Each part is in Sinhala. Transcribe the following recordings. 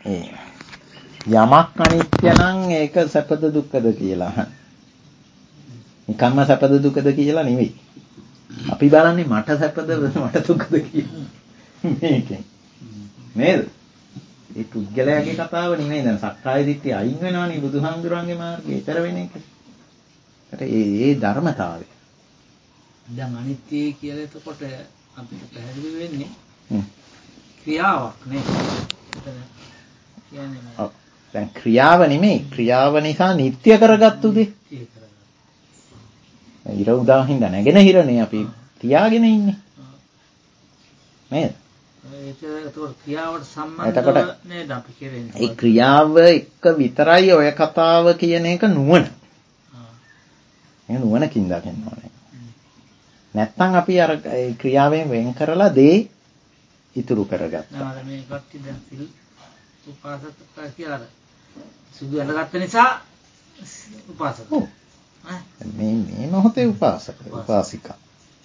යමක් අනිත්‍ය නම් ඒක සැපද දුක්ඛද කියලා. නිකම්ම සැපද දුක්ඛද කියලා නෙවෙයි. අපි බලන්නේ මට සැපද මට දුක්ඛද කියලා. මේකෙන්. නේද? ඒ පුද්ගලයාගේ කතාව නෙවෙයි. දැන් සක්කාය දිට්ඨිය අයින් වෙනවනේ බුදුහාමුදුරන්ගේ මාර්ගයේ ඊතර වෙන එක. ඒ ධර්මතාවය. දැන් අනිත්‍යයි කියලා එතකොට අපිට පැහැදිලි වෙන්නේ ක්‍රියාවක් නේ. දැන් ක්‍රියාව නෙමෙයි. ක්‍රියාව නිසා නිට්ටය කරගත්තු දේ. ඉර උදාහින්ද නැගෙන හිරනේ අපි තියාගෙන ඉන්නේ. නේද? ඒක ක්‍රියාවට සම්බන්ධව නේද අපි කියන්නේ. ඒ ක්‍රියාව එක විතරයි ඔය කතාව කියන එක නුවණ. ඒ නුවණකින් දකින්න ඕනේ. නැත්තම් අපි අර ක්‍රියාවෙන් වෙන් කරලා දේ ඉතුරු කරගත්තා. මේ කට්ටිය දැන් සිල් උපාසකතා කියලා සුදු ඇඳගත්ත නිසා උපාසක. මේ මොහොතේ උපාසක උපාසිකා.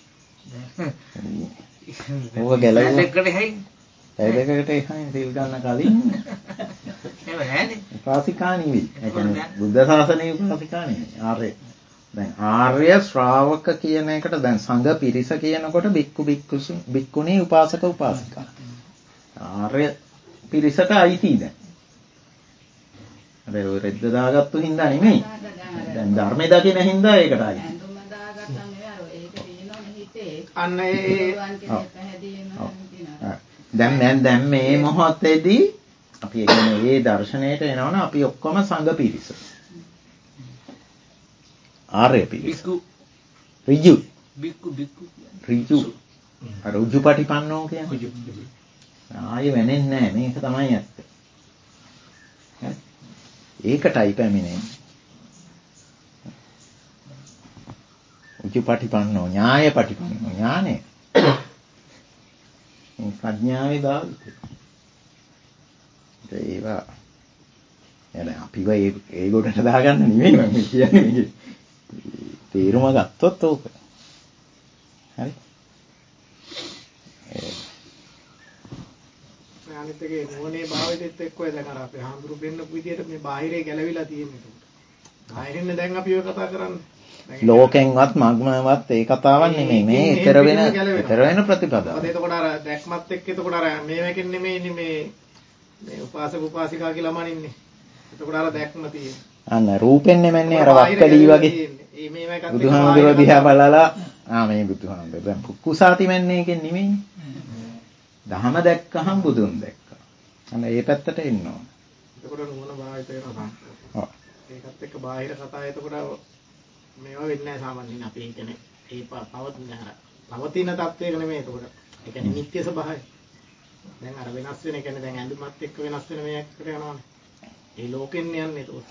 ඕක ගැලවෙකට හයි. ඒකකට එහයින් සිල් ගන්න කලින් ඒව නෑනේ. උපාසිකා නෙවෙයි. ඒ කියන්නේ බුද්ධ ශාසනයේ උපාසිකා නෙවෙයි. ආර්ය. දැන් ආර්ය ශ්‍රාවක කියන එකට දැන් සංඝ පිරිස කියනකොට බික්කු බික්කුණී උපාසක උපාසිකා. ආර්ය පිරිසට අයිති දැන්. අර ඔය රෙද්ද දාගත්තු හින්දා නෙමෙයි. දැන් ධර්මය දකින හින්දා ඒකට අයිති. අන්න දැන් මේ මොහොතේදී අපි කියන්නේ මේ දර්ශනයට එනවනේ අපි ඔක්කොම සංඝ පිරිස. ආර්ය පිරිස. ඍජු. බික්කු ඍජු. අර උජුපටිපන්නෝ කියන්නේ. ආයෙ වෙන්නේ නැහැ. මේක තමයි ඇත්ත. ඒකටයි පැමිණෙන්නේ. උජුපටිපන්නෝ ඥායපටිපන්නෝ ඥානෙ. මේ ප්‍රඥාවේ භාවිතය. ඒවා එනේ අපිව ඒ ගොඩට දාගන්න නෙමෙයි මම කියන්නේ. තේරුම ගත්තොත් ඕක. හරි. අනිත් එකේ මොනේ භාවිතෙත් එක්ක ඔය දැන් අර අපේ හාමුදුරු වෙන්නපු විදියට මේ බාහිරේ ගැලවිලා තියෙන්නේ. බාහිරින් දැන් අපි ඔය කතා කරන්නේ. ලෝකෙන්වත් මග්මවත් ඒ කතාවක් නෙමෙයි මේ ඊතර වෙන ප්‍රතිපදාව. එතකොට අර දැක්මත් එක්ක එතකොට අර මේවකින් නෙමෙයිනේ මේ උපාසක උපාසිකා කියලා මනින්නේ. එතකොට අර දැක්ම තියෙන්නේ. අන්න රූපෙන් නෙමෙන්නේ අර වක්කලී වගේ. බුදුහාමුදුරුවෝ දිහා බලලා මේ බුදුහාමුදුරුවෝ දැන් කුසාති මන්නේ එකෙන් නෙමෙයි. දහම දැක්කහම බුදුන් දැක්කා. අන්න ඒ පැත්තට එන්න ඕන. එතකොට නුවණ භාවිත වෙනවා. ඔව්. ඒකත් එක්ක බාහිර කතා එතකොට මේවා වෙන්නේ නැහැ සාමාන්‍යයෙන් අපි කියන්නේ ඒ පවතින තත්වයක නෙමෙයි එතකොට. ඒ කියන්නේ නිත්‍ය ස්වභාවය. දැන් අර වෙනස් වෙන කියන්නේ දැන් ඇඳුමත් එක්ක වෙනස් වෙන මේකට යනවානේ. ඒ ලෝකෙන් යන්නේ එතකොට.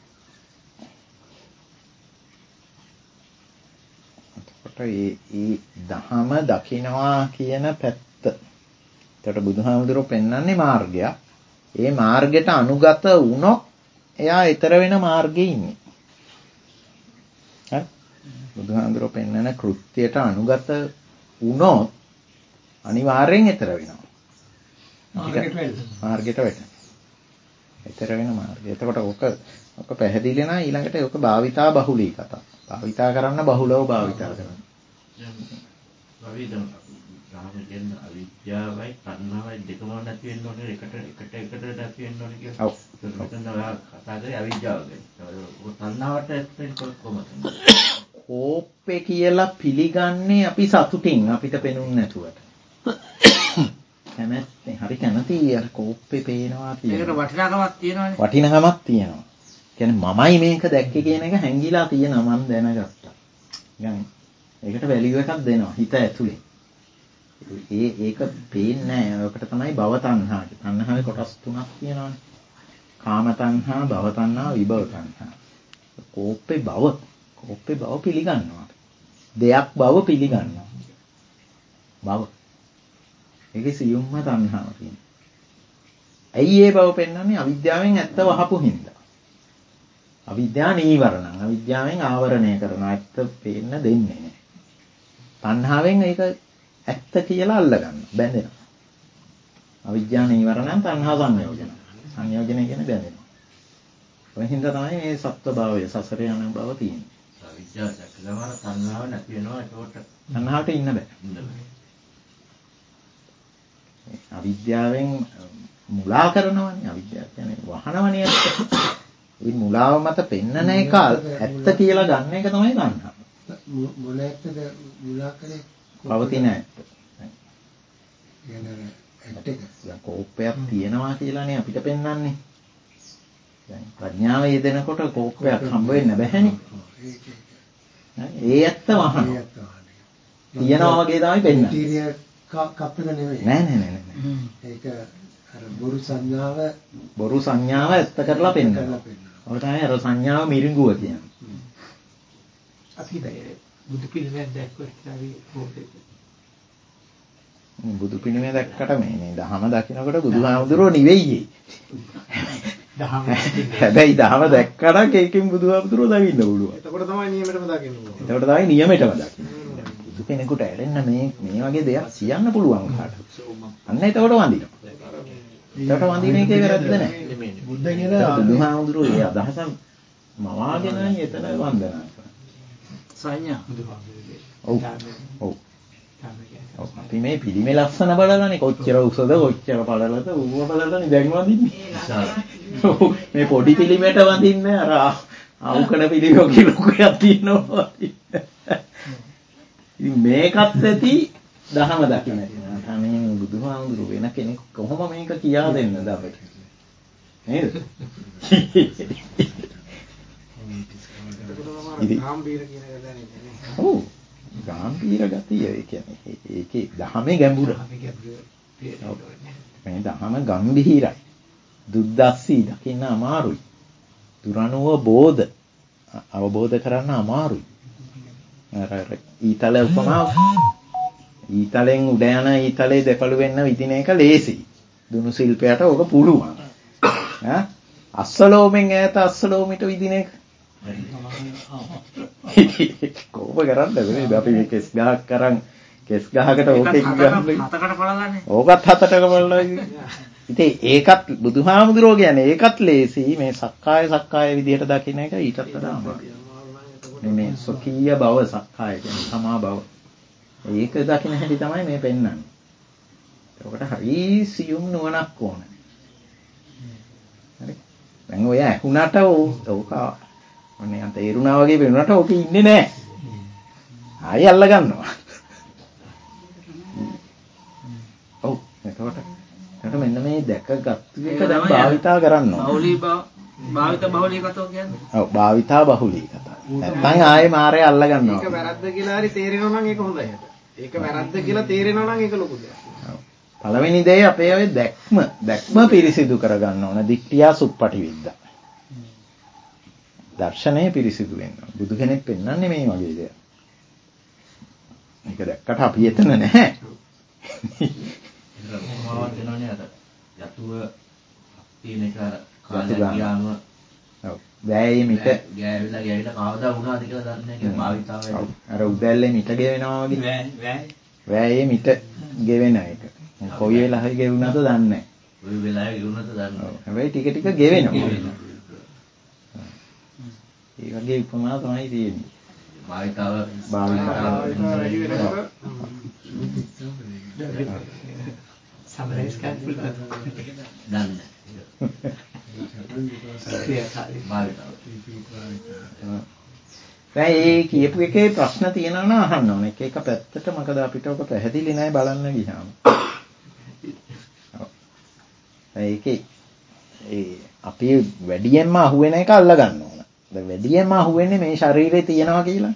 ඒ දහම දකින්නවා කියන පැත්ත. එතකොට බුදුහාමුදුරුවෝ පෙන්වන්නේ මාර්ගය. ඒ මාර්ගයට අනුගත වුණොත් එයා ඊතර වෙන මාර්ගයේ ඉන්නේ. හරි? බුදුහාමුදුරුවෝ පෙන්වන කෘත්‍යයට අනුගත වුණොත් අනිවාර්යෙන් ඊතර වෙනවා. මාර්ගයට වැටෙනවා. ඊතර වෙන මාර්ගය. එතකොට ඔක පැහැදිලි නම් ඊළඟට ඔක භාවිතා බහුලී කතා. භාවිතා කරන්න බහුලව භාවිතා කරන්න. අවිද්‍යාවයි තණ්හාවයි දෙකම නැති වෙන්න ඕනේ එකට නැති වෙන්න ඕනේ කියලා. ඔව්. මෙතන ඔයා කතා කරේ අවිද්‍යාව ගැන. ඔය තණ්හාවට ඇත්තට කොහොමද? කෝප්පේ කියලා පිළිගන්නේ අපි සතුටින් අපිට පෙනුන්නේ නැතුවට. කැමැත්තෙන් හරි කැමතියි අර කෝප්පේ පේනවා කියන. ඒකට වටිනාකමක් තියෙනවානේ. වටිනාකමක් තියෙනවා. කියන්නේ මමයි මේක දැක්කේ කියන එක හැංගිලා තියෙනවා මම දැනගත්තා. يعني ඒකට වැලියු එකක් දෙනවා හිත ඇතුලේ. ඒක පේන්නේ නැහැ. ඔකට තමයි භව තණ්හා. තණ්හාවේ කොටස් තුනක් තියෙනවානේ. කාම තණ්හා, භව තණ්හා, විභව තණ්හා. කෝපේ භව පිළිගන්නවා. දෙයක් භව පිළිගන්නවා. භව. ඒකේ සියුම්ම තණ්හාව තියෙනවා. ඇයි ඒ භව පෙන්වන්නේ? අවිද්‍යාවෙන් ඇත්ත වහපු හින්දා. අවිද්‍යාව නීවරණ. අවිද්‍යාවෙන් ආවරණය කරන ඇත්ත පේන්න දෙන්නේ නැහැ. තණ්හාවෙන් ඒක ඇත්ත කියලා අල්ල ගන්න බැඳෙනවා. අවිද්‍යාව නීවරණ තණ්හා සංයෝජන. සංයෝජනය කියන්නේ බැඳෙනවා. ඔය හින්දා තමයි මේ සත්ව භාවය සසර යන බව තියෙන්නේ. අවිද්‍යාව දැකලාම තණ්හාව නැති වෙනවා. ඒකට තණ්හාවට ඉන්න බෑ. අවිද්‍යාවෙන් මුලා කරනවනේ. අවිද්‍යාව කියන්නේ වහනවනේ ඇත්ත. ඒ මුලාව මත පෙන්නන එක ඇත්ත කියලා ගන්න එක තමයි තණ්හාව. මුල ඇත්තද මුලා කරේ පවතින ඇත්ත. දැන් කෝපයක් තියෙනවා කියලානේ අපිට පෙන්වන්නේ. දැන් ප්‍රඥාව යෙදෙනකොට කෝපයක් හම්බ වෙන්න බැහැනේ. ඒ ඇත්ත වහනවා. තියනවා වගේ තමයි පෙන්වන්නේ. ඉන්ටීරියර් කප්පක නෙවෙයි. නෑ. ඒක අර බොරු සංඥාව ඇත්ත කරලා පෙන්වනවා. ඔය තමයි අර සංඥාව මිරිඟුව කියන්නේ. අපි දැන් බුදු පිළිමයක් දැක්කොත් අපි කෝපෙට. බුදු පිළිමය දැක්කට මේ දහම දකින්නකොට බුදුහාමුදුරුවෝ නෙවෙයි. හැබැයි දහම දැක්කට ඒකෙන් බුදුහාමුදුරුවෝ දකින්න පුළුවන්. එතකොට තමයි නියමෙටම දකින්න පුළුවන්. එතකොට තමයි නියමෙටම දකින්න. බුදු කෙනෙකුට ඇරෙන්න මේ වගේ දෙයක් කියන්න පුළුවන් කාටද? අන්න එතකොට වඳිනවා. එතකොට වඳින එකේ වැරද්ද නැහැ. බුද්ධ කියලා බුදුහාමුදුරුවෝ ඒ අදහස මවාගෙනයි එතන වන්දනා කරන්නේ. සංඥා බුදුහාමුදුරුවෝ. ඔව්. අපි මේ පිළිමේ ලස්සන බලලානේ කොච්චර උසද කොච්චර පළලද ඌව බලලානේ දැන් වඳින්නේ. මේ පොඩි පිළිමයට වඳින්නේ අර අවුකන පිළිමෝකේ ලොකුයක් තියෙනවා. ඉතින් මේකත් ඇති දහම දකින්න. අනේ බුදුහාමුදුරුවෝ වෙන කෙනෙක් කොහොම මේක කියා දෙන්නද අපිට? නේද? ගාම්භීර කියන එක දැනෙන්නේ. ඔව්. ගාම්භීර ගතිය ඒ කියන්නේ ඒකේ දහමේ ගැඹුර. මේ දහම ගම්භීරයි. දුද්දස්සී දකින්න අමාරුයි. දුරනුව බෝධ අවබෝධ කරන්න අමාරුයි. අර ඊතල උපමාව ඊතලෙන් උඩ යන ඊතලේ දෙපළු වෙන්න විදින එක ලේසියි. දුනු ශිල්පයට ඕක පුළුවන්. අස්සලෝමෙන් ඈත අස්සලෝමිට විදින එක කෝප කරන්න බැරි. අපි මේ කෙස් ගහක් කරන් කෙස් ගහකට ඕකෙන් ගන්න. හතකට බලලානේ. ඕකත් හතටක බලලා. ඉතින් ඒකත් බුදුහාමුදුරුවෝ කියන්නේ ඒකත් ලේසි. මේ සක්කාය විදිහට දකින්න එක ඊටත් වඩා අමාරුයි. මේ සොකීය බව සක්කාය කියන්නේ සමා බව. ඒක දකින්න හැටි තමයි මේ පෙන්වන්නේ. ඒකට හරි සියුම් නුවණක් ඕන. හරි. දැන් ඔය ඇහුණට ඕක ඔන්නේ අන්ත ඒරුණා වගේ වෙනුනට ඕක ඉන්නේ නැහැ. ආයෙ අල්ල ගන්නවා. ඔව් එතකොට මෙන්න මේ දැකගත්තු එක දැන් භාවිතා කරන්න ඕන. බහුලීකතෝ කියන්නේ. ඔව් භාවිතා බහුලීකතා. නැත්නම් ආයෙ මාරේ අල්ල ගන්නවා. ඒක වැරද්ද කියලා හරි තේරෙනවා නම් ඒක හොඳයි. ඒක වැරද්ද කියලා තේරෙනවා නම් ඒක ලොකු දෙයක්. ඔව්. පළවෙනි දේ අපේ ඔය දැක්ම පිරිසිදු කරගන්න ඕන. දික්ඨියා සුප්පටිවිද්දා. දර්ශනය පිරිසිදු වෙන්න. බුදු කෙනෙක් පෙන්වන්නේ මේ වගේ දෙයක්. මේක දැක්කට අපි එතන නැහැ. මොනවද වෙනවනේ අර යතුව තියෙන එක කාලයක් ගියාම ඔව් වැයේ මිට ගෑවිලා කවදා වුණාද කියලා දන්නේ නැහැ. භාවිතාවයි. ඔව් අර උදැල්ලේ මිට ගෙවෙනවා වගේ. වැයේ මිට ගෙවෙන එක. කොයි වෙලාවෙ ගෙවුනද දන්නේ නැහැ. කොයි වෙලාවෙ ගෙවුනද දන්නේ නැහැ. හැබැයි ටික ගෙවෙනවා. ඒ වගේ උපමා තමයි තියෙන්නේ. භාවිතාව වැඩි වෙනකොට සමරයිස් කැන්සල් දන්නේ. දැන් ඒ කියපු එකේ ප්‍රශ්න තියෙනවා නම් අහන්න ඕනේ. එක පැත්තට මොකද අපිට ඔක පැහැදිලි නැහැ බලන්න ගියාම. ඒකේ අපි වැඩියෙන්ම අහුවෙන එක අල්ල ගන්න ඕන. දැන් වැඩියෙන්ම අහුවෙන්නේ මේ ශරීරේ තියනවා කියලා.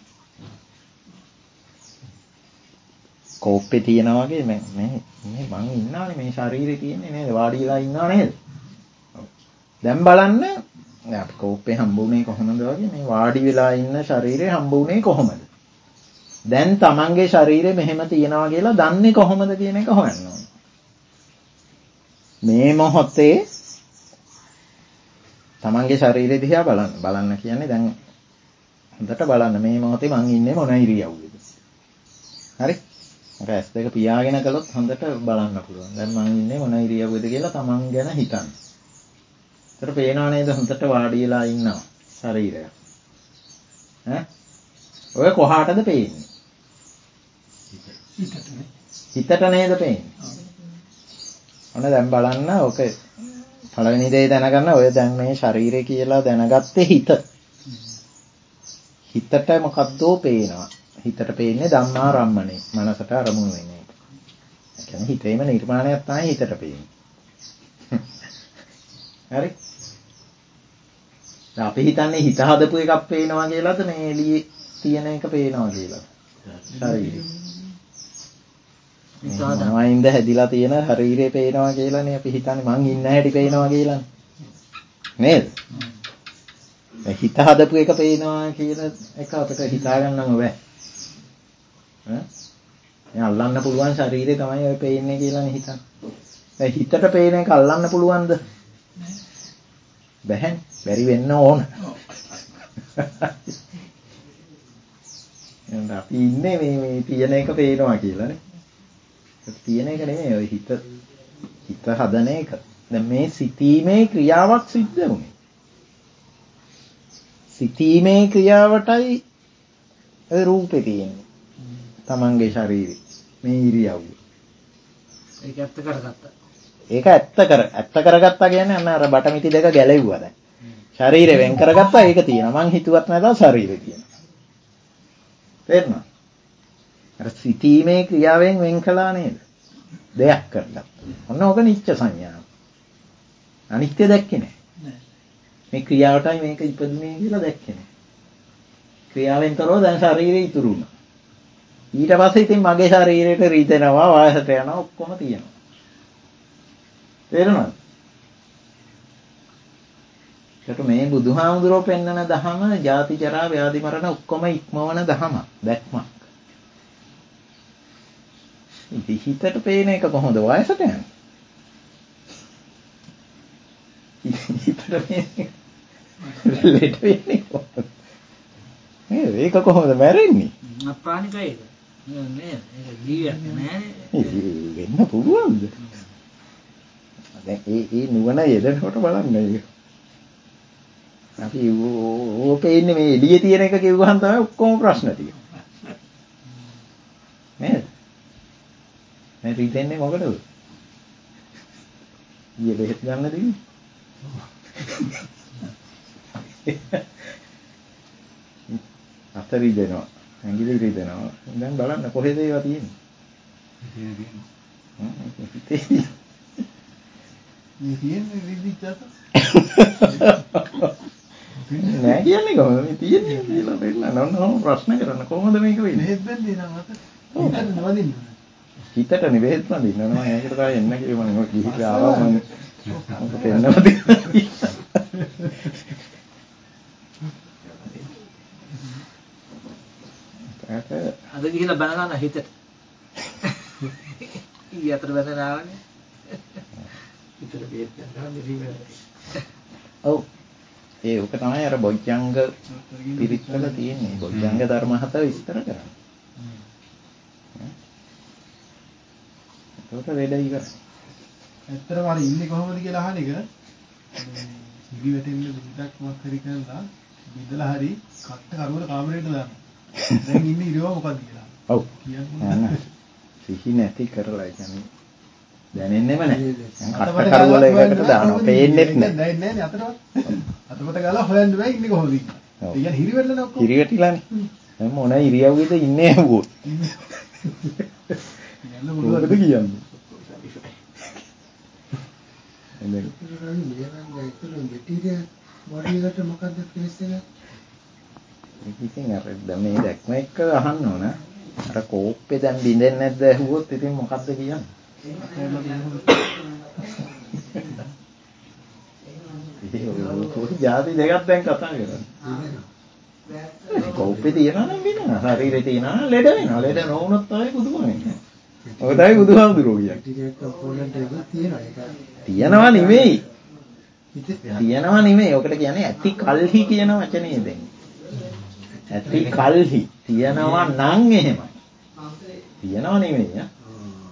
කෝප්පේ තියනවා වගේ මේ මං ඉන්නවනේ මේ ශරීරේ තියෙන්නේ නේද? වාඩිලා ඉන්නවා නේද? දැන් බලන්න අපි කෝප්පේ හම්බුනේ කොහොමද වගේ මේ වාඩි වෙලා ඉන්න ශරීරේ හම්බුනේ කොහොමද? දැන් තමන්ගේ ශරීරේ මෙහෙම තියනවා කියලා දන්නේ කොහොමද කියන එක හොයන්න ඕනේ. මේ මොහොතේ තමන්ගේ ශරීරය දිහා බලන්න කියන්නේ දැන් හොඳට බලන්න මේ මොහොතේ මං ඉන්නේ මොන ඉරියව්වේද? හරි? මම S2 පියාගෙන කළොත් හොඳට බලන්න පුළුවන්. දැන් මං ඉන්නේ මොන ඉරියව්වේද කියලා තමන් ගැන හිතන්න. ඒකට පේනව නේද හොඳට වාඩි වෙලා ඉන්නවා ශරීරය. ඔය කොහාටද පේන්නේ? හිතට නේද පේන්නේ? ඔන්න දැන් බලන්න ඔක පළවෙනි දේ දැනගන්න ඔය දැන් මේ ශරීරය කියලා දැනගත්තේ හිත. හිතට මොකද්දෝ පේනවා. හිතට පේන්නේ ධම්මාරම්මනේ. මනසට අරමුණු වෙන එක. ඒ කියන්නේ හිතේම නිර්මාණයක් තමයි හිතට පේන්නේ. හරි? දැන් අපි හිතන්නේ හිත හදපු එකක් පේනවා කියලාද මේ එළියේ තියෙන එක පේනවා කියලාද? ශරීරය. මනවයින්ද හැදිලා තියෙන ශරීරය පේනවා කියලානේ අපි හිතන්නේ මං ඉන්න හැටි පේනවා කියලානේ. නේද? හිත හදපු එක පේනවා කියන එක අපිට හිතා ගන්නම බෑ. මේ අල්ලන්න පුළුවන් ශරීරය තමයි ඔය පේන්නේ කියලානේ හිතන්නේ. ඒ හිතට පේන එක අල්ලන්න පුළුවන්ද? බැහැ. බැරි වෙන්න ඕන. එහෙනම් අපි ඉන්නේ මේ තියෙන එක පේනවා කියලානේ. තියෙන එක නෙමෙයි ඔය හිත හදන එක. දැන් මේ සිතීමේ ක්‍රියාවක් සිද්ධ වුනේ. සිතීමේ ක්‍රියාවටයි ඔය රූපේ තියෙන්නේ. තමන්ගේ ශරීරේ මේ ඉරියව්ව. ඒක ඇත්ත කරගත්තා. ඒක ඇත්ත කරගත්තා කියන්නේ අන්න අර බටමිටි දෙක ගැලෙව්වා දැන්. ශරීරේ වෙන් කරගත්තා ඒක තියෙනවා. මං හිතුවත් නැතව ශරීරේ තියෙනවා. තේරුණා? අර සිතීමේ ක්‍රියාවෙන් වෙන් කළා නේද? දෙයක් කරලා. ඔන්න ඕක නිච්ච සංඥාව. අනිත්‍ය දැක්කේ නැහැ. මේ ක්‍රියාවටයි මේක ඉපදුනේ කියලා දැක්කේ නැහැ. ක්‍රියාවෙන් කරව දැන් ශරීරය ඉතුරු වුණා. ඊට පස්සේ ඉතින් මගේ ශරීරයට රිදෙනවා, වායසට යනවා ඔක්කොම තියෙනවා. තේරුණාද? ඒකට මේ බුදුහාමුදුරුවෝ පෙන්වන දහම ජාති ජරා ව්‍යාධි මරණ ඔක්කොම ඉක්මවන දහම දැක්මක්. හිතට පේන එක කොහොමද වයසට යන්නේ? හිතට පේන්නේ ලෙඩ වෙන්නේ කොහොමද? ඒක කොහොමද මැරෙන්නේ? අප්‍රාණික ඒක. නෑ ඒක ජීවියක් නෑනේ. වෙන්න පුළුවන්ද? දැන් ඒ නුවණ යෙදෙනකොට බලන්න ඒක. අපි ඕකේ ඉන්නේ මේ එළියේ තියෙන එක කිව්වහම තමයි ඔක්කොම ප්‍රශ්න තියෙන්නේ. නේද? මේ රිදෙන්නේ මොකටද? ඊයේ බෙහෙත් ගන්න දෙන්නේ. අත රිදෙනවා. ඇඟිලි රිදෙනවා. දැන් බලන්න කොහෙද ඒවා තියෙන්නේ? මේ තියෙන්නේ රිදිච්ච අත. නෑ කියන්නේ කොහොමද මේ තියෙන්නේ කියලා දෙන්න නෝන ප්‍රශ්න කරන කොහොමද මේක වෙන්නේ? බෙහෙත් දෙන්නේ නම් අත. හිතට නවදින්න. හිතට නෙවෙයිත් වදින්න නම ඒකට තමයි එන්න කිව්වේ මම කිහිප ආවා මම මොකද එන්නවද අද ගිහිල්ලා බන ගන්න හිතට. ඊ අතර බැනලා ආවනේ. හිතට බේත් ගන්නවා මෙලිවල. ඔව්. ඒක තමයි අර බොජ්ජංග පිරිත්වල තියෙන්නේ. බොජ්ජංග ධර්ම හත විස්තර කරන්නේ. ඒක ලෙඩ ඉවරයි. ඇත්තටම අර ඉන්නේ කොහොමද කියලා අහන එක ඉලි වැටෙන්න දෙයක් මොකක් හරි කරලා බිඳලා හරි කට්ට කරුවල කාමරේට දානවා. දැන් ඉන්නේ ඉරියව මොකක්ද කියලා. ඔව්. කියන්නේ සිහි නැති කරලා කියන්නේ දැනෙන්නෙම නැහැ. කට්ට කරුවල එකකට දානවා. පේන්නෙත් නැහැ. දැනෙන්නේ නැහැ අතටවත්. අතපත ගාලා හොයන්න බෑ ඉන්නේ කොහොමද කියලා. ඒ කියන්නේ හිරි වෙන්නනේ ඔක්කොම. හිරි වැටිලානේ. දැන් මොන ඉරියව්වේද ඉන්නේ ඇහුවොත්. මොකද කියන්නේ? මේක මෙටීරියල් බොඩි එකට මොකක්ද ටෙස්ට් එක? ඉතින් අර මේ දැක්ම එක්ක අහන්න ඕන. අර කෝප්පේ දැන් බින්දෙන්නේ නැද්ද ඇහුවොත් ඉතින් මොකද්ද කියන්නේ? ඒක ජාති දෙකක් දැන් කතා කරන්නේ. කෝප්පේ තියනවා නම් බිනනවා. ශරීරේ තියනවා නම් ලෙඩ වෙනවා. ලෙඩ නොවුනොත් තමයි බුදුම වෙන්නේ. ඔක තමයි බුදුහාමුදුරුවෝ කියන්නේ. තියනවා නෙමෙයි. තියනවා නෙමෙයි. ඔකට කියන්නේ ඇති කල්හි කියන වචනේ දෙන්නේ. ඇති කල්හි තියනවා නම් එහෙමයි. තියනවා නෙමෙයි ඈ.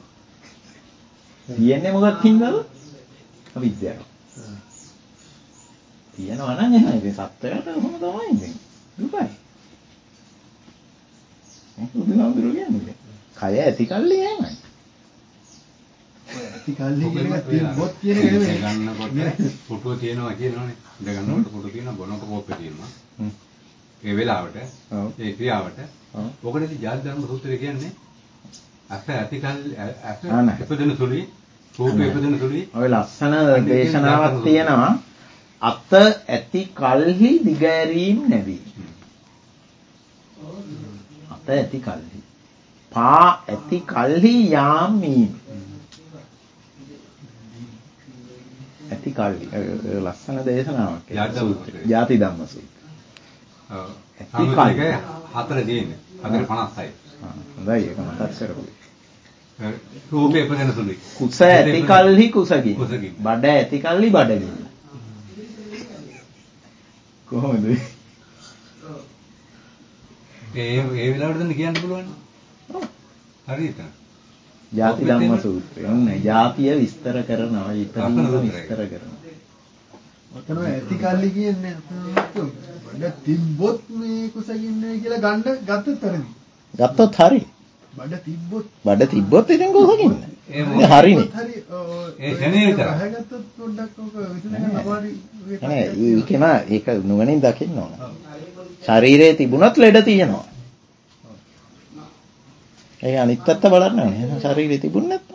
තියෙන්නේ මොකක්ද හින්දාද? අවිද්‍යාව. තියෙනවා නම් එහෙනම් ඉතින් සත්‍යයට කොහොම තමයි ඉතින්. දුකයි. ඒක බුදුහාමුදුරුවෝ කියන්නේ. කය ඇති කල්ලි එහෙමයි. ඇති කල්ලි කියන එක තිබ්බොත් කියන එක නෙමෙයි. ගන්නකොට පුටුව තියෙනවා කියනවනේ. ඉඳ ගන්නකොට පුටුව තියෙනවා බොනකොට කෝප්පේ තියෙනවා. ඒ වෙලාවට ඒ ක්‍රියාවට ඔකටදී ජාති ධර්ම සූත්‍රය කියන්නේ අස ඇති කල්ලි අස ඉපදෙන සුළුයි රූපේ ඉපදෙන සුළුයි. ඔය ලස්සන දේශනාවක් තියෙනවා. අත ඇති කල්හි දිගෑරීම් නැවි. අත ඇති කල්හි. පා ඇති කල්හි යාමී. ඇති කල්හි. ලස්සන දේශනාවක්. ජාති ධම්ම සූත්‍රය. ඇති කල්හි හතර දෙන්නේ. 456. හොඳයි ඒක මතක් කරගන්න. රූපේ ඉපදෙන සුළුයි. කුස ඇති කල්හි කුසගින්. බඩ ඇති කල්හි බඩගින්. කොහොමද? ඒ වෙලාවට දැන් කියන්න පුළුවන්. හරියට. ජාති ධම්ම සූත්‍රය. ඔන්න ජාතිය විස්තර කරනවා. ඉදීම විස්තර කරනවා. ඔතන ඇති කල්ලි කියන්නේ බඩ තිබ්බොත් මේ කුසගින්නේ කියලා ගත්තොත් හරිද? ගත්තොත් හරි. බඩ තිබ්බොත් ඉතින් කුසගින්න. ඒ හරිනේ. ඒ ශනේ විතර. අහගත්තොත් පොඩ්ඩක් ඔක විසඳගන්න අමාරුයි. ඒක නුවණින් දකින්න ඕන. ශරීරයේ තිබුණත් ලෙඩ තියෙනවා. ඒක අනිත් පැත්ත බලන්න ඕනේ. ශරීරයේ තිබුණ නැත්නම්.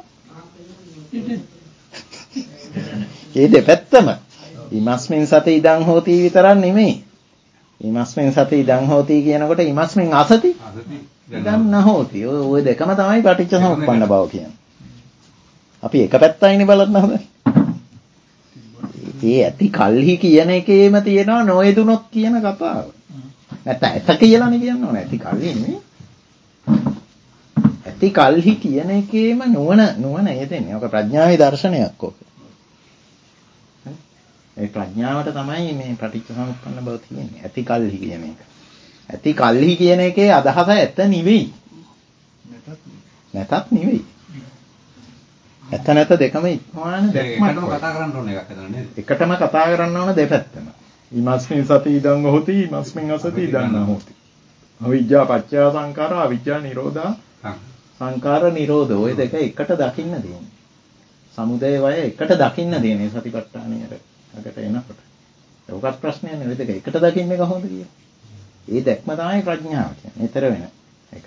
ඒ දෙපැත්තම. ඉමස්මින් සති ඉදං හෝති විතරක් නෙමෙයි. ඉමස්මින් සති ඉදං හෝති කියනකොට ඉමස්මින් අසති ඉදං නහෝති. ඔය දෙකම තමයි පටිච්ච සමුප්පන්න බව කියන්නේ. අපි එක පැත්තයිනේ බලන්න හදන්නේ. ඒ ඇති කල්හි කියන එකේම තියෙනවා නොයදුනොත් කියන කතාව. නැත්නම් ඇත කියලානේ කියන්න ඕනේ. ඇති කල්හි නෙමෙයි. ඇති කල්හි කියන එකේම නුවණ යෙදෙන්නේ. ඔක ප්‍රඥාවේ දර්ශනයක් ඔක. ඒ ප්‍රඥාවට තමයි මේ පටිච්චසමුප්පන්න බව තියෙන්නේ. ඇති කල්හි කියන එක. ඇති කල්හි කියන එකේ අදහස ඇත නෙවෙයි. නැතත් නෙවෙයි. ඇත නැත දෙකම ඉක්මවාන දෙකම කතා කරන්න ඕන එකක් හදන්න නේද? එකටම කතා කරන්න ඕන දෙපැත්තම. ඉමස්මින් සති ඉදං හොති ඉමස්මින් අසති ඉදං නහොති. අවිජ්ජා පත්‍ය සංඛාරා අවිජ්ජා නිරෝධා සංඛාර නිරෝධෝ. ඔය දෙක එකට දකින්න දෙන්නේ. සමුදය වය එකට දකින්න දෙන්නේ සතිපට්ඨානයට අකට එනකොට. ඒකත් ප්‍රශ්නයක් නෙවෙයි. ඔය දෙක එකට දකින්නේ කොහොමද කියන්නේ? ඒ දැක්ම තමයි ප්‍රඥාව කියන්නේ. ඊතර වෙන එක.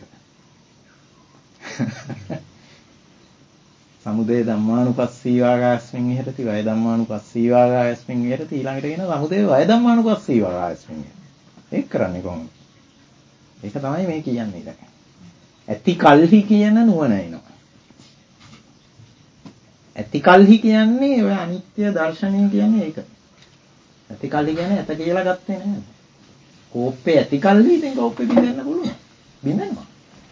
සමුදය ධම්මානුපස්සීවාගාස්මින් විහෙරති වය ධම්මානුපස්සීවාගාස්මින් විහෙරති. ඊළඟට කියන සමුදය වය ධම්මානුපස්සීවාගාස්මින්. ඒක කරන්නේ කොහොමද? ඒක තමයි මේ කියන්නේ දැන්. ඇති කල්හි කියන නුවණ එනවා. ඇති කල්හි කියන්නේ ඔය අනිත්‍ය දර්ශනය කියන්නේ ඒක. ඇති කල්හි කියන්නේ ඇත කියලා ගත්තේ නෑ. කෝප්පේ ඇති කල්හි ඉතින් කෝප්පේ බින්දෙන්න පුළුවන්. බින්දෙනවා.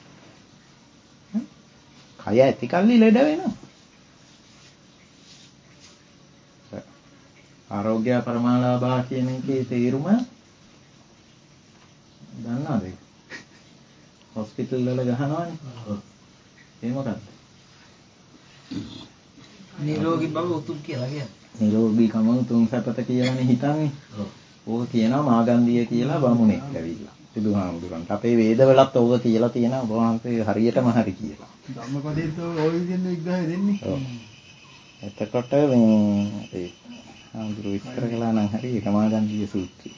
කය ඇති කල්හි ලෙඩ වෙනවා. ආරෝග්‍ය පරමාලාභා කියන එකේ තේරුම දන්නවද? හොස්පිටල් වල ගහනවනේ. ඒ මොකක්ද? නිරෝගී බව උතුම් කියලා කියන්නේ. නිරෝගීකම උතුම් සැපත කියලානේ හිතන්නේ. ඕක කියනවා මාගන්ධිය කියලා බමුණෙක් ඇවිල්ලා. බුදුහාමුදුරන්ට අපේ වේදවලත් ඕක කියලා තියෙනවා. ඔබ වහන්සේ හරියටම හරි කියලා. ධම්මපදේත් ඔය විදිහෙන් විග්‍රහය දෙන්නේ. එතකොට මේ හාමුදුරුවෝ විස්තර කළා නම් හරි ඒක මාගන්ධිය සූත්‍රය.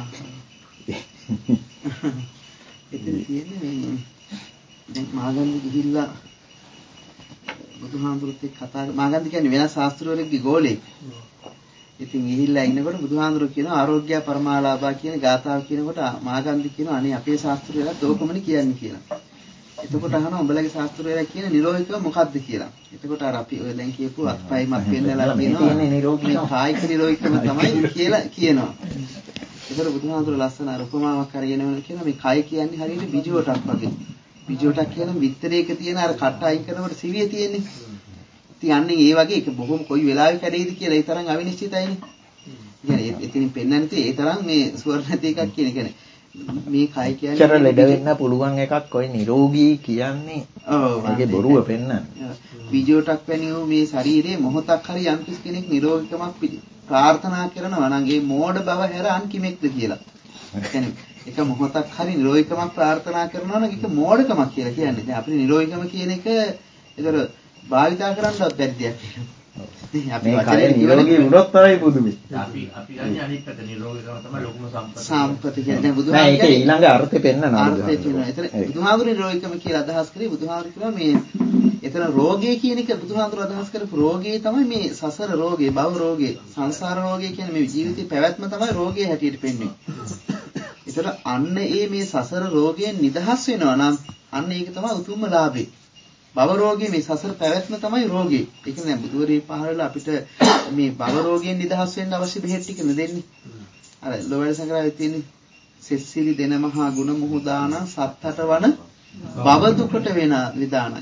එතන තියෙන්නේ මේ දැන් මාගන්ධි ගිහිල්ලා බුදුහාමුදුරුත් එක්ක කතා මාගන්ධි කියන්නේ වෙනස් ශාස්ත්‍රවලගේ ගෝලෙක්. ඉතින් ගිහිල්ලා ඉන්නකොට බුදුහාමුදුරුවෝ කියනවා ආරෝග්‍ය පරමාලාභා කියන ගාථාව කියනකොට මාගන්ධි කියනවා අනේ අපේ ශාස්ත්‍රවලත් ඕකමනේ කියන්නේ කියලා. එතකොට අහනවා උඹලගේ ශාස්ත්‍රවල කියන නිරෝධිකව මොකක්ද කියලා. එතකොට අර අපි ඔය දැන් කියපු අත්පයි මත් වෙන්නලා කියනවා මේ කායික නිරෝධිකම තමයි කියලා කියනවා. ඒතර බුදුහාමුදුරුවෝ ලස්සන අර උපමාවක් අරගෙන කියනවා මේ කය කියන්නේ හරියට බිජුවටක් වගේ. බිජුවටක් කියන විතරයක තියෙන අර කට අයින් කරනකොට සිවිය තියෙන්නේ. ඉතින් අන්නේ ඒ වගේ ඒක බොහොම කොයි වෙලාවෙ කැඩෙයිද කියලා ඒ තරම් අවිනිශ්චිතයිනේ. කියන්නේ එතනින් පෙන්වන්නේ ඒ තරම් මේ ස්වර්ණති එකක් කියන එකනේ. මේ කය කියන්නේ චර ලෙඩ වෙන්න පුළුවන් එකක් කොයි නිරෝගී කියන්නේ. ඔව්. ඒකේ බොරුව පෙන්වන්නේ. බිජුවටක් වැනි වූ මේ ශරීරයේ මොහොතක් හරි යම් කෙනෙක් නිරෝගීකමක් ප්‍රාර්ථනා කරනවා නම් ඒ මෝඩ බව හැර අන් කිමෙක්ද කියලා. කියන්නේ එක මොහොතක් හරි නිරෝධිකමක් ප්‍රාර්ථනා කරනවා නම් ඒක මෝඩකමක් කියලා කියන්නේ. දැන් අපිට නිරෝධිකම කියන එක ඒතර භාවිතා කරන්නවත් බැරි දෙයක්. අපි වචනේ නිරෝගී වුණොත් තමයි බුදුමි. අපි ගන්නේ අනිත් පැත්ත නිරෝගීකම තමයි ලොකුම සම්පත. සම්පත කියන්නේ දැන් බුදුහාමුදුරුවෝ ඒක ඊළඟ අර්ථය පෙන්නනවා. අර්ථය කියනවා. එතන බුදුහාමුදුරුවෝ නිරෝගීකම කියලා අදහස් කරේ බුදුහාමුදුරුවෝ කියනවා මේ එතන රෝගය කියන එක බුදුහාමුදුරුවෝ අදහස් කරපු රෝගේ තමයි මේ සසර රෝගේ, භව රෝගේ, සංසාර රෝගේ කියන්නේ මේ ජීවිතේ පැවැත්ම තමයි රෝගේ හැටියට පෙන්වන්නේ. ඒතර අන්න මේ සසර රෝගයෙන් නිදහස් වෙනවා නම් අන්න ඒක තමයි උතුම්ම ලාභේ. භව රෝගේ මේ සසර පැවැත්ම තමයි රෝගේ. ඒ කියන්නේ බුදුරේ පහළලා අපිට මේ භව රෝගයෙන් නිදහස් වෙන්න අවශ්‍ය බෙහෙත් ටික නෙදෙන්නේ. අර ලෝවැල් සංග්‍රහයේ තියෙන සෙස්සිලි දෙන මහා ගුණ මුහුදාන සත්හට වන භව දුකට වෙන විදාන.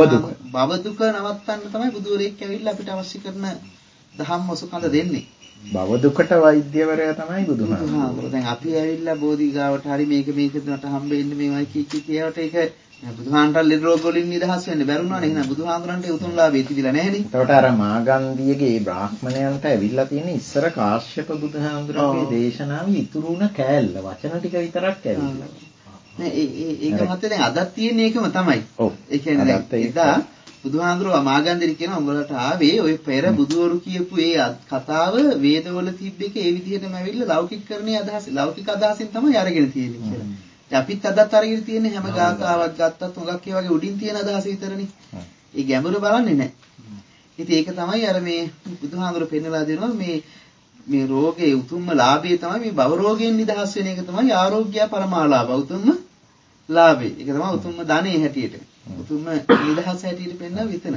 භව දුක නවත්තන්න තමයි බුදුරෙක් ඇවිල්ලා අපිට අවශ්‍ය කරන දහම් ඔසුකඳ දෙන්නේ. භව දුකට වෛද්‍යවරයා තමයි බුදුහාමුදුරුවෝ. දැන් අපි ඇවිල්ලා බෝධිගාවට හරි මේක නට හම්බෙන්නේ මේවයි කී කියවට ඒක බුදුහාන්ටල් ලෙඩ රෝග වලින් නිදහස් වෙන්න බැරුණානේ. එහෙනම් බුදුහාමුදුරන්ට උතුම් ලාභය තිබිලා නැහැනේ. එතකොට අර මාගන්ධියගේ බ්‍රාහ්මණයන්ට ඇවිල්ලා තියෙන ඉස්සර කාශ්‍යප බුදුහාමුදුරන්ගේ දේශනාවේ ඉතුරු වුණ කෑල්ල වචන ටික විතරක් ඇවිල්ලා. නෑ ඒක මතේ දැන් අදත් තියෙන එකම තමයි. ඔව්. ඒ කියන්නේ එදා බුදුහාමුදුරුවෝ මාගන්ධිරි කියනවා උඹලට ආවේ ওই පෙර බුදුවරු කියපු ඒ කතාව වේදවල තිබ්බ එක ඒ විදිහටම ඇවිල්ලා ලෞකිකකරණයේ අදහස ලෞකික අදහසින් තමයි අරගෙන තියෙන්නේ කියලා. අපිත් අදත් අරගෙන තියෙන්නේ හැම ගාථාවක් ගත්තත් උඟක් ඒ වගේ උඩින් තියෙන අදහස විතරනේ. ඒ ගැඹුර බලන්නේ නැහැ. ඉතින් ඒක තමයි අර මේ බුදුහාමුදුරුවෝ පෙන්නලා දෙනවා මේ රෝගේ උතුම්ම ලාභය තමයි මේ භව රෝගයෙන් නිදහස් වෙන එක තමයි ආරෝග්‍ය පරමාලාභ උතුම්ම ලාභය. ඒක තමයි උතුම්ම ධනෙ හැටියට. උතුම්ම නිදහස හැටියට පෙන්නන විතන.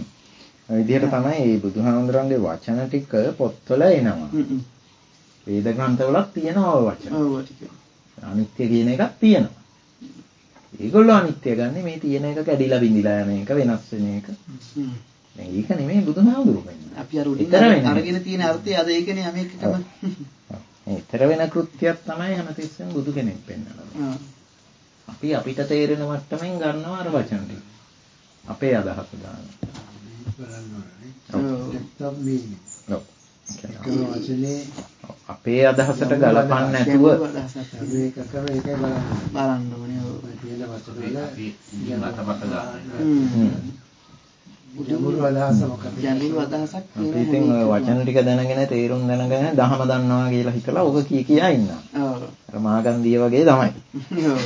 ඒ විදිහට තමයි මේ බුදුහාමුදුරන්ගේ වචන ටික පොත්වල එනවා. වේද ග්‍රන්ථවලත් තියෙනවා වචන. ඔව් ටික. අනිත්‍ය කියන එකක් තියෙනවා. ඒගොල්ලෝ අනිත්‍ය ගන්න මේ තියෙන එක කැඩිලා බිඳිලා යන එක වෙනස් වෙන එක. දැන් ඒක නෙමෙයි බුදුහාමුදුරුවෝ කියන්නේ. අපි අර උඩින් අරගෙන තියෙන අර්ථය අද ඒකනේ හැම එකකම. ඊතර වෙන කෘත්‍යයක් තමයි හැමතිස්සෙම බුදු කෙනෙක් පෙන්නනවා. අපි අපිට තේරෙන මට්ටමින් ගන්නවා අර වචන ටික. අපේ අදහස දානවා. අපේ අදහසට ගලපන්න නැතුව මේකකම ඒකයි බලන්න ඕනේ. තියෙන වචන වල මතපත ගන්න. ගැඹුරු අදහස මොකක්ද? ගැඹුරු අදහසක් අපි ඉතින් ඔය වචන ටික දැනගෙන තේරුම් දැනගෙන දහම දන්නවා කියලා හිතලා ඔක කියා ඉන්නවා. ඔව්. අර මාගන්ධිය වගේ තමයි. ඔව්.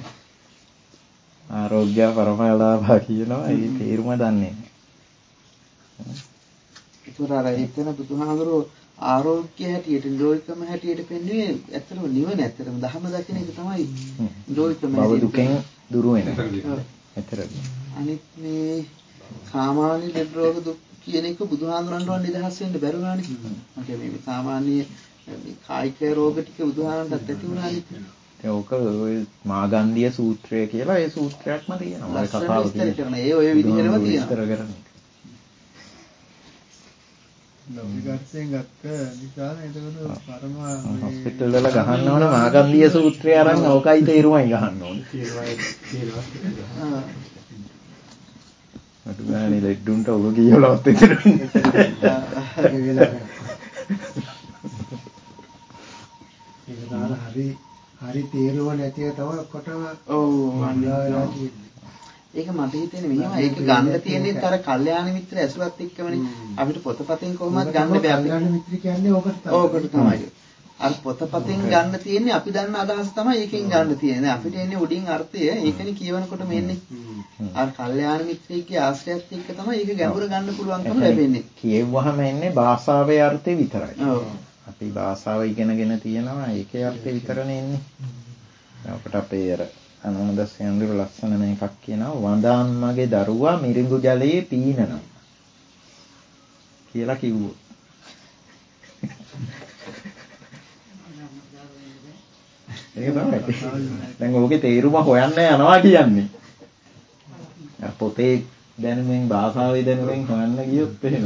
ආරෝග්‍ය පරමාලාභ කියනවා ඒ තේරුම දන්නේ නැහැ. ඒතර අර එතන බුදුහාමුදුරුවෝ ආරෝග්‍ය හැටියට නිරෝධිකම හැටියට පෙන්වන්නේ ඇත්තටම නිවන ඇත්තටම ධර්ම දකින එක තමයි නිරෝධිකම බව දුකෙන් දුරු වෙන. අනිත් මේ සාමාන්‍ය ලෙඩ රෝග දුක් කියන එක බුදුහාමුදුරන්ට නිදහස් වෙන්න බැරුණානේ. මම මේ සාමාන්‍ය මේ කායික රෝග ටික බුදුහාමුදුරන්ට ඇති වුණානේ. ඒක ඔය මාගන්ධිය සූත්‍රය කියලා ඒ සූත්‍රයක්ම තියෙනවා. ඒ කතාව තියෙනවා. ඒ ඔය විදිහටම තියෙනවා. ලෞකිකයෙන් ගත්ත නිසා එතකොට පරම හොස්පිටල් වල ගහන්න ඕන මාගන්ධිය සූත්‍රය අරන් ඕකයි තේරුමයි ගහන්න ඕන. මට ගානේ ලෙඩුන්ට ඔබ කියලාවත් එතනින්. ඒක දාලා හරි තේරුම නැතිව තමයි ඔක්කොටම ඔව් ඒක මට හිතෙන්නේ මෙහෙම ඒක ගන්න තියෙන්නේ අර කල්යාණ මිත්‍ර ඇසුරත් එක්කමනේ අපිට පොතපතෙන් කොහොමද ගන්න බෑ කල්යාණ මිත්‍ර කියන්නේ ඕකට තමයි. ඕකට තමයි. අර පොතපතෙන් ගන්න තියෙන්නේ අපි දන්න අදහස තමයි ඒකෙන් ගන්න තියෙන්නේ. අපිට එන්නේ උඩින් අර්ථය ඒකනේ කියවනකොටම එන්නේ. අර කල්යාණ මිත්‍රයෙක්ගේ ආශ්‍රයත් එක්ක තමයි ඒක ගැඹුර ගන්න පුළුවන්කම ලැබෙන්නේ. කියෙව්වහම එන්නේ භාෂාවේ අර්ථය විතරයි. ඔව්. අපි භාෂාව ඉගෙනගෙන තියෙනවා ඒකේ අර්ථය විතරනේ එන්නේ. අපිට අපේ අර අනුමදස් යන්දුර ලස්සන මේකක් කියනවා වඳාන්මගේ දරුවා මිරිඟු ජලයේ පීනනවා කියලා කිව්වෝ. ඒක තමයි. දැන් ඕකේ තේරුම හොයන්න යනවා කියන්නේ. පොතේ දැනුමෙන් භාෂාවේ දැනුමෙන් හොයන්න ගියොත් එහෙම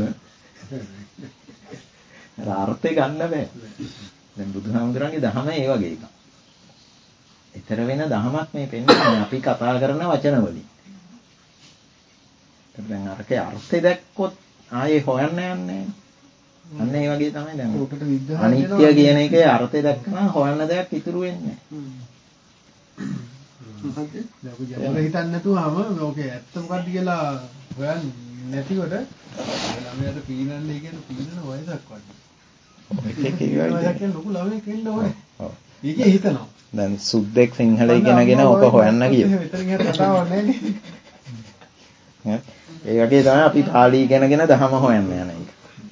අර්ථය ගන්න බෑ. දැන් බුදුහාමුදුරන්ගේ දහම ඒ වගේ එකක්. ඊතර වෙන දහමක් මේ පෙන්නන්නේ අපි කතා කරන වචන වලින්. දැන් අරකේ අර්ථය දැක්කොත් ආයේ හොයන්න යන්නේ. අන්න ඒ වගේ තමයි දැන්. ඔකට විග්‍රහ අනිත්‍ය කියන එකේ අර්ථය දැක්කම හොයන්න දෙයක් ඉතුරු වෙන්නේ නැහැ. මොකද්ද? දැන් අපි ගැඹුර හිතන්නේ නැතුවම ඕකේ ඇත්ත මොකද්ද කියලා හොයන්නේ නැතිකොට ළමයාට පීනන්නේ කියන්නේ පීනන වයසක් වගේ. ඒක කියවයි. ඒක ලොකු ළමයෙක් වෙන්න ඕනේ. ඔව්. ඒකේ හිතනවා. දැන් සුද්දෙක් සිංහල ඉගෙනගෙන ඕක හොයන්න ගියොත්. මෙතන ගියත් කතාවක් නැහැ නේ. ඒ වගේ තමයි අපි පාලි ඉගෙනගෙන දහම හොයන්න යන එක.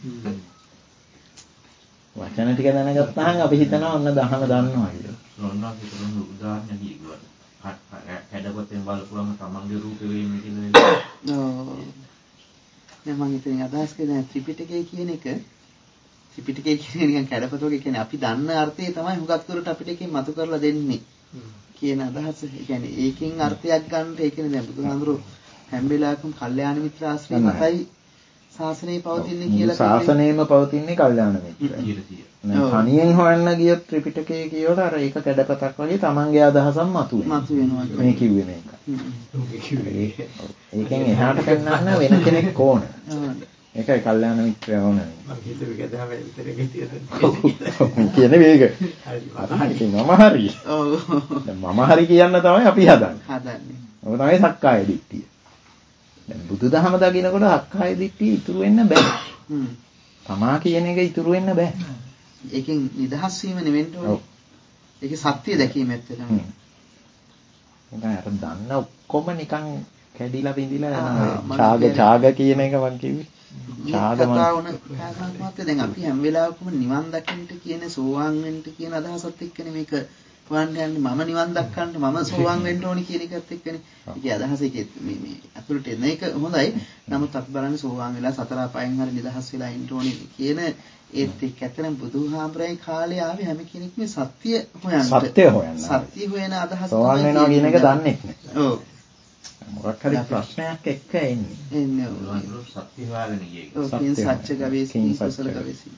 වචන ටික දැනගත්තාම අපි හිතනවා ඔන්න දහම දන්නවා කියලා. නොන්නා හිතන උදාහරණ කිව්වා. හැඩපොතෙන් බලපුවම තමන්ගේ රූපේ වෙන්නේ කියලා. ඔව්. දැන් මම හිතන්නේ අදහස් කරන්නේ ත්‍රිපිටකය කියන එක ත්‍රිපිටකය කියන්නේ නිකන් කැඩපතෝගේ කියන්නේ අපි දන්න අර්ථය තමයි හුඟක් දුරට අපිට එකෙන් මතු කරලා දෙන්නේ කියන අදහස. ඒ කියන්නේ ඒකෙන් අර්ථයක් ගන්නට ඒ කියන්නේ දැන් බුදුහාමුදුරුවෝ හැම වෙලාවකම කල්යාණ මිත්‍ර ආශ්‍රය මතයි ශාසනය පවතින්නේ කියලා ශාසනයම පවතින්නේ කල්යාණ මිත්‍රයි. තනියෙන් හොයන්න ගියොත් ත්‍රිපිටකයේ කියවල අර ඒක කැඩපතක් වගේ තමන්ගේ අදහසක් මතුවෙනවා. මේ කිව්වේ මේක. ඒකෙන් එහාට පෙන්නන්න වෙන කෙනෙක් ඕන. ඒකයි කල්යාණ මිත්‍රය ඕන. මම හිතුවේ ගදාම විතරේ තියෙන. කියන්නේ මේක. හරි. මම හරි. ඔව්. මම හරි කියන්න තමයි අපි හදන්නේ. හදන්නේ. ඔබ තමයි සක්කාය දිට්ඨිය. දැන් බුදුදහම දකින්නකොට සක්කාය දිට්ඨිය ඉතුරු වෙන්න බෑ. තමා කියන එක ඉතුරු වෙන්න බෑ. ඒකෙන් නිදහස් වීම නෙවෙන්න ඕනේ. ඒකේ සත්‍ය දැකීම ඇත්තටම. මම අර දන්න ඔක්කොම නිකන් කැඩිලා බිඳිලා යනවා. ඡාග කියන එක මම කිව්වේ. ඡාග මම දැන් අපි හැම වෙලාවකම නිවන් දකින්න කියන සෝවාන් වෙන්න කියන අදහසත් එක්කනේ මේක හොයන්න යන්නේ. මම නිවන් දක්කන්න මම සෝවාන් වෙන්න ඕනි කියන එකත් එක්කනේ. ඒකේ අදහස ඒකේ මේ අතුලට එන එක හොඳයි. නමුත් අපි බලන්නේ සෝවාන් වෙලා සතර අපායන් හරි නිදහස් වෙලා ඉන්න ඕනි කියන ඒත් එක්ක ඇත්තටම බුදුහාමරයි කාලේ ආවේ හැම කෙනෙක්ම සත්‍ය හොයන්න. සත්‍ය හොයන අදහස සෝවාන් වෙනවා කියන එක දන්නේ නැහැ. ඔව්. මොකක් හරි ප්‍රශ්නයක් එක්ක එන්නේ. ඔව්. සත්‍ය හොයාගෙන ගියේ. ඔව්. සත්‍ය ගවේෂී කුසල ගවේෂී.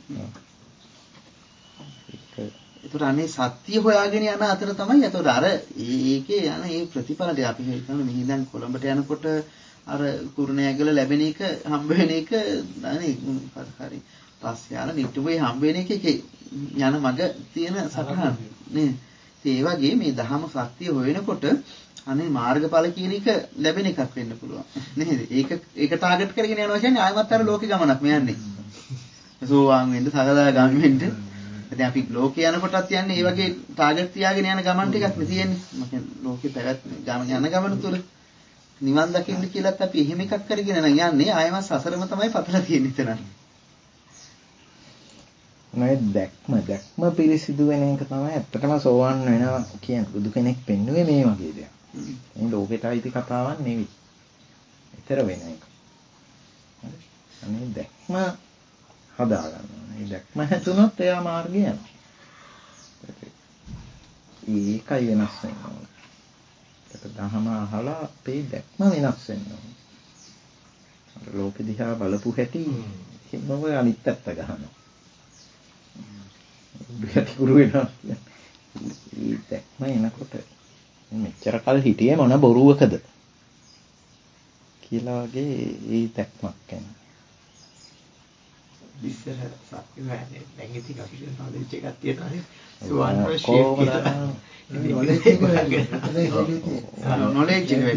ඒතර අනේ සත්‍ය හොයාගෙන යන අතර තමයි ඒතර අර ඒකේ යන ඒ ප්‍රතිඵලය අපි හිතන්නේ මෙහි දැන් කොළඹට යනකොට අර කුරුණෑගල ලැබෙන එක හම්බ වෙන එක අනේ හරි පස්සේ ආන නිට්ටුවේ හම්බ වෙන එකේ යන මග තියෙන සටහන් නේ. ඒ වගේ මේ දහම සත්‍ය හොයනකොට අනේ මාර්ගඵල කියන එක ලැබෙන එකක් වෙන්න පුළුවන් නේද? ඒක ටාගට් කරගෙන යනවා කියන්නේ ආයමත් අර ලෝකේ ගමනක් මෙයන්නේ. සෝවාන් වෙන්න සකදාගාමී වෙන්න. දැන් අපි ලෝකේ යනකොටත් යන්නේ මේ වගේ ටාගට් තියාගෙන යන ගමන් ටිකක් නේ තියෙන්නේ. මම ලෝකේ පැවැත් යන ගමන තුල නිවන් දකින්න කියලාත් අපි එහෙම එකක් කරගෙන නම් යන්නේ ආයමත් සසරම තමයි පතලා තියෙන්නේ එතන. මේ දැක්ම පිරිසිදු වෙන එක තමයි ඇත්තටම සෝවන් වෙනවා කියන බුදු කෙනෙක් පෙන්වුවේ මේ වගේ දෙයක්. මේ ලෝකෙට අයිති කතාවක් නෙවෙයි. ඊතර වෙන එක. හරි. අනේ දැක්ම හදාගන්න. මේ දැක්ම හැදුනොත් එයා මාර්ගය යනවා. ඒකයි වෙනස් වෙන්නේ. ඒක දහම අහලා අපේ දැක්ම වෙනස් වෙනවා. අර ලෝකෙ දිහා බලපු හැටි හිමව අනිත් පැත්ත ගහනවා. බියටි ගුරු වෙනවා. ඒ දැක්ම එනකොට මෙච්චර කල් හිටියේ මොන බොරුවකද කියලා වගේ ඒ දැක්මක් එනවා. ඉස්සර සත්‍ය වෙන්නේ දැන් ඉතින් අපිට knowledge එකක් තියෙනවානේ. සුවන් රෂේ knowledge එක වැඩි. knowledge එක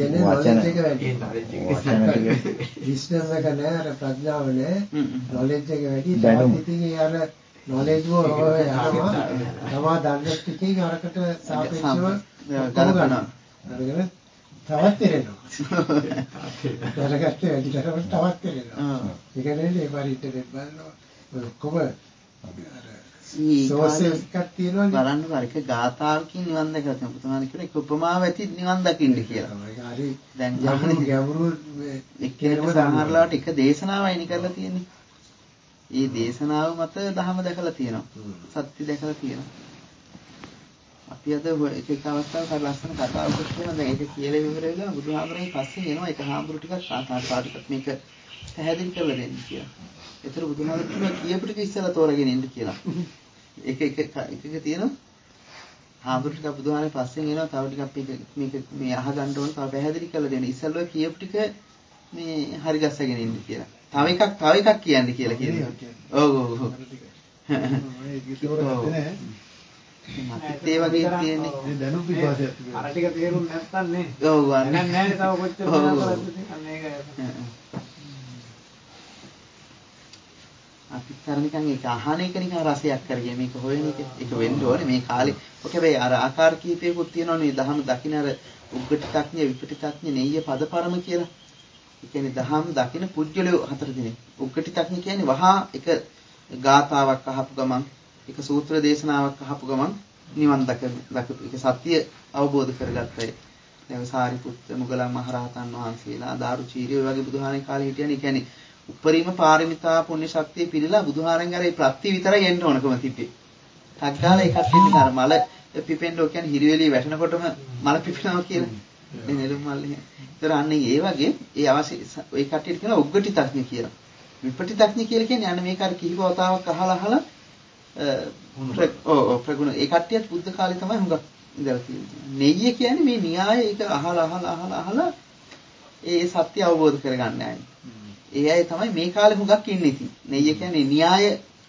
වැඩි. විශ්නම එක නෑ අර ප්‍රඥාව නෑ. knowledge එක වැඩි. දැනුම. ඉතින් අර knowledge වල තමා දන්න ටිකකින් අරකට සාපේක්ෂව ගලපනවා. අරගෙන තවත් තේරෙනවා. දැනගත්තේ වැඩි තරමට තවත් තේරෙනවා. ඒක නේද ඒ පරිද්දෙන් බලනවා. ඔක්කොම අර සෝසස් එකක් තියෙනවනේ. බලන්න පරික ගාථාවකින් නිවන් දැකලා තියෙනවා. පුතමාන කියන එක උපමාව ඇති නිවන් දකින්න කියලා. හරි. දැන් ගැඹුරු එක්කේම සමහරලාට එක දේශනාවයිනි කරලා තියෙන්නේ. ඒ දේශනාව මත ධහම දැකලා තියෙනවා. සත්‍ය දැකලා තියෙනවා. අපි අද එක අවස්ථාවක හරි ලස්සන කතාවකුත් කියනවා. දැන් ඒක කියලා විවර වෙලා බුදුහාමරේ පස්සේ එනවා. ඒක හාමුදුරු ටිකක් කාටවත් මේක පැහැදිලි කරලා දෙන්න කියලා. ඒතර බුදුහාමරේ කියනවා කියපු ටික ඉස්සලා තෝරගෙන ඉන්න කියලා. එක තියෙනවා. හාමුදුරු ටික බුදුහාමරේ පස්සේ එනවා. තව ටිකක් මේක මේ අහගන්න ඕන තව පැහැදිලි කරලා දෙන්න. ඉස්සල්ලා කියපු ටික මේ හරි ගස්සගෙන ඉන්න කියලා. තව එකක් කියන්නේ කියලා කියනවා. ඔව්. මත් ඒ වගේ තියෙන්නේ. මේ දැනුම් පිපාසයක් තිබෙනවා. අර ටික තේරුම් නැත්තම් නේ. ඔව් නැහැ නෑනේ තව කොච්චර කරද්දී අන්න ඒක. අපිත් අර නිකන් ඒක අහන එක නිකන් රසයක් කරගෙන මේක හොයන එක ඒක වෙන්න ඕනේ මේ කාලේ. ඔක හැබැයි අර ආකාර කීපයකුත් තියෙනවනේ දහම දකින්න අර උග්ගටිතඥ විපටිතඥ නෙయ్య පදපරම කියලා. ඒ කියන්නේ දහම් දකින්න පුජ්‍යලෝ 4 දෙනෙක්. උග්ගටිතඥ කියන්නේ වහා එක ගාථාවක් අහපු ගමන් එක සූත්‍ර දේශනාවක් අහපු ගමන් නිවන් දකපු ඒක සත්‍ය අවබෝධ කරගත්තයි. දැන් සාරිපුත්ත මුගලන් මහරහතන් වහන්සේලා දාරුචීරිය වගේ බුදුහාමේ කාලේ හිටියනේ. ඒ කියන්නේ උපරිම පාරමිතා පුණ්‍ය ශක්තිය පිළිලා බුදුහාරන්ගේ අර ප්‍රත්‍ය විතරයි එන්න ඕනකම තිබ්බේ. ටක් ගාලා එකක් වෙන්නේ අර මල පිපෙන්න ඕක කියන්නේ හිරිවෙලිය වැටෙනකොටම මල පිපෙනවා කියලා. මේ නෙළුම් මල් එහෙම. ඒතර අන්නේ ඒ වගේ ඒ අවශ්‍ය ඒ කට්ටියට කියනවා උග්ගටිතඥ කියලා. විපටිතඥ කියලා කියන්නේ අන්න මේක අර කිහිප වතාවක් අහලා ප්‍රගුණ ඒ කට්ටියත් බුද්ධ කාලේ තමයි හුඟක් ඉඳලා තියෙන්නේ. නෙయ్య කියන්නේ මේ න්‍යාය ඒක අහලා ඒ සත්‍ය අවබෝධ කරගන්න ආයි. ඒ අය තමයි මේ කාලේ හුඟක් ඉන්නේ ඉතින්. නෙయ్య කියන්නේ න්‍යාය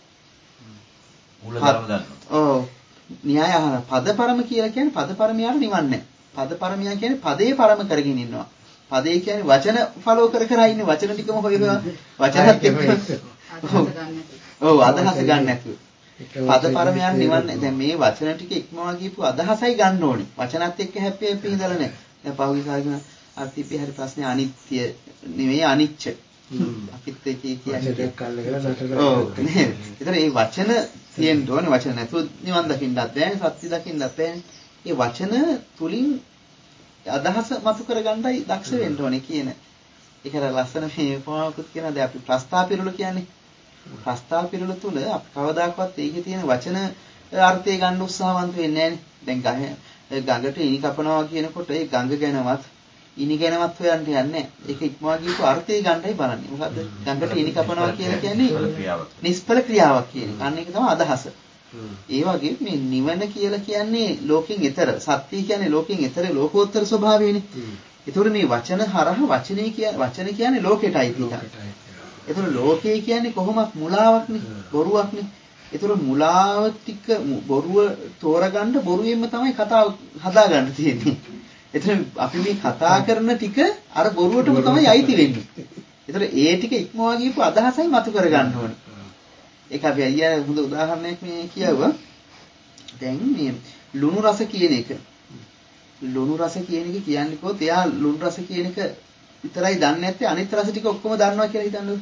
මූලධර්ම දන්නවා. ඔව්. න්‍යාය අහන පදපරම කියලා කියන්නේ පදපරමියාට නිවන්නේ. පදපරමියා කියන්නේ පදේ පරම කරගෙන ඉන්නවා. පදේ කියන්නේ වචන ෆලෝ කර ඉන්නේ වචන ටිකම හොයනවා. වචනත් එක්ක ඔව් අදහස ගන්න නැතුව. පදපරමයන් නිවන්නේ. දැන් මේ වචන ටික ඉක්මවා ගියපු අදහසයි ගන්න ඕනේ. වචනත් එක්ක හැප්පි ඉඳලා නැහැ. දැන් පහුගිය කාලේ අර තිබ්බේ හරි ප්‍රශ්නේ අනිත්‍ය නෙවෙයි අනිච්ච. අපිත් ඒක කියන්නේ කල්ල කියලා නටන. ඔව් නේද? ඒතර මේ වචන තියෙන්න ඕනේ. වචන නැතුව නිවන් දකින්නත් බෑනේ. සත්‍ය දකින්නත් බෑනේ. මේ වචන තුලින් අදහස මතු කරගන්නයි දක්ෂ වෙන්න ඕනේ කියන. ඒක අර ලස්සන මේ උපමාවකුත් කියනවා. දැන් අපි ප්‍රස්තාව පිරුළු කියන්නේ. ප්‍රස්තාව පිරුළු තුල අපි කවදාකවත් ඒකේ තියෙන වචන අර්ථය ගන්න උත්සාහවන්ත වෙන්නේ නැහැනේ. දැන් ගඟට ඉනි කපනවා කියනකොට ඒ ගඟ ගැනවත් ඉනි ගැනවත් හොයන්න යන්නේ නැහැ. ඒක ඉක්මවා ගිහපු අර්ථය ගන්නයි බලන්නේ. මොකද්ද? ගඟට ඉනි කපනවා කියලා කියන්නේ නිෂ්ඵල ක්‍රියාවක් කියන එක. අන්න ඒක තමයි අදහස. ඒ වගේ මේ නිවන කියලා කියන්නේ ලෝකෙන් ඈතර. සත්‍ය කියන්නේ ලෝකෙන් ඈතර ලෝකෝත්තර ස්වභාවයනේ. ඒතකොට මේ වචන හරහා වචන කියන්නේ ලෝකෙටයි තියෙන්නේ. ඒතකොට ලෝකේ කියන්නේ කොහොමත් මුලාවක්නේ, බොරුවක්නේ. ඒතකොට මුලාව ටික බොරුව තෝරගන්න බොරුවෙන්ම තමයි කතාව හදාගන්න තියෙන්නේ. එතන අපි මේ කතා කරන ටික අර බොරුවටම තමයි අයිති වෙන්නේ. ඒතර ඒ ටික ඉක්මවා ගියපු අදහසයි මතු කරගන්න ඕනේ. ඒක අපි අයියා හොඳ උදාහරණයක් මේ කියවුවා. දැන් මේ ලුණු රස කියන එක. ලුණු රස කියන එක කියන්නේ කොහොමද? එයා ලුණු රස කියන එක විතරයි දන්නේ නැත්තේ අනිත් රස ටික ඔක්කොම දන්නවා කියලා හිතන්නකො.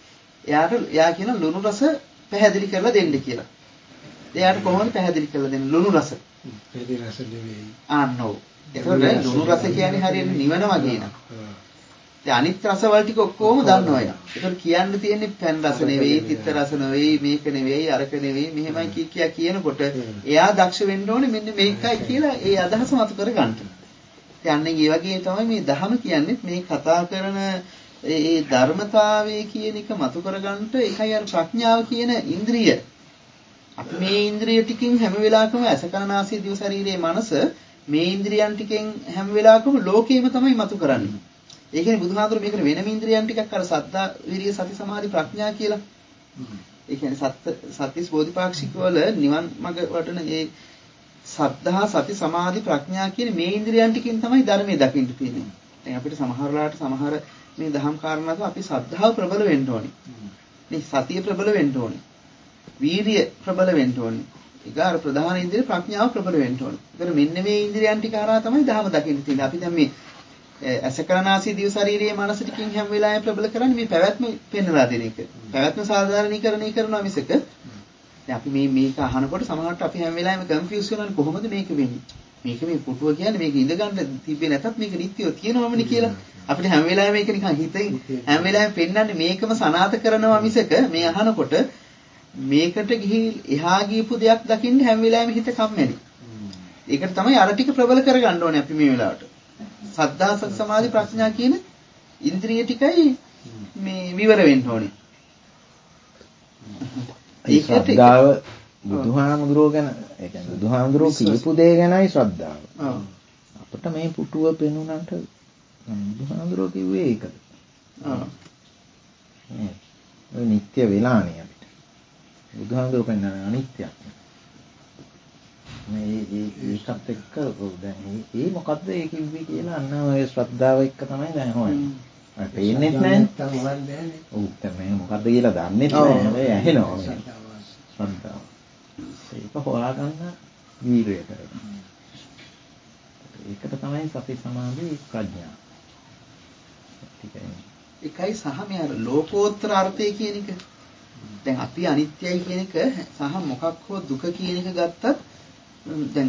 එයා කියන ලුණු රස පැහැදිලි කරලා දෙන්න කියලා. එයාට කොහොමද පැහැදිලි කරලා දෙන්නේ ලුණු රස? පැහැදිලි රස නෙවෙයි. ආන්නෝ. ඒකට ලුණු රස කියන්නේ හරියට නිවන වගේ නක්. දැන් අනිත් රස වල ටික ඔක්කොම දන්නවා යා. ඒකට කියන්න තියෙන්නේ පැන් රස නෙවෙයි, තිත්ත රස නෙවෙයි, මේක නෙවෙයි, අරක නෙවෙයි, මෙහෙමයි කියනකොට එයා දක්ෂ වෙන්න ඕනේ මෙන්න මේකයි කියලා ඒ අදහස මතු කර ගන්න. යන්නේ ඒ වගේ තමයි මේ ධහම කියන්නේ මේ කතා කරන ඒ ධර්මතාවයේ කියන එක මතු කරගන්නට ඒකයි අර ප්‍රඥාව කියන ඉන්ද්‍රිය. අපි මේ ඉන්ද්‍රිය ටිකෙන් හැම වෙලාවකම අසකනාසී දිව ශරීරයේ මනස මේ ඉන්ද්‍රියන් ටිකෙන් හැම වෙලාවකම ලෝකේම තමයි මතු කරන්නේ. ඒ කියන්නේ බුදුහාමුදුරු මේකට වෙනම ඉන්ද්‍රියන් ටිකක් අර සද්දා විරිය සති සමාධි ප්‍රඥා කියලා. ඒ කියන්නේ සත්‍තිස් බෝධිපාක්ෂික වල නිවන් මඟ වටන ඒ සද්ධා සති සමාධි ප්‍රඥා කියන මේ ඉන්ද්‍රියන් ටිකෙන් තමයි ධර්මයේ දකින්න තියෙන්නේ. දැන් අපිට සමහරලාට සමහර මේ දහම් කාරණාක අපි සද්ධාව ප්‍රබල වෙන්න ඕනේ. මේ සතිය ප්‍රබල වෙන්න ඕනේ. වීර්ය ප්‍රබල වෙන්න ඕනේ. ඊගාර ප්‍රධාන ඉන්ද්‍රිය ප්‍රඥාව ප්‍රබල වෙන්න ඕනේ. ඒතර මෙන්න මේ ඉන්ද්‍රියන් ටික හරහා තමයි ධහම දකින්න තියෙන්නේ. අපි දැන් මේ අසකරණාසී දිව ශරීරයේ මනස ටිකෙන් හැම වෙලාවෙම ප්‍රබල කරන්නේ මේ පැවැත්ම පෙන්වලා දෙන එක. පැවැත්ම සාධාරණීකරණය කරනවා මිසක දැන් අපි මේක අහනකොට සමහරවිට අපි හැම වෙලාවෙම කන්ෆියුස් වෙනවානේ කොහොමද මේක වෙන්නේ? මේක මේ පුටුව කියන්නේ මේක ඉඳ ගන්න තිබ්බේ නැතත් මේක නිත්‍යව තියෙනවමනේ කියලා. අපිට හැම වෙලාවෙම මේක නිකන් හිතෙන් හැම වෙලාවෙම පෙන්වන්නේ මේකම සනාත කරනවා මිසක මේ අහනකොට මේකට ගිහින් එහා ගියපු දෙයක් දකින්න හැම වෙලාවෙම හිත කම්මැලි. ඒකට තමයි අර ටික ප්‍රබල කරගන්න ඕනේ අපි මේ වෙලාවට. සද්ධා සති සමාධි ප්‍රඥා කියන ඉන්ද්‍රිය ටිකයි මේ විවර වෙන්න ඕනේ. ඒ ශ්‍රද්ධාව බුදුහාමුදුරුවෝ ගැන ඒ කියන්නේ බුදුහාමුදුරුවෝ කියපු දේ ගැනයි ශ්‍රද්ධාව. ඔව්. අපිට මේ පුටුව පෙනුනන්ට බුදුහාමුදුරුවෝ කිව්වේ ඒකද? ඔව්. ඔය නිත්‍ය වෙලානේ අපිට. බුදුහාමුදුරුවෝ පෙන්නන අනිත්‍යයක්. මේ ඒකත් එක්ක දැන් ඒ මොකද්ද ඒ කිව්වේ කියලා අන්න ඔය ශ්‍රද්ධාව එක්ක තමයි දැන් හොයන්නේ. මම පේන්නේ නැහැ. ඔව් දැන් මේ මොකද්ද කියලා දන්නේ නැහැ. හැබැයි ඇහෙනවා මේ ශ්‍රද්ධාව. ඒක හොයාගන්න වීරය කරගන්න. ඒකට තමයි සති සමාධි ප්‍රඥා. එකයි සහ මේ අර ලෝකෝත්තර අර්ථය කියන එක. දැන් අපි අනිත්‍යයි කියන එක සහ මොකක් හෝ දුක කියන එක ගත්තත් දැන්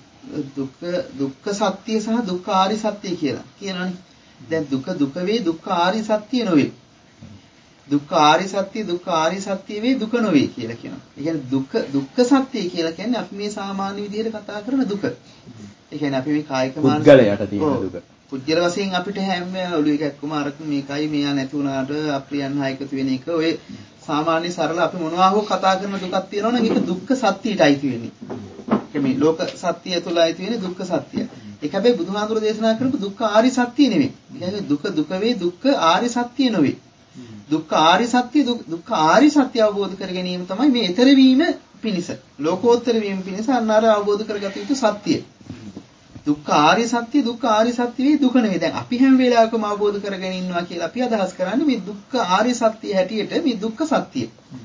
දුක්ඛ සත්‍ය සහ දුක්ඛ ආර්ය සත්‍ය කියලා කියනවනේ. දැන් දුක වේ දුක්ඛ ආර්ය සත්‍ය නොවේ. දුක්ඛ ආර්ය සත්‍ය දුක්ඛ ආර්ය සත්‍ය වේ දුක නොවේ කියලා කියනවා. ඒ කියන්නේ දුක්ඛ සත්‍ය කියලා කියන්නේ අපි මේ සාමාන්‍ය විදිහට කතා කරන දුක. ඒ කියන්නේ අපි මේ කායික මානසික පුද්ගලයාට තියෙන දුක. පුද්ගල වශයෙන් අපිට හැම ඔළුවේ කැක්කම අරක මේකයි මෙයා නැති වුණාට අප්‍රියයන් හා එකතු වෙන එක ඔය සාමාන්‍ය සරල අපි මොනවා හෝ කතා කරන දුකක් තියෙනවනම් ඒක දුක්ඛ සත්‍යයටයි අයිති වෙන්නේ. ඒ මේ ලෝක සත්‍යය තුළ අයිති වෙන්නේ දුක්ඛ සත්‍යය. ඒක හැබැයි බුදුහාමුදුරෝ දේශනා කරපු දුක්ඛ ආර්ය සත්‍ය නෙමෙයි. ඒ කියන්නේ දුක වේ දුක්ඛ ආර්ය සත්‍ය නෙවෙයි. දුක්ඛ ආර්ය සත්‍ය දුක්ඛ ආර්ය සත්‍ය අවබෝධ කර ගැනීම තමයි මේ ඊතර වීම පිණිස ලෝකෝත්තර වීම පිණිස අන්නාර අවබෝධ කරගත යුතු සත්‍යය. දුක්ඛ ආර්ය සත්‍ය දුක්ඛ ආර්ය සත්‍ය වේ දුක නෙවෙයි. දැන් අපි හැම වෙලාවකම අවබෝධ කරගෙන ඉන්නවා කියලා අපි අදහස් කරන්නේ මේ දුක්ඛ ආර්ය සත්‍ය හැටියට මේ දුක්ඛ සත්‍යය.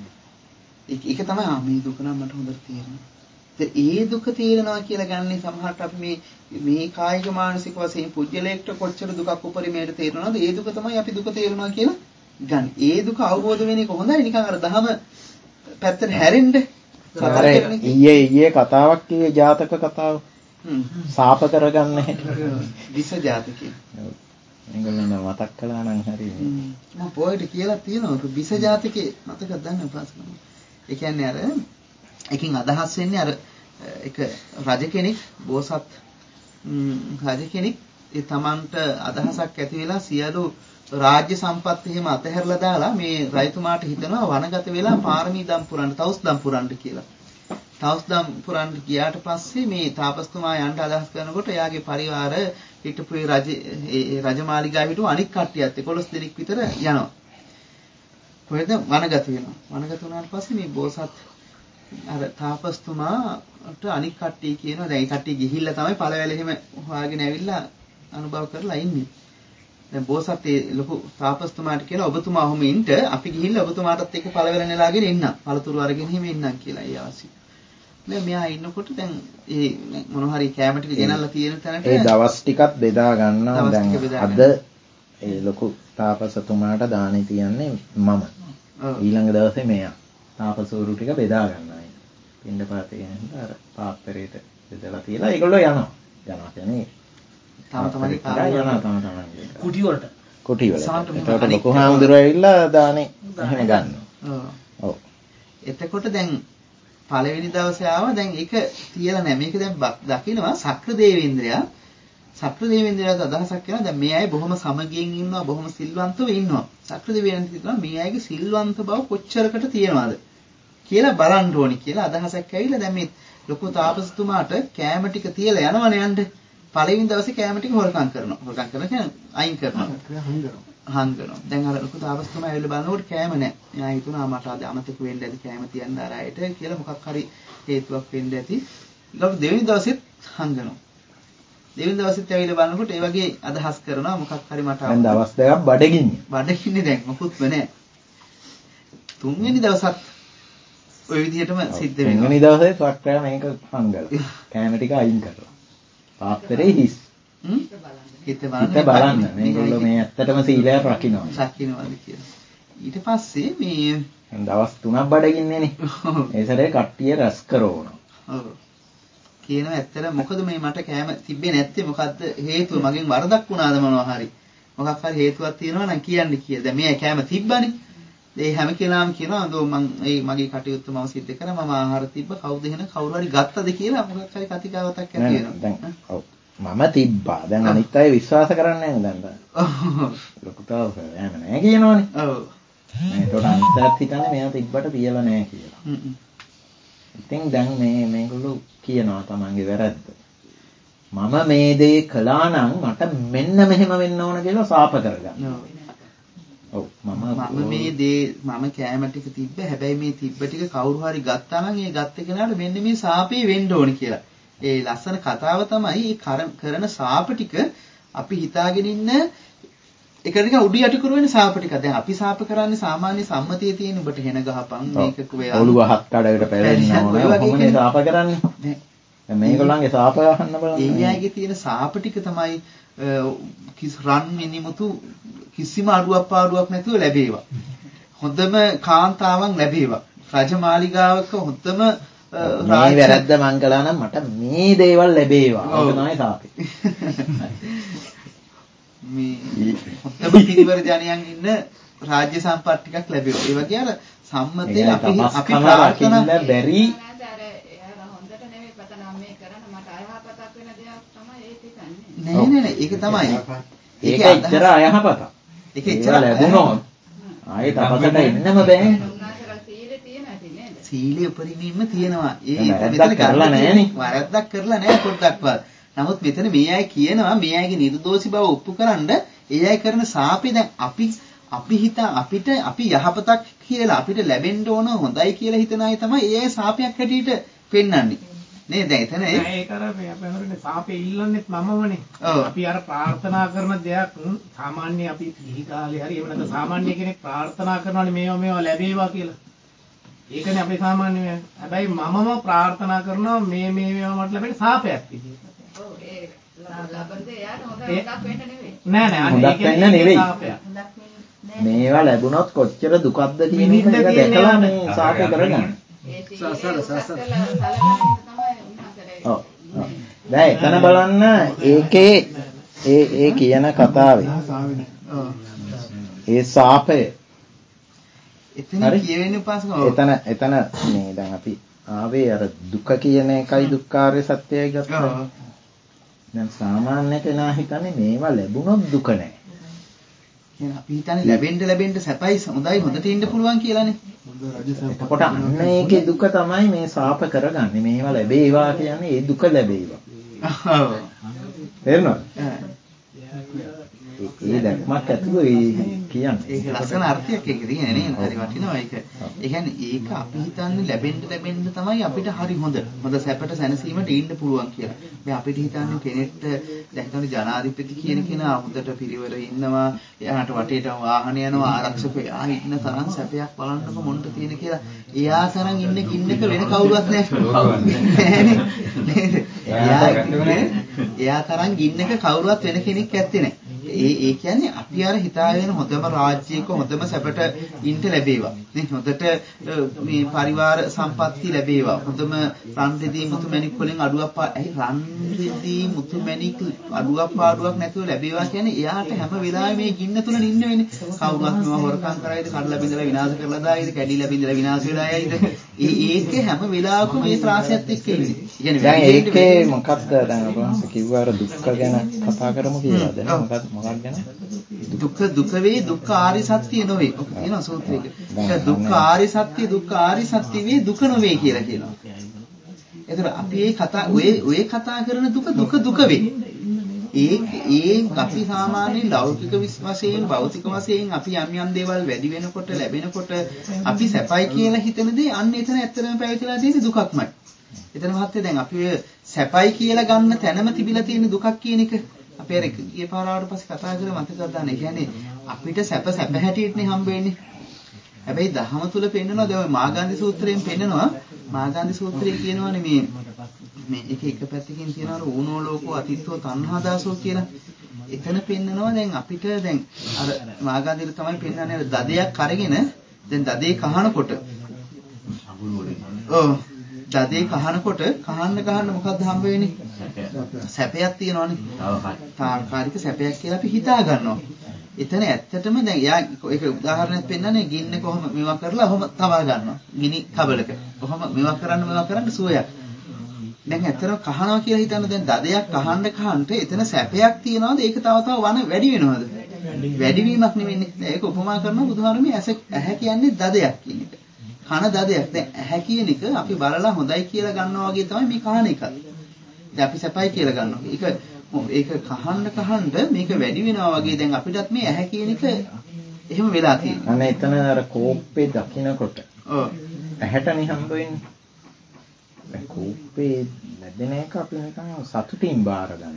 ඒක තමයි මේ දුක නම් මට හොඳට තේරෙනවා. ඒ දුක තේරෙනවා කියලා ගන්නේ සමහරට අපි මේ කායික මානසික වශයෙන් පුජ්‍යලයකට කොච්චර දුකක් උපරිමයට තේරෙනවද? ඒ දුක තමයි අපි දුක තේරෙනවා කියලා ගන්න. ඒ දුක අවබෝධ වෙන එක හොඳයි. නිකන් අර දහම පැත්තට හැරෙන්න. ඊයේ කතාවක් කියේ ජාතක කතාව. සාප කරගන්න හැටි. විස ජාතකේ. මේගොල්ලන් මතක් කළා නම් හරියනේ. මම පොයිට කියලා තියෙනවා විස ජාතකේ මතකද දන්නේ උපාසකම. ඒ කියන්නේ අර එකකින් අදහස් වෙන්නේ අර එක රජ කෙනෙක් බෝසත් රජ කෙනෙක් ඒ තමන්ට අදහසක් ඇති වෙලා සියලු රාජ්‍ය සම්පත් එහෙම අතහැරලා දාලා මේ රජතුමාට හිතනවා වනගත වෙලා පාරමී දම් පුරන්න තවුස් දම් පුරන්න කියලා. තවුස් දම් පුරන්න ගියාට පස්සේ මේ තාපස්තුමා යන්න අදහස් කරනකොට එයාගේ පරිවාර හිටපු ඒ රජමාලිගාවේ හිටපු අනික් කට්ටියත් 11 දෙනෙක් විතර යනවා. කොහෙද වනගත වෙනවා. වනගත වුණාට පස්සේ මේ බෝසත් අර තාපස්තුමාට අනික් කට්ටිය කියනවා දැන් ඒ කට්ටිය ගිහිල්ලා තමයි පළවැල එහෙම හොයාගෙන ඇවිල්ලා අනුභව කරලා ඉන්නේ. දැන් බෝසත් ඒ ලොකු තාපස්තුමාට කියනවා ඔබතුමා ඔහොම ඉන්න අපි ගිහිල්ලා ඔබතුමාටත් එක්ක පළවැල නෙලාගෙන ඉන්නම්. පළතුරු අරගෙන එහෙම ඉන්නම් කියලා ඒ අවශ්‍ය. දැන් මෙයා ඉන්නකොට දැන් ඒ මොනවා හරි කැම ටික ගෙනල්ලා තියෙන තැනට ඒ දවස් ටිකක් බෙදා ගන්නවා. දැන් අද ඒ ලොකු තාපසතුමාට දානේ තියන්නේ මම. ඊළඟ දවසේ මෙයා තාපසවරු ටික බෙදා ගන්නවා. පින්ඩ පාතේ යනවා අර පාත්‍රයට බෙදලා තියලා ඒගොල්ලෝ යනවා. යනවා කියන්නේ තම තමන්ගේ කුටි වලට. කුටි වලට. ඒකට ලොකු හාමුදුරුවෝ ඇවිල්ලා දානේ එහෙම ගන්නවා. ඔව්. එතකොට දැන් පළවෙනි දවසේ ආවා දැන් ඒක තියලා නැහැ. මේක දැන් දකින්නවා සක්‍ර දේවේන්ද්‍රයා. සක්‍ර දේවේන්ද්‍රයාට අදහසක් කරනවා දැන් මේ අය බොහොම සමගියෙන් ඉන්නවා බොහොම සිල්වන්තව ඉන්නවා. සක්‍ර දේවේන්ද්‍රයා කියනවා මේ අයගේ සිල්වන්ත බව කොච්චරකට තියෙනවද කියලා බලන්න ඕනි කියලා අදහසක් ඇවිල්ලා දැන් මේ ලොකු තාපසතුමාට කෑම ටික තියලා යනවනේ යන්න. පළවෙනි දවසේ කෑම ටික හොරකම් කරනවා. හොරකම් කරන කියන්නේ අයින් කරනවා. හංගනවා. දැන් අර ලොකු තාපසතුමා ඇවිල්ලා බලනකොට කෑම නැහැ. එයා හිතුණා මට අද අමතක වෙන්න ඇති කෑම තියන්න අර අයට කියලා මොකක් හරි හේතුවක් වෙන්න ඇති. ඊළඟ දෙවෙනි දවසෙත් හංගනවා. දෙවෙනි දවසෙත් ඇවිල්ලා බලනකොට ඒ වගේ අදහස් කරනවා මොකක් හරි මට දැන් දවස් දෙකක් බඩගින්නේ. බඩගින්නේ දැන් මොකුත්ම නැහැ. තුන්වෙනි දවසත් ඔය විදිහටම සිද්ධ වෙනවා. තුන්වෙනි දවසේ සක්‍රය මේක හංගලා. කෑම ටික අයින් කරලා. පාත්‍රේ හිස්. හිත බලන්න. මේගොල්ලෝ මේ ඇත්තටම සීලය රකින්නවා. රකින්නවාද කියලා. ඊට පස්සේ මේ දවස් 3ක් බඩගින්නේනේ. ඒ සැරේ කට්ටිය රැස් කරවනවා. ඔව්. කියනවා ඇත්තට මොකද මේ මට කෑම තිබ්බේ නැත්තේ මොකද්ද හේතුව මගෙන් වරදක් වුණාද මොනවා හරි. මොකක් හරි හේතුවක් තියෙනවා නම් කියන්න කියලා. දැන් මේ කෑම තිබ්බනේ. ඒ හැම කෙනාම කියනවා අදෝ මම මගේ කටයුත්ත මම සිද්ධ කරා මම ආහාර තිබ්බ කවුද එහෙනම් කවුරු හරි ගත්තද කියලා මොකක් හරි කතිකාවතක් ඇති වෙනවා. දැන් ඔව් මම තිබ්බා. දැන් අනිත් අය විශ්වාස කරන්නේ නැහැ දැන්. ලොකු තාවක එහෙම නැහැ කියනවනේ. ඔව්. ඒකට අනිත් අයත් හිතන්නේ මෙයා තිබ්බට තියලා නැහැ කියලා. ඉතින් දැන් මේගොල්ලෝ කියනවා තමන්ගේ වැරද්ද. මම මේ දේ කළා නම් මට මෙන්න මෙහෙම වෙන්න ඕන කියලා සාප කරගන්න. ඔව්. මම මේ දේ මම කෑම ටික තිබ්බ හැබැයි මේ තිබ්බ ටික කවුරු හරි ගත්තා නම් ඒ ගත්ත කෙනාට මෙන්න මේ සාපේ වෙන්න ඕනි කියලා. ඒ ලස්සන කතාව තමයි මේ කරන සාප ටික අපි හිතාගෙන ඉන්න ඒක නිකන් උඩි යටි කර වෙන සාප ටික. දැන් අපි සාප කරන්නේ සාමාන්‍ය සම්මතියේ තියෙන ඔබට හෙන ගහපන් මේක කොයා ඔළුව හත් කඩකට පැලෙන්න ඕනේ. ඔහොමනේ සාප කරන්නේ. දැන් මේගොල්ලන්ගේ සාප අහන්න බලන්න. ඒ අයගේ තියෙන සාප ටික තමයි රන් මිනිමුතු කිසිම අඩුවක් පාඩුවක් නැතුව ලැබේවා. හොඳම කාන්තාවන් ලැබේවා. රජමාලිගාවක හොඳම මේ වැරද්ද මං කළා නම් මට මේ දේවල් ලැබේවා. ඒක තමයි සාපේ. මේ හොඳම පිරිවර ජනයන් ඉන්න රාජ්‍ය සම්පත් ටිකක් ලැබේවා. ඒ වගේ අර සම්මතයේ අපි ප්‍රාර්ථනා බැරි නෑ ඒක තමයි. ඒක එච්චර අයහපතක්. ඒක එච්චර ලැබුණොත් ආයේ තපසට එන්නම බෑ. සීලයේ උපරිමයෙන්ම තියෙනවා. ඒ මෙතන කරලා නෑනේ. වරද්දක් කරලා නෑ පොඩ්ඩක්වත්. නමුත් මෙතන මේ අය කියනවා මේ අයගේ නිර්දෝෂී බව ඔප්පුකරනද ඒ අය කරන සාපේ දැන් අපිට අපි යහපතක් කියලා අපිට ලැබෙන්න ඕන හොඳයි කියලා හිතන අය තමයි ඒ අය සාපයක් හැටියට පෙන්වන්නේ. නේ දැන් එතන ඒක අර අපි හඳුනන්නේ සාපේ ඉල්ලන්නෙත් මමමනේ. අපි අර ප්‍රාර්ථනා කරන දෙයක් සාමාන්‍ය අපි පිළි කාලේ හරි එහෙම නැත්නම් සාමාන්‍ය කෙනෙක් ප්‍රාර්ථනා කරනවානේ මේවා ලැබේවා කියලා. ඒකනේ අපි සාමාන්‍ය හැබැයි මමම ප්‍රාර්ථනා කරනවා මේවා මට ලැබෙන සාපයක් විදියට. ඔව් ඒ ලබන දේ යාට හොඳක් වෙන්න නෙවෙයි. නෑ නෙවෙයි. මේවා ලැබුණොත් කොච්චර දුකක්ද කියන එක දැකලා මේ සාපේ කරගන්න. දැන් එතන බලන්න ඒකේ ඒ කියන කතාවේ ඒ සාපය එතන කියවෙන පාසක එතන මේ දැන් අපි ආවේ අර දුක කියන එකයි දුක්ඛාරය සත්‍යයයි ගත්තා. දැන් සාමාන්‍ය කෙනා හිතන්නේ මේවා ලැබුණොත් දුක නැහැ. අපි හිතන්නේ ලැබෙන්න සැපයි හොඳයි හොඳට ඉන්න පුළුවන් කියලානේ. එතකොට අන්න ඒකේ දුක තමයි මේ සාප කරගන්නේ. මේවා ලැබේවා කියන්නේ ඒ දුක ලැබේවා. ඔව්. තේරුණාද? ඒ දැක්මක් ඇතුළු කියන්නේ. ඒක ලස්සන අර්ථයක් ඒක තියෙන්නේ නේද? හරි වටිනවා ඒක. ඒ කියන්නේ ඒක අපි හිතන්නේ ලැබෙන්න තමයි අපිට හරි හොඳ. හොඳ සැපට සැනසීමට ඉන්න පුළුවන් කියලා. මේ අපිට හිතන්නේ කෙනෙක්ට දැක්කම ජනාධිපති කියන කෙනා හොඳට පිරිවර ඉන්නවා. එයාට වටේට වාහන යනවා ආරක්ෂකයෝ. එයා ඉන්න තරම් සැපයක් බලන්නකො මොන්ට තියෙන කියලා. එයා තරම් ඉන්න ගින්නක වෙන කවුරුවත් නැහැ. එයා තරම් ගින්නක කවුරුවත් වෙන කෙනෙක් ඇත්තේ නැහැ. ඒ කියන්නේ අපි අර හිතාගෙන හොඳම රාජ්‍යයක හොඳම සැපට ඉන්න ලැබේවා. නේ හොඳට මේ පරිවාර සම්පatti ලැබේවා. හොඳම රන් දෙදී මුතු මැණික් වලින් අඩුවක් රන් දෙදී මුතු මැණික් අඩුවක් පාඩුවක් නැතුව ලැබේවා කියන්නේ එයාට හැම වෙලාවෙම මේ ගින්න තුල ඉන්න වෙන්නේ. කවුරුත් මේවා හොරකම් කරයිද, කඩලා බිඳලා විනාශ කරලා දායිද, කැඩිලා බිඳලා විනාශ වෙලා යයිද? ඒකේ හැම වෙලාවකම මේ ත්‍රාසයත් එක්ක ඉන්නේ. කියන්නේ දැන් ඒකේ මොකක්ද දැන් අපහස කිව්වා අර දුක්ඛ ගැන කතා කරමු කියලා. දැන් මොකක් ගැන? දුක්ඛ වේ දුක්ඛ ආරි සත්‍ය නොවේ. ඔක කියනවා සූත්‍රයක. ඒක දුක්ඛ ආරි සත්‍ය වේ දුක නොවේ කියලා කියනවා. එතකොට අපි මේ කතා ඔය කතා කරන දුක වේ. ඒ අපි සාමාන්‍යයෙන් ලෞකික වශයෙන් භෞතික වශයෙන් අපි යම් දේවල් වැඩි වෙනකොට ලැබෙනකොට අපි සැපයි කියලා හිතන දේ අන්න එතන ඇත්තටම පැවතිලා තියෙන දුකක්මයි. එතන මහත්තයා දැන් අපි සැපයි කියලා ගන්න තැනම තිබිලා තියෙන දුකක් කියන එක අපි අර ගිය පාරාවට පස්සේ කතා කරලා මතකද ගන්න. ඒ කියන්නේ අපිට සැප හැටියටනේ හම්බ වෙන්නේ. හැබැයි දහම තුල පෙන්නනවා දැන් මාගන්ධි සූත්‍රයෙන් පෙන්නනවා මාගන්ධි සූත්‍රයේ කියනවානේ මේ එක පැත්තකින් කියනවා ඌනෝ ලෝකෝ අතිත්තෝ තණ්හාදාසෝ කියලා. එතන පෙන්නනවා දැන් අපිට දැන් අර මාගන්ධිර තමයි පෙන්නන්නේ දදයක් අරගෙන දැන් දදේ කහනකොට දදේ කහනකොට කහන්න මොකක්ද හම්බ වෙන්නේ? සැපයක් තියෙනවනේ. තාවකාලික සැපයක් කියලා අපි හිතා ගන්නවා. එතන ඇත්තටම දැන් යා ඒක උදාහරණයක් පෙන්නන්නේ ගින්න කොහොම මේවා කරලා ඔහොම තවා ගන්නවා. ගිනි කබලක. ඔහොම මේවා කරන්න සුවයක්. දැන් ඇත්තටම කහනවා කියලා හිතන්න දැන් දදයක් කහන්න එතන සැපයක් තියනවාද? ඒක තව වන වැඩි වෙනවද? වැඩිවීමක් නෙවෙන්නේ. ඒක උපමා කරනවා බුදුහාමුදුරුවෝ ඇහැ කියන්නේ දදයක් කියන එක. කන දදයක්. දැන් ඇහැ කියන එක අපි බලලා හොඳයි කියලා ගන්නවා වගේ තමයි මේ කහන එක. දැන් අපි සැපයි කියලා ගන්නවා. ඒක කහන්න මේක වැඩි වෙනවා වගේ දැන් අපිටත් මේ ඇහැ කියන එක එහෙම වෙලා තියෙනවා. අනේ එතන අර කෝප්පේ දකින්නකොට ඔව් ඇහැටනේ හම්බ වෙන්නේ. දැන් කෝප්පේ ලැබෙන එක අපි නිකන් සතුටින් බාර ගන්න.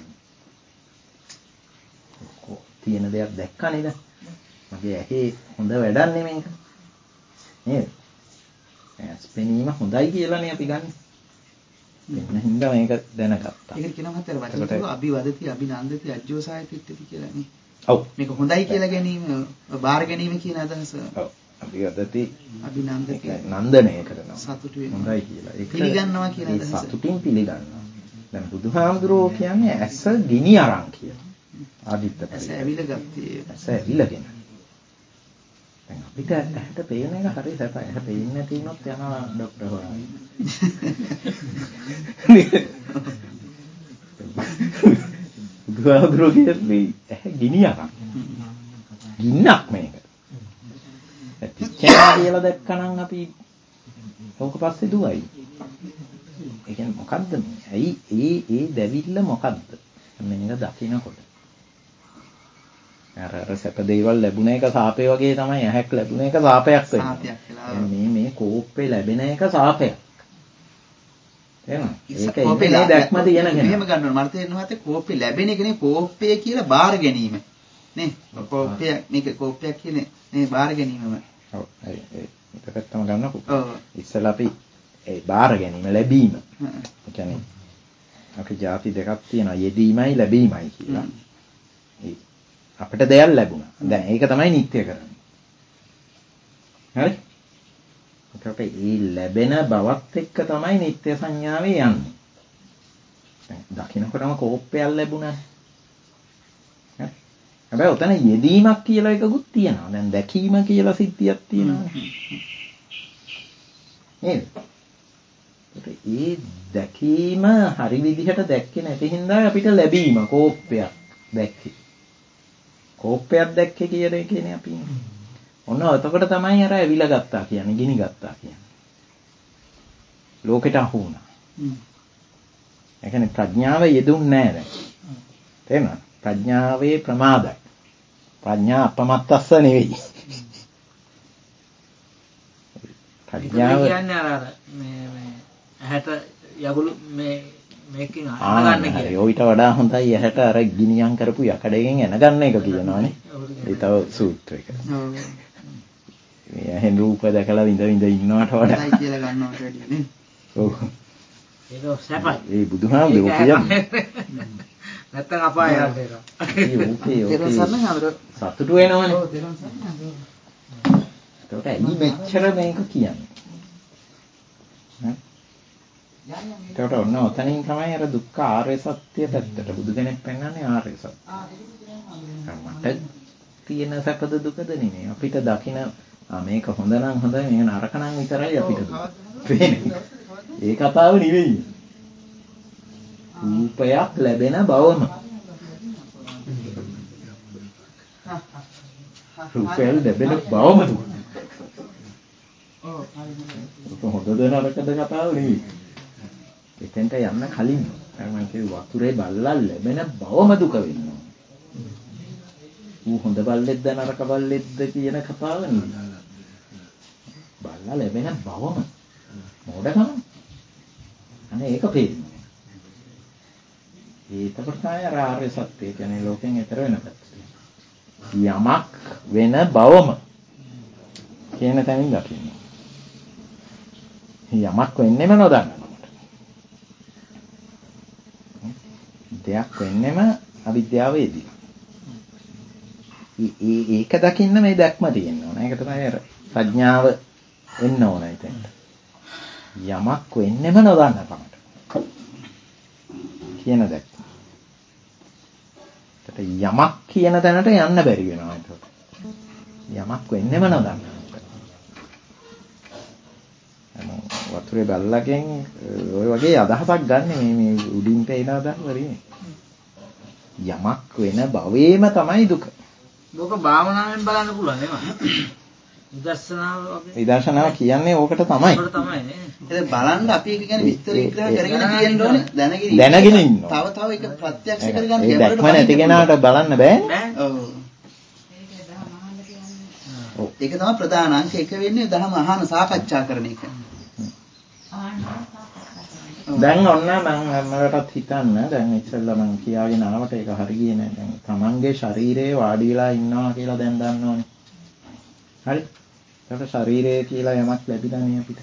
තියෙන දෙයක් දැක්කා නේද? මගේ ඇහි හොඳ වැඩක් නෙමෙයික. නේද? ස්පෙනීම හොඳයි කියලානේ අපි ගන්න. එන්න හින්දා මේක දැනගත්තා. ඒකට කියනවා මහත්තයා වචන අභිවදති අභිනන්දති අජ්ජෝසාය තිට්ඨති කියලා නේ. ඔව්. මේක හොඳයි කියලා ගැනීම බාර ගැනීම කියන අදහස. ඔව්. අභිවදති අභිනන්දති නන්දනය කරනවා. සතුටු වෙනවා. හොඳයි කියලා. ඒක පිළිගන්නවා කියන අදහස. සතුටින් පිළිගන්නවා. දැන් බුදුහාමුදුරුවෝ කියන්නේ ඇස ගිනි අරන් කියලා. ආදිත්ත ඇස ඇවිල්ලා ගත්තේ. ඇස ඇවිල්ලාගෙන. දැන් අපිට ඇහැට පේන එක හරි සැපයි. ඇහැ පේන්නේ නැති වුණොත් යනවා ડોක්ටර් හොයන්න. බුදුහාමුදුරුවෝ කියන්නේ ඇහැ ගිනි අරන්. ගින්නක් මේක. පිච්චෙනවා කියලා දැක්කනම් අපි ඕක පස්සේ දුවයි. ඒ කියන්නේ මොකද්ද මේ? ඇයි ඒ දැවිල්ල මොකද්ද? මේක දකින්නකොට. අර සැප දේවල් ලැබුණ එක සාපේ වගේ තමයි ඇහැක් ලැබුණ එක සාපයක් වෙන්නේ. මේ කෝප්පේ ලැබෙන එක සාපයක්. එහෙනම් ඒක ඉන්නේ දැක්ම තියෙන කෙනා. මෙහෙම ගන්න ඕන. මට තේරෙනවා මහත්තයා කෝප්පේ ලැබෙන එකනේ කෝප්පය කියලා බාර ගැනීම. නේ? කෝප්පය මේක කෝප්පයක් කියන්නේ මේ බාර ගැනීමම. ඔව් ඒකත් තමයි ගන්නකො. ඉස්සෙල්ලා අපි ඒ බාර ගැනීම ලැබීම. ඒ කියන්නේ අපි ಜಾති දෙකක් තියෙනවා යෙදීමයි ලැබීමයි කියලා. අපිට දෙයක් ලැබුණා. දැන් ඒක තමයි නිත්‍ය කරන්නේ. හරි? ඒකට ඒ ලැබෙන බවත් එක්ක තමයි නිත්‍ය සංඥාවේ යන්නේ. දැන් දකින්නකොටම කෝප්පයක් ලැබුණා. හරි? හැබැයි උතන යෙදීමක් කියලා එකකුත් තියෙනවා. දැන් දැකීම කියලා සිද්ධියක් තියෙනවා. නේද? ඒ දැකීම හරි විදිහට දැක්කේ නැති හින්දා අපිට ලැබීම කෝප්පයක් දැක්කේ. කෝප්පයක් දැක්කේ කියන එකනේ අපි ඉන්නේ. ඔන්න එතකොට තමයි අර ඇවිල්ලා ගත්තා කියන්නේ, ගිනි ගත්තා කියන්නේ. ලෝකෙට අහු වුණා. ඒ කියන්නේ ප්‍රඥාව යෙදුන්නේ නැහැ දැන්. තේරෙනවද? ප්‍රඥාවේ ප්‍රමාදයි. ප්‍රඥා අපමත්තස්ස නෙවෙයි. ප්‍රඥාව කියන්නේ අර මේ ඇහැට යගුළු මේකෙන් අහගන්න කියලා. ඔයිට වඩා හොඳයි ඇහැට අර ගිනියම් කරපු යකඩයෙන් එනගන්න එක කියනවානේ. ඒ තව සූත්‍රයක. මේ ඇහෙන් රූප දැකලා විඳ විඳ ඉන්නවට වඩා කියලා ගන්නවට වැඩිය නේ. ඔව්. ඒක සැපයි. ඒ බුදුහාමුදුරුවෝ කියන්නේ. නැත්තම් අපාය යනවා. ඒක සරණවරු සතුටු වෙනවනේ. ඔව් තේරුම් සරණවරු. ඒකට ඇයි මෙච්චර මේක කියන්නේ? ඒකට ඔන්න ඔතනින් තමයි අර දුක්ඛ ආර්ය සත්‍ය පැත්තට බුදු කෙනෙක් පෙන්වන්නේ ආර්ය සත්‍ය. මට තියෙන සැපද දුකද නෙමෙයි. අපිට දකින මේක හොඳ නම් හොඳයි මේක නරක නම් විතරයි අපිට පේන්නේ. ඒ කතාව නෙවෙයි. රූපයක් ලැබෙන බවම. රූපයක් ලැබෙන බවම දුක. හොඳද නරකද කතාව නෙවෙයි. එතෙන්ට යන්න කලින් මම කිව්වා වතුරේ බල්ලල් ලැබෙන බවම දුක වෙනවා. ඌ හොඳ බල්ලෙක්ද නරක බල්ලෙක්ද කියන කතාව නෙවෙයි. බල්ලා ලැබෙන බවම මොඩකම. අනේ ඒක පේන්නේ. ඒකට තමයි ආර්ය සත්‍ය කියන්නේ ලෝකෙන් ඈතර වෙන පැත්ත. යමක් වෙන බවම කියන තැනින් දකින්න. යමක් වෙන්නෙම නොදන්නකොට. දෙයක් වෙන්නෙම අවිද්‍යාවේදී. ඒක දකින්න මේ දැක්ම තියෙන්න ඕන. ඒක තමයි අර ප්‍රඥාව එන්න ඕන එතෙන්ට. යමක් වෙන්නෙම නොදන්න කමට. කියන දැක්ම. ඒකට යමක් කියන තැනට යන්න බැරි වෙනවා ඒක. යමක් වෙන්නෙම නොදන්න. වතුරේ බල්ලගෙන් ওই වගේ අදහසක් ගන්න මේ උඩින් පේන අදහස වරිනේ. යමක් වෙන භවයේම තමයි දුක. දුක භාවනාවෙන් බලන්න පුළුවන් නේද? විදර්ශනාව කියන්නේ ඕකට තමයි. ඕකට තමයි නේ. ඒක බලන්න අපි ඒක ගැන විස්තර විග්‍රහ කරගෙන තියෙන්න ඕනේ. දැනගෙන ඉන්නවා. තව ඒක ප්‍රත්‍යක්ෂ කරගන්න ඒ දැක්ම නැති කෙනාට බලන්න බෑ. ඔව්. ඒක තමයි ප්‍රධාන අංක 1 වෙන්නේ දහම අහන සාකච්ඡා කරන එක. දැන් ඔන්න මම මලටත් හිතන්න දැන් ඉස්සෙල්ලා මම කියාගෙන ආවට ඒක හරි ගියේ නෑ. දැන් තමන්ගේ ශරීරයේ වාඩි වෙලා ඉන්නවා කියලා දැන් දන්නවනේ. හරි? ඒකට ශරීරය කියලා යමක් ලැබිලානේ අපිට.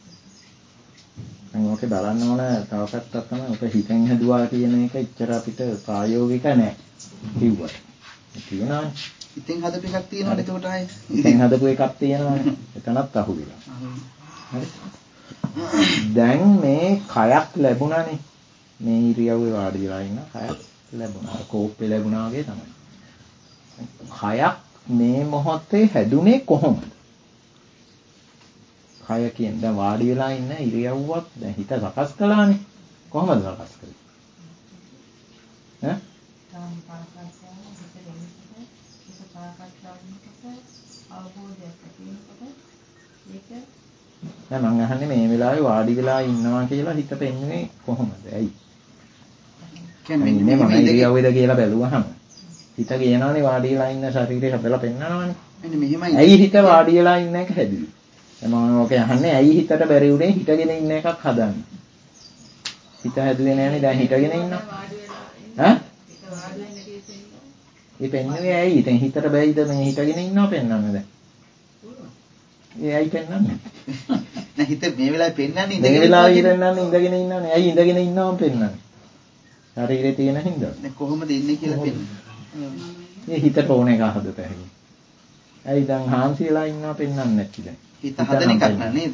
දැන් ඔකේ බලන්න ඕන තව පැත්තක් තමයි ඔක හිතෙන් හදුවා කියන එක ඉච්චර අපිට ප්‍රායෝගික නෑ කිව්වට. කියනවානේ. ඉතින් හදපු එකක් තියෙනවනේ එතකොට ආයේ. ඉතින් හදපු එකක් තියෙනවනේ. එතනත් අහුවිලා. හරි. දැන් මේ කයක් ලැබුණානේ. මේ ඉරියව්වේ වාඩි වෙලා ඉන්න කයක් ලැබුණා. කෝප්පේ ලැබුණා වගේ තමයි. කයක් මේ මොහොතේ හැදුනේ කොහොමද? කය කියන්නේ දැන් වාඩි වෙලා ඉන්න ඉරියව්වක් දැන් හිත සකස් කළානේ. කොහොමද සකස් කළේ? ඈ? දැන් මම අහන්නේ මේ වෙලාවේ වාඩි වෙලා ඉන්නවා කියලා හිත පෙන්නේ කොහොමද? ඇයි? කියන්නේ මම ඉරියව්වේද කියලා බැලුවහම හිත කියනවානේ වාඩි වෙලා ඉන්න ශරීරය හදලා පෙන්නනවානේ. මෙන්න මෙහෙමයි. ඇයි හිත වාඩි වෙලා ඉන්න එක හැදුවේ? දැන් මම ඔක අහන්නේ ඇයි හිතට බැරි උනේ හිතගෙන ඉන්න එකක් හදන්න? හිත හැදුවේ නෑනේ දැන් හිතගෙන ඉන්නවා. ඈ? ඒ පෙන්නුවේ ඇයි? ඉතින් හිතට බැයිද මේ හිතගෙන ඉන්නවා පෙන්වන්න දැන්? ඒ ඇයි පෙන්වන්නේ? නෑ හිත මේ වෙලාවේ පෙන්වන්නේ ඉඳගෙන මේ වෙලාවේ ඉඳන්නේ ඉඳගෙන ඉන්නවනේ. ඇයි ඉඳගෙන ඉන්නවම පෙන්වන්නේ? ශරීරේ තියෙන හින්දා. දැන් කොහොමද ඉන්නේ කියලා පෙන්වන්නේ. මේ හිතට ඕන එක හදතැයි. ඇයි දැන් හාන්සි වෙලා ඉන්නවා පෙන්වන්නේ නැති දැන්? හිත හදන එකක් නේද?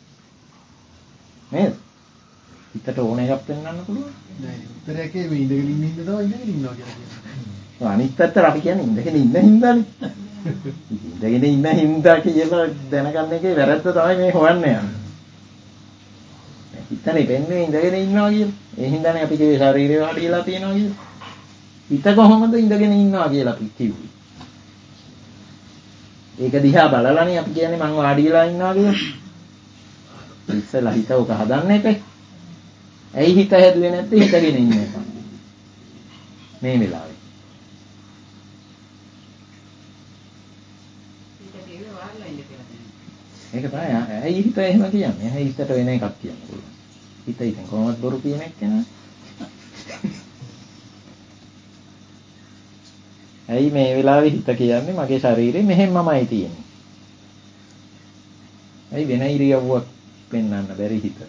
නේද? හිතට ඕන එකක් පෙන්වන්න පුළුවන්. නෑ උත්තරයකේ මේ ඉඳගෙන ඉන්න හින්දා තමයි ඉඳගෙන ඉන්නවා කියලා කියන්නේ. අනිත් පැත්තට අපි කියන්නේ ඉඳගෙන ඉන්න හින්දානේ. ඉඳගෙන ඉන්න හින්දා කියලා දැනගන්න එකේ වැරද්ද තමයි මේ හොයන්න යන්නේ. හිතනේ පෙන්නේ ඉඳගෙන ඉන්නවා කියලා. ඒ හින්දානේ අපි කියේ ශරීරය වාඩි වෙලා තියෙනවා කියලා. හිත කොහොමද ඉඳගෙන ඉන්නවා කියලා අපි කිව්වේ. ඒක දිහා බලලානේ අපි කියන්නේ මං වාඩි වෙලා ඉන්නවා කියලා. ඉස්සෙල්ලා හිත උක හදන්න එපේ. ඇයි හිත හැදුවේ නැත්තේ හිතගෙන ඉන්න එක. මේ වෙලාවේ. ඒක තමයි ඇයි හිත එහෙම කියන්නේ. ඇයි හිතට වෙන එකක් කියන්න පුළුවන්. හිත ඉතින් කොහොමද බොරු කියන එක නේ. ඇයි මේ වෙලාවේ හිත කියන්නේ මගේ ශරීරේ මෙහෙමමයි තියෙන්නේ. ඇයි වෙන ඉරියව්වක් පෙන්වන්න බැරි හිතට.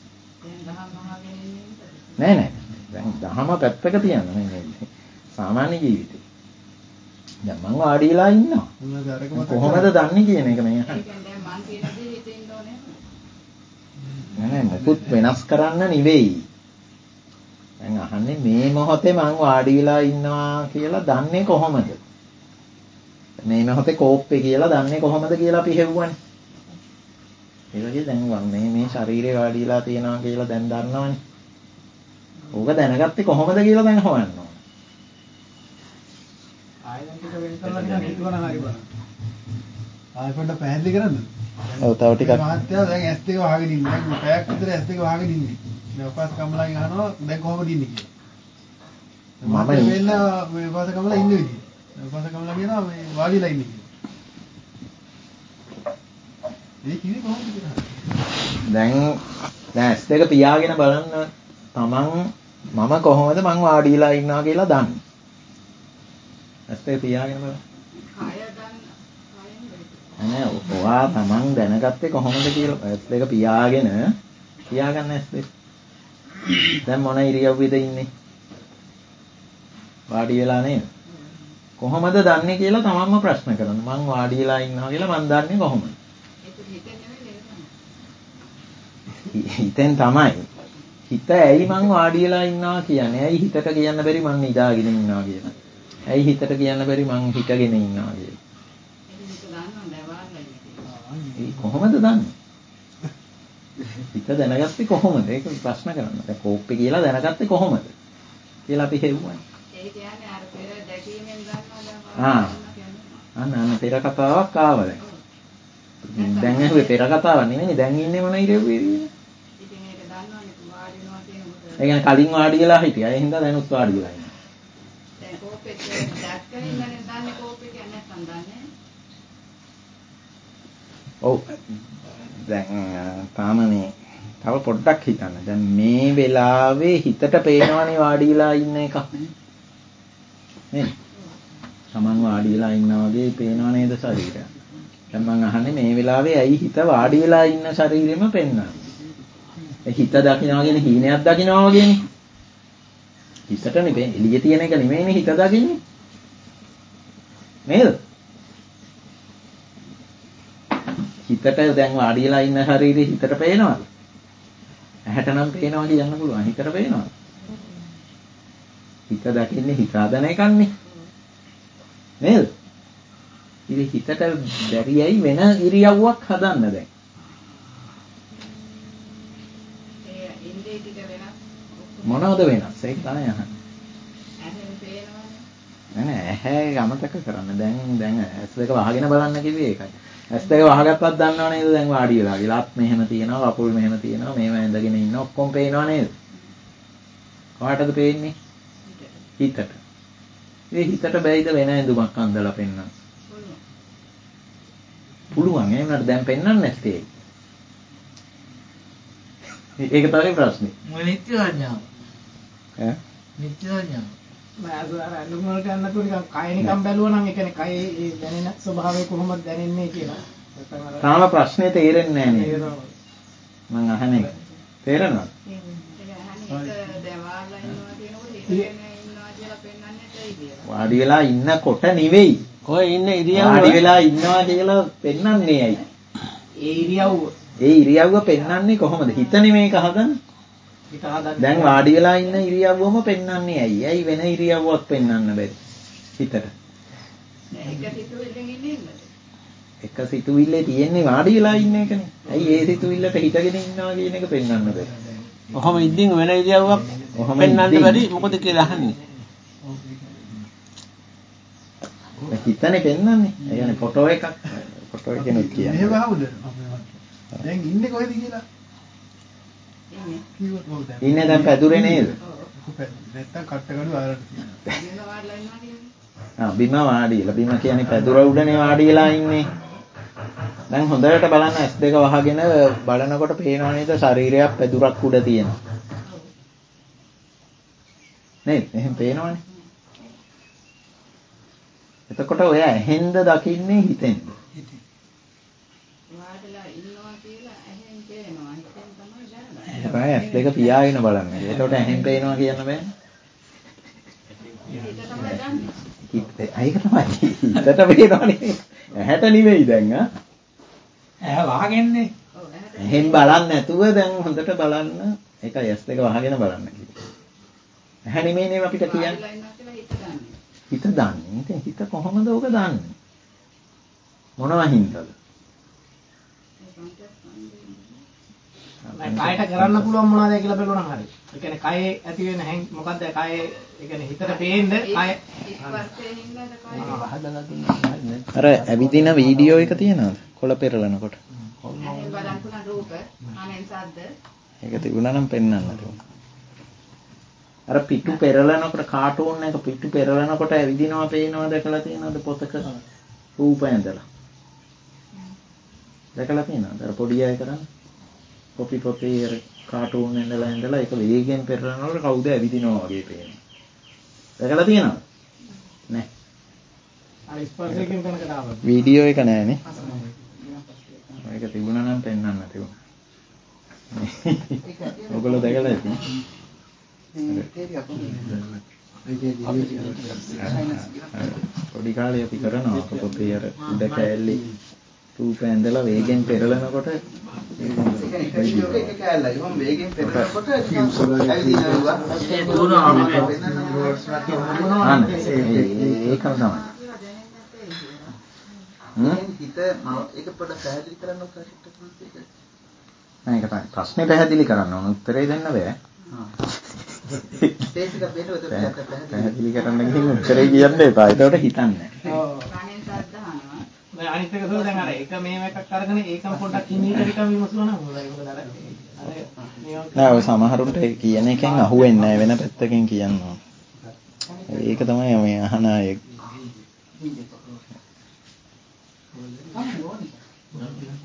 නෑ නෑ. දැන් දහම පැත්තක තියන්න මේ සාමාන්‍ය ජීවිතේ. දැන් මං වාඩි වෙලා ඉන්නවා. කොහොමද දන්නේ කියන එක මේ අහන්නේ. නෑ මොකුත් වෙනස් කරන්න නෙවෙයි. දැන් අහන්නේ මේ මොහොතේ මං වාඩි වෙලා ඉන්නවා කියලා දන්නේ කොහොමද? මේ මොහොතේ කෝප්පේ කියලා දන්නේ කොහොමද කියලා අපි හෙව්වනේ. ඒ වගේ දැන් මේ ශරීරේ වාඩි වෙලා තියනවා කියලා දැන් දන්නවනේ. ඕක දැනගත්තේ කොහොමද කියලා දැන් හොයන්න ඕන. ආයෙත් එක වෙන කරලා ගියා හිතුවා නම් හරි බලන්න. ආයෙත් පැහැදිලි කරන්නද? ඔව් තව ටිකක්. මහත්තයා දැන් S2 වහගෙන ඉන්නේ. දැන් පැයක් විතර S2 වහගෙන ඉන්නේ. මේ උපාස කමලාගෙන් අහනවා දැන් කොහොමද ඉන්නේ කියලා. මම වෙන්න මේ උපාස කමලා ඉන්න විදිය. උපාස කමලා කියනවා මේ වාඩිලා ඉන්නේ කියලා. ඒ කිව්වේ කොහොමද කියලා. දැන් S2 පියාගෙන බලන්න තමන් මම කොහොමද මං වාඩිලා ඉන්නවා කියලා දන්නේ. S2 පියාගෙන බලන්න. නෑ ඔයා තමන් දැනගත්තේ කොහොමද කියලා S2 පියාගන්න S2. දැන් මොන ඉරියව්වෙද ඉන්නේ? වාඩි වෙලා නේද? කොහොමද දන්නේ කියලා තමන්ම ප්‍රශ්න කරනවා. මං වාඩි වෙලා ඉන්නවා කියලා මං දන්නේ කොහොමද? හිතෙන් තමයි. හිත ඇයි මං වාඩි වෙලා ඉන්නවා කියන්නේ? ඇයි හිතට කියන්න බැරි මං නිදාගෙන ඉන්නවා කියලා? ඇයි හිතට කියන්න බැරි මං හිටගෙන ඉන්නවා කියලා? ඒ කොහොමද දන්නේ? හිත දැනගත්තේ කොහොමද? ඒක ප්‍රශ්න කරන්න. දැන් කෝප්පේ කියලා දැනගත්තේ කොහොමද? කියලා අපි හෙව්වනේ. ඒ කියන්නේ අර පෙර දැකීමෙන් දන්නවා අන්න පෙර කතාවක් ආවා දැන්. දැන් ඇහුවේ පෙර කතාවක් නෙමෙයි දැන් ඉන්නේ මොන ඉරියව්වේද? ඉතින් ඒක දන්නවනේ වාඩි වෙනවා කියනකොට. ඒ කියන්නේ කලින් වාඩි වෙලා හිටියා. ඒ හින්දා දැනුත් වාඩි වෙලා ඉන්නවා. දැන් කෝප්පේ දැක්කම ඉන්නනේ දන්නේ කෝප්පේ කියන්නේ නැත්තම් දන්නේ. ඔව්. දැන් තාම මේ තව පොඩ්ඩක් හිතන්න. දැන් මේ වෙලාවේ හිතට පේනවනේ වාඩි වෙලා ඉන්න එක. නේද? Taman වාඩි වෙලා ඉන්නා වගේ පේනව නේද ශරීරය? දැන් මම අහන්නේ මේ වෙලාවේ ඇයි හිත වාඩි වෙලා ඉන්න ශරීරෙම පෙන්වන්නේ? ඒ හිත දකින්නවා කියන්නේ හීනයක් දකින්නවා වගේනේ. හිතට නෙවෙයි එළියේ තියෙන එක නෙවෙයිනේ හිත දකින්නේ. නේද? හිතට දැන් වාඩි වෙලා ඉන්න ශරීරය හිතට පේනවද? ඇහැට නම් පේනවා කියන්න පුළුවන්. හිතට පේනවද? හිත දකින්නේ හිත හදන එකන්නේ. නේද? ඉතින් හිතට බැරියයි වෙන ඉරියව්වක් හදන්න දැන්. ඒ ඉන්ද්‍රිය ටික වෙනස්. මොනවද වෙනස්? ඒක තමයි අහන්නේ. ඇහෙන් පේනවනේ. නෑ ඇහැ අමතක කරන්න. දැන් ඇස් දෙක වහගෙන බලන්න කිව්වේ ඒකයි. ඇස් දෙක වහගත්තත් දන්නව නේද දැන් වාඩි වෙලා. විලත් මෙහෙම තියෙනවා, වපුල් මෙහෙම තියෙනවා, මේව ඇඳගෙන ඉන්න ඔක්කොම පේනව නේද? කාටද පේන්නේ? හිතට. ඒ හිතට බැයිද වෙන ඇඳුමක් අඳලා පෙන්නන්න? පුළුවන්. ඒ වුණාට දැන් පෙන්නන්නේ නැත්තේ. ඒක තමයි ප්‍රශ්නේ. මොකද නිත්‍ය සංඥාව. ඈ? නිත්‍ය සංඥාව. මම අර අඳුම වලට යන්නකෝ නිකන් කය නිකන් බැලුවා නම් ඒ කියන්නේ කයේ දැනෙන ස්වභාවය කොහොමද දැනෙන්නේ කියලා. තාම ප්‍රශ්නේ තේරෙන්නේ නැහැ නේද? මම අහන්නේ. තේරෙනවද? වාඩි වෙලා ඉන්නකොට නෙවෙයි. කොහේ ඉන්න ඉරියව්ව වාඩි වෙලා ඉන්නවා කියලා පෙන්වන්නේ ඇයි? ඒ ඉරියව්ව. ඒ ඉරියව්ව පෙන්වන්නේ කොහොමද? හිත නෙමේක හදන්නේ. හිත හදන්නේ. දැන් වාඩි වෙලා ඉන්න ඉරියව්වම පෙන්වන්නේ ඇයි? ඇයි වෙන ඉරියව්වක් පෙන්වන්න බැරි? හිතට. එක සිතුවිල්ලෙන් ඉන්නේ නේද? එක සිතුවිල්ලේ තියෙන්නේ වාඩි වෙලා ඉන්න එකනේ. ඇයි ඒ සිතුවිල්ලට හිතගෙන ඉන්නවා කියන එක පෙන්වන්න බැරි? ඔහොම ඉඳින් වෙන ඉරියව්වක් පෙන්වන්න බැරි මොකද කියලා අහන්නේ. හිතනේ පෙන්වන්නේ. ඒ කියන්නේ ෆොටෝ එකක්. ෆොටෝ එකනේ කියන්නේ. එහෙම ආවුද? දැන් ඉන්නේ කොහෙද කියලා? කිව්වොත් මොකද? ඉන්නේ දැන් පැදුරේ නේද? නැත්තම් කට්ටකඩු ආරට තියෙනවා. බිම වාඩිලා. බිම කියන්නේ පැදුර උඩනේ වාඩිලා ඉන්නේ. දැන් හොඳට බලන්න S2 වහගෙන බලනකොට පේනව නේද ශරීරයක් පැදුරක් උඩ තියෙනවා. නේද? එහෙම පේනවනේ. එතකොට ඔය ඇහෙන්ද දකින්නේ හිතෙන්ද? වාඩිලා ඉන්නවා කියලා ඇහෙන් පේනවා. හිතෙන් තමයි දැනගන්නේ. ඒක S2 පියාගෙන බලන්න. ඒකට ඇහෙන් පේනවා කියන්න බෑනේ. හිත තමයි දන්නේ. ඒක තමයි හිතට පේනවනේ. ඇහැට නෙවෙයි දැන් ආ. ඇහැ වහගන්නේ. ඔව් ඇහැට. එහෙන් බලන්න නැතුව දැන් හොඳට බලන්න. ඒකයි S2 වහගෙන බලන්න කිව්වේ. ඇහැ නෙමෙයිනේ අපිට කියන්නේ. වාඩිලා ඉන්නවා කියලා හිත දන්නේ. හිත දන්නේ. ඉතින් හිත කොහොමද ඔක දන්නේ? මොනවා හින්දාද? කයට කරන්න පුළුවන් මොනවද කියලා බලනවා හරි. ඒ කියන්නේ කයේ ඇති වෙන මොකද්ද කයේ ඒ කියන්නේ හිතට පේන්නේ කය ස්පර්ශයෙන් ඉන්නද කය? හදලා දුන්නා. අර ඇවිදින වීඩියෝ එක තියනවද? කොළ පෙරලනකොට. ඇහෙන් බලන් පුළුවන් රූප, කනෙන් ශබ්ද. ඒක තිබුණා නම් පෙන්වන්න තිබුණා. අර පිටු පෙරලනකොට කාටූන් එක පිටු පෙරලනකොට ඇවිදිනවා පේනවා දැකලා තියෙනවද පොතක රූප ඇඳලා? දැකලා තියෙනවද? අර පොඩි අය කරන්නේ. කොපි පොතේ අර කාටූන් ඇඳලා ඒක වේගෙන් පෙරලනකොට කවුද ඇවිදිනවා වගේ පේනවා. දැකලා තියෙනවද? නෑ. අර ස්පර්ශයෙන් කනකට ආවා. වීඩියෝ එක නෑනේ. ඒක තිබුණා නම් පෙන්වන්න තිබුණා. ඔයගොල්ලෝ දැකලා ඇති. පොඩි කාලේ අපි කරනවා පොතේ අර උඩ කෑල්ලේ රූප ඇඳලා වේගෙන් පෙරලනකොට ඒක කෑල්ලයි. මම වේගෙන් පෙරලනකොට ඇවිදිනවා. ඒකම තමයි. හිත ඒක පොඩ්ඩක් පැහැදිලි කරන්න උත්සාහ කරන්න. නෑ ඒක තමයි. ප්‍රශ්නේ පැහැදිලි කරන්න ඕන. උත්තරේ දෙන්න බෑ. පැහැදිලි කරන්න ගිහින් උත්තරේ කියන්න එපා. ඒකට හිතන්නේ. ඔව්. කනෙන් ශබ්ද අහනවා. දැන් අනිත් එක තමයි දැන් අර එක මේව එකක් අරගෙන ඒකම පොඩ්ඩක් හිමීට ටිකක් විමසුවා නම් හොඳයි. මොකද අර නෑ ඔය සමහරුන්ට කියන එකෙන් අහුවෙන්නේ නෑ වෙන පැත්තකින් කියනවා. ඒක තමයි මේ අහන අය.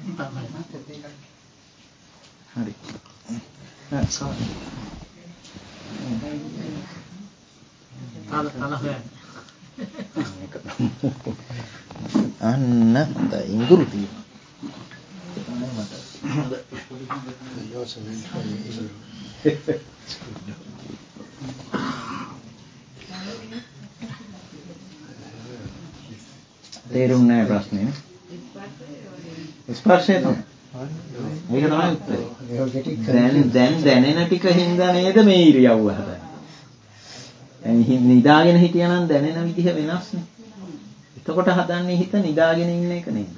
හරි. අන්න හොඳයි ඉඟුරු තියෙනවා. තේරුම් නැහැ ප්‍රශ්නේ. ස්පර්ශය තමයි. මේක තමයි උත්තරේ. දැන් දැනෙන ටික හින්දා නේද මේ ඉරියව්ව හදන්නේ. දැන් නිදාගෙන හිටියනම් දැනෙන විදිහ වෙනස්නේ. එතකොට හදන්නේ හිත නිදාගෙන ඉන්න එක නේද?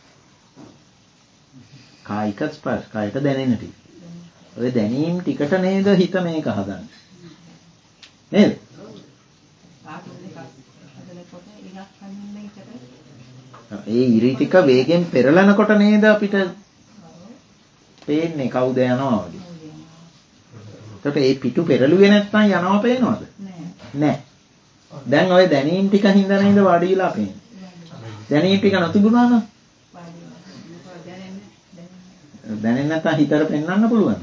කායික ස්පර්ශ, කායට දැනෙන ටික. ඔය දැනීම් ටිකට නේද හිත මේක හදන්නේ. නේද? ඒ ඉරි ටික වේගෙන් පෙරලනකොට නේද අපිට පේන්නේ කවුද යනවා වගේ. එතකොට ඒ පිටු පෙරළුවේ නැත්නම් යනවා පේනවද? නෑ. දැන් ඔය දැනීම් ටික හින්දා නේද වාඩි වෙලා පේන්නේ. දැනීම් ටික නොතිබුණා නම් දැනෙන්නේ නැත්නම් හිතට පෙන්වන්න පුළුවන්.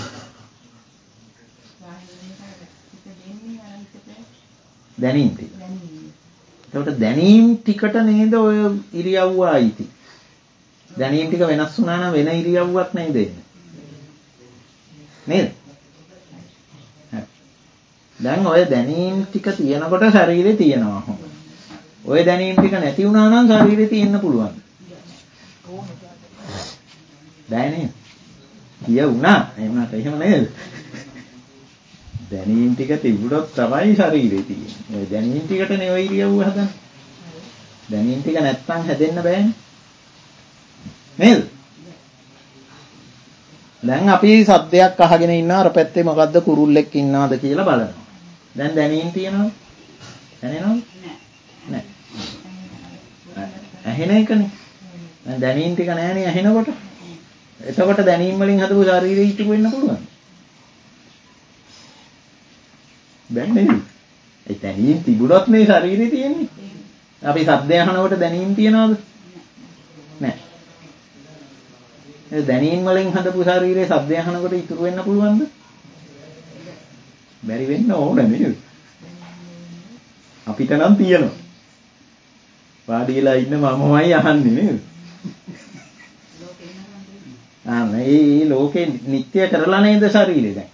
දැනීම් ටික. එතකොට දැනීම් ටිකට නේද ඔය ඉරියව්ව ආйти. දැනීම් ටික වෙනස් වුණා නම් වෙන ඉරියව්වක් නේද එන්නේ. නේද? දැන් ඔය දැනීම් ටික තියෙනකොට ශරීරේ තියෙනවා. ඔය දැනීම් ටික නැති වුණා නම් ශරීරේ තියෙන්න පුළුවන්. දැනේ. කිය වුණා. එහෙම නේද? දැනීම් ටික තිබුණොත් තමයි ශරීරේ තියෙන්නේ. ඔය දැනීම් ටිකට නේ ඔය ඉරියව්ව හදන්නේ. දැනීම් ටික නැත්තම් හැදෙන්න බෑනේ. නේද? දැන් අපි සද්දයක් අහගෙන ඉන්නවා අර පැත්තේ මොකද්ද කුරුල්ලෙක් ඉන්නවද කියලා බලනවා. දැන් දැනීම් තියෙනවද? දැනෙනවද? නෑ. ඇහෙන එකනේ. දැන් දැනීම් ටික නෑනේ ඇහෙනකොට. එතකොට දැනීම් වලින් හදපු ශරීරය ඉතුරු වෙන්න පුළුවන්. බැන්නේ නේද? ඒ දැනීම් තිබුණොත් මේ ශරීරය තියෙන්නේ. අපි සද්ද අහනකොට දැනීම් තියනවද? නෑ. ඒ දැනීම් වලින් හදපු ශරීරයේ සද්ද අහනකොට ඉතුරු වෙන්න පුළුවන්ද? බැරි වෙන්න ඕන නේද? අපිට නම් තියෙනවා. වාඩි වෙලා ඉන්න මමමයි අහන්නේ නේද? මේ ලෝකේ නිත්‍ය කරලා නේද ශරීරය දැන්.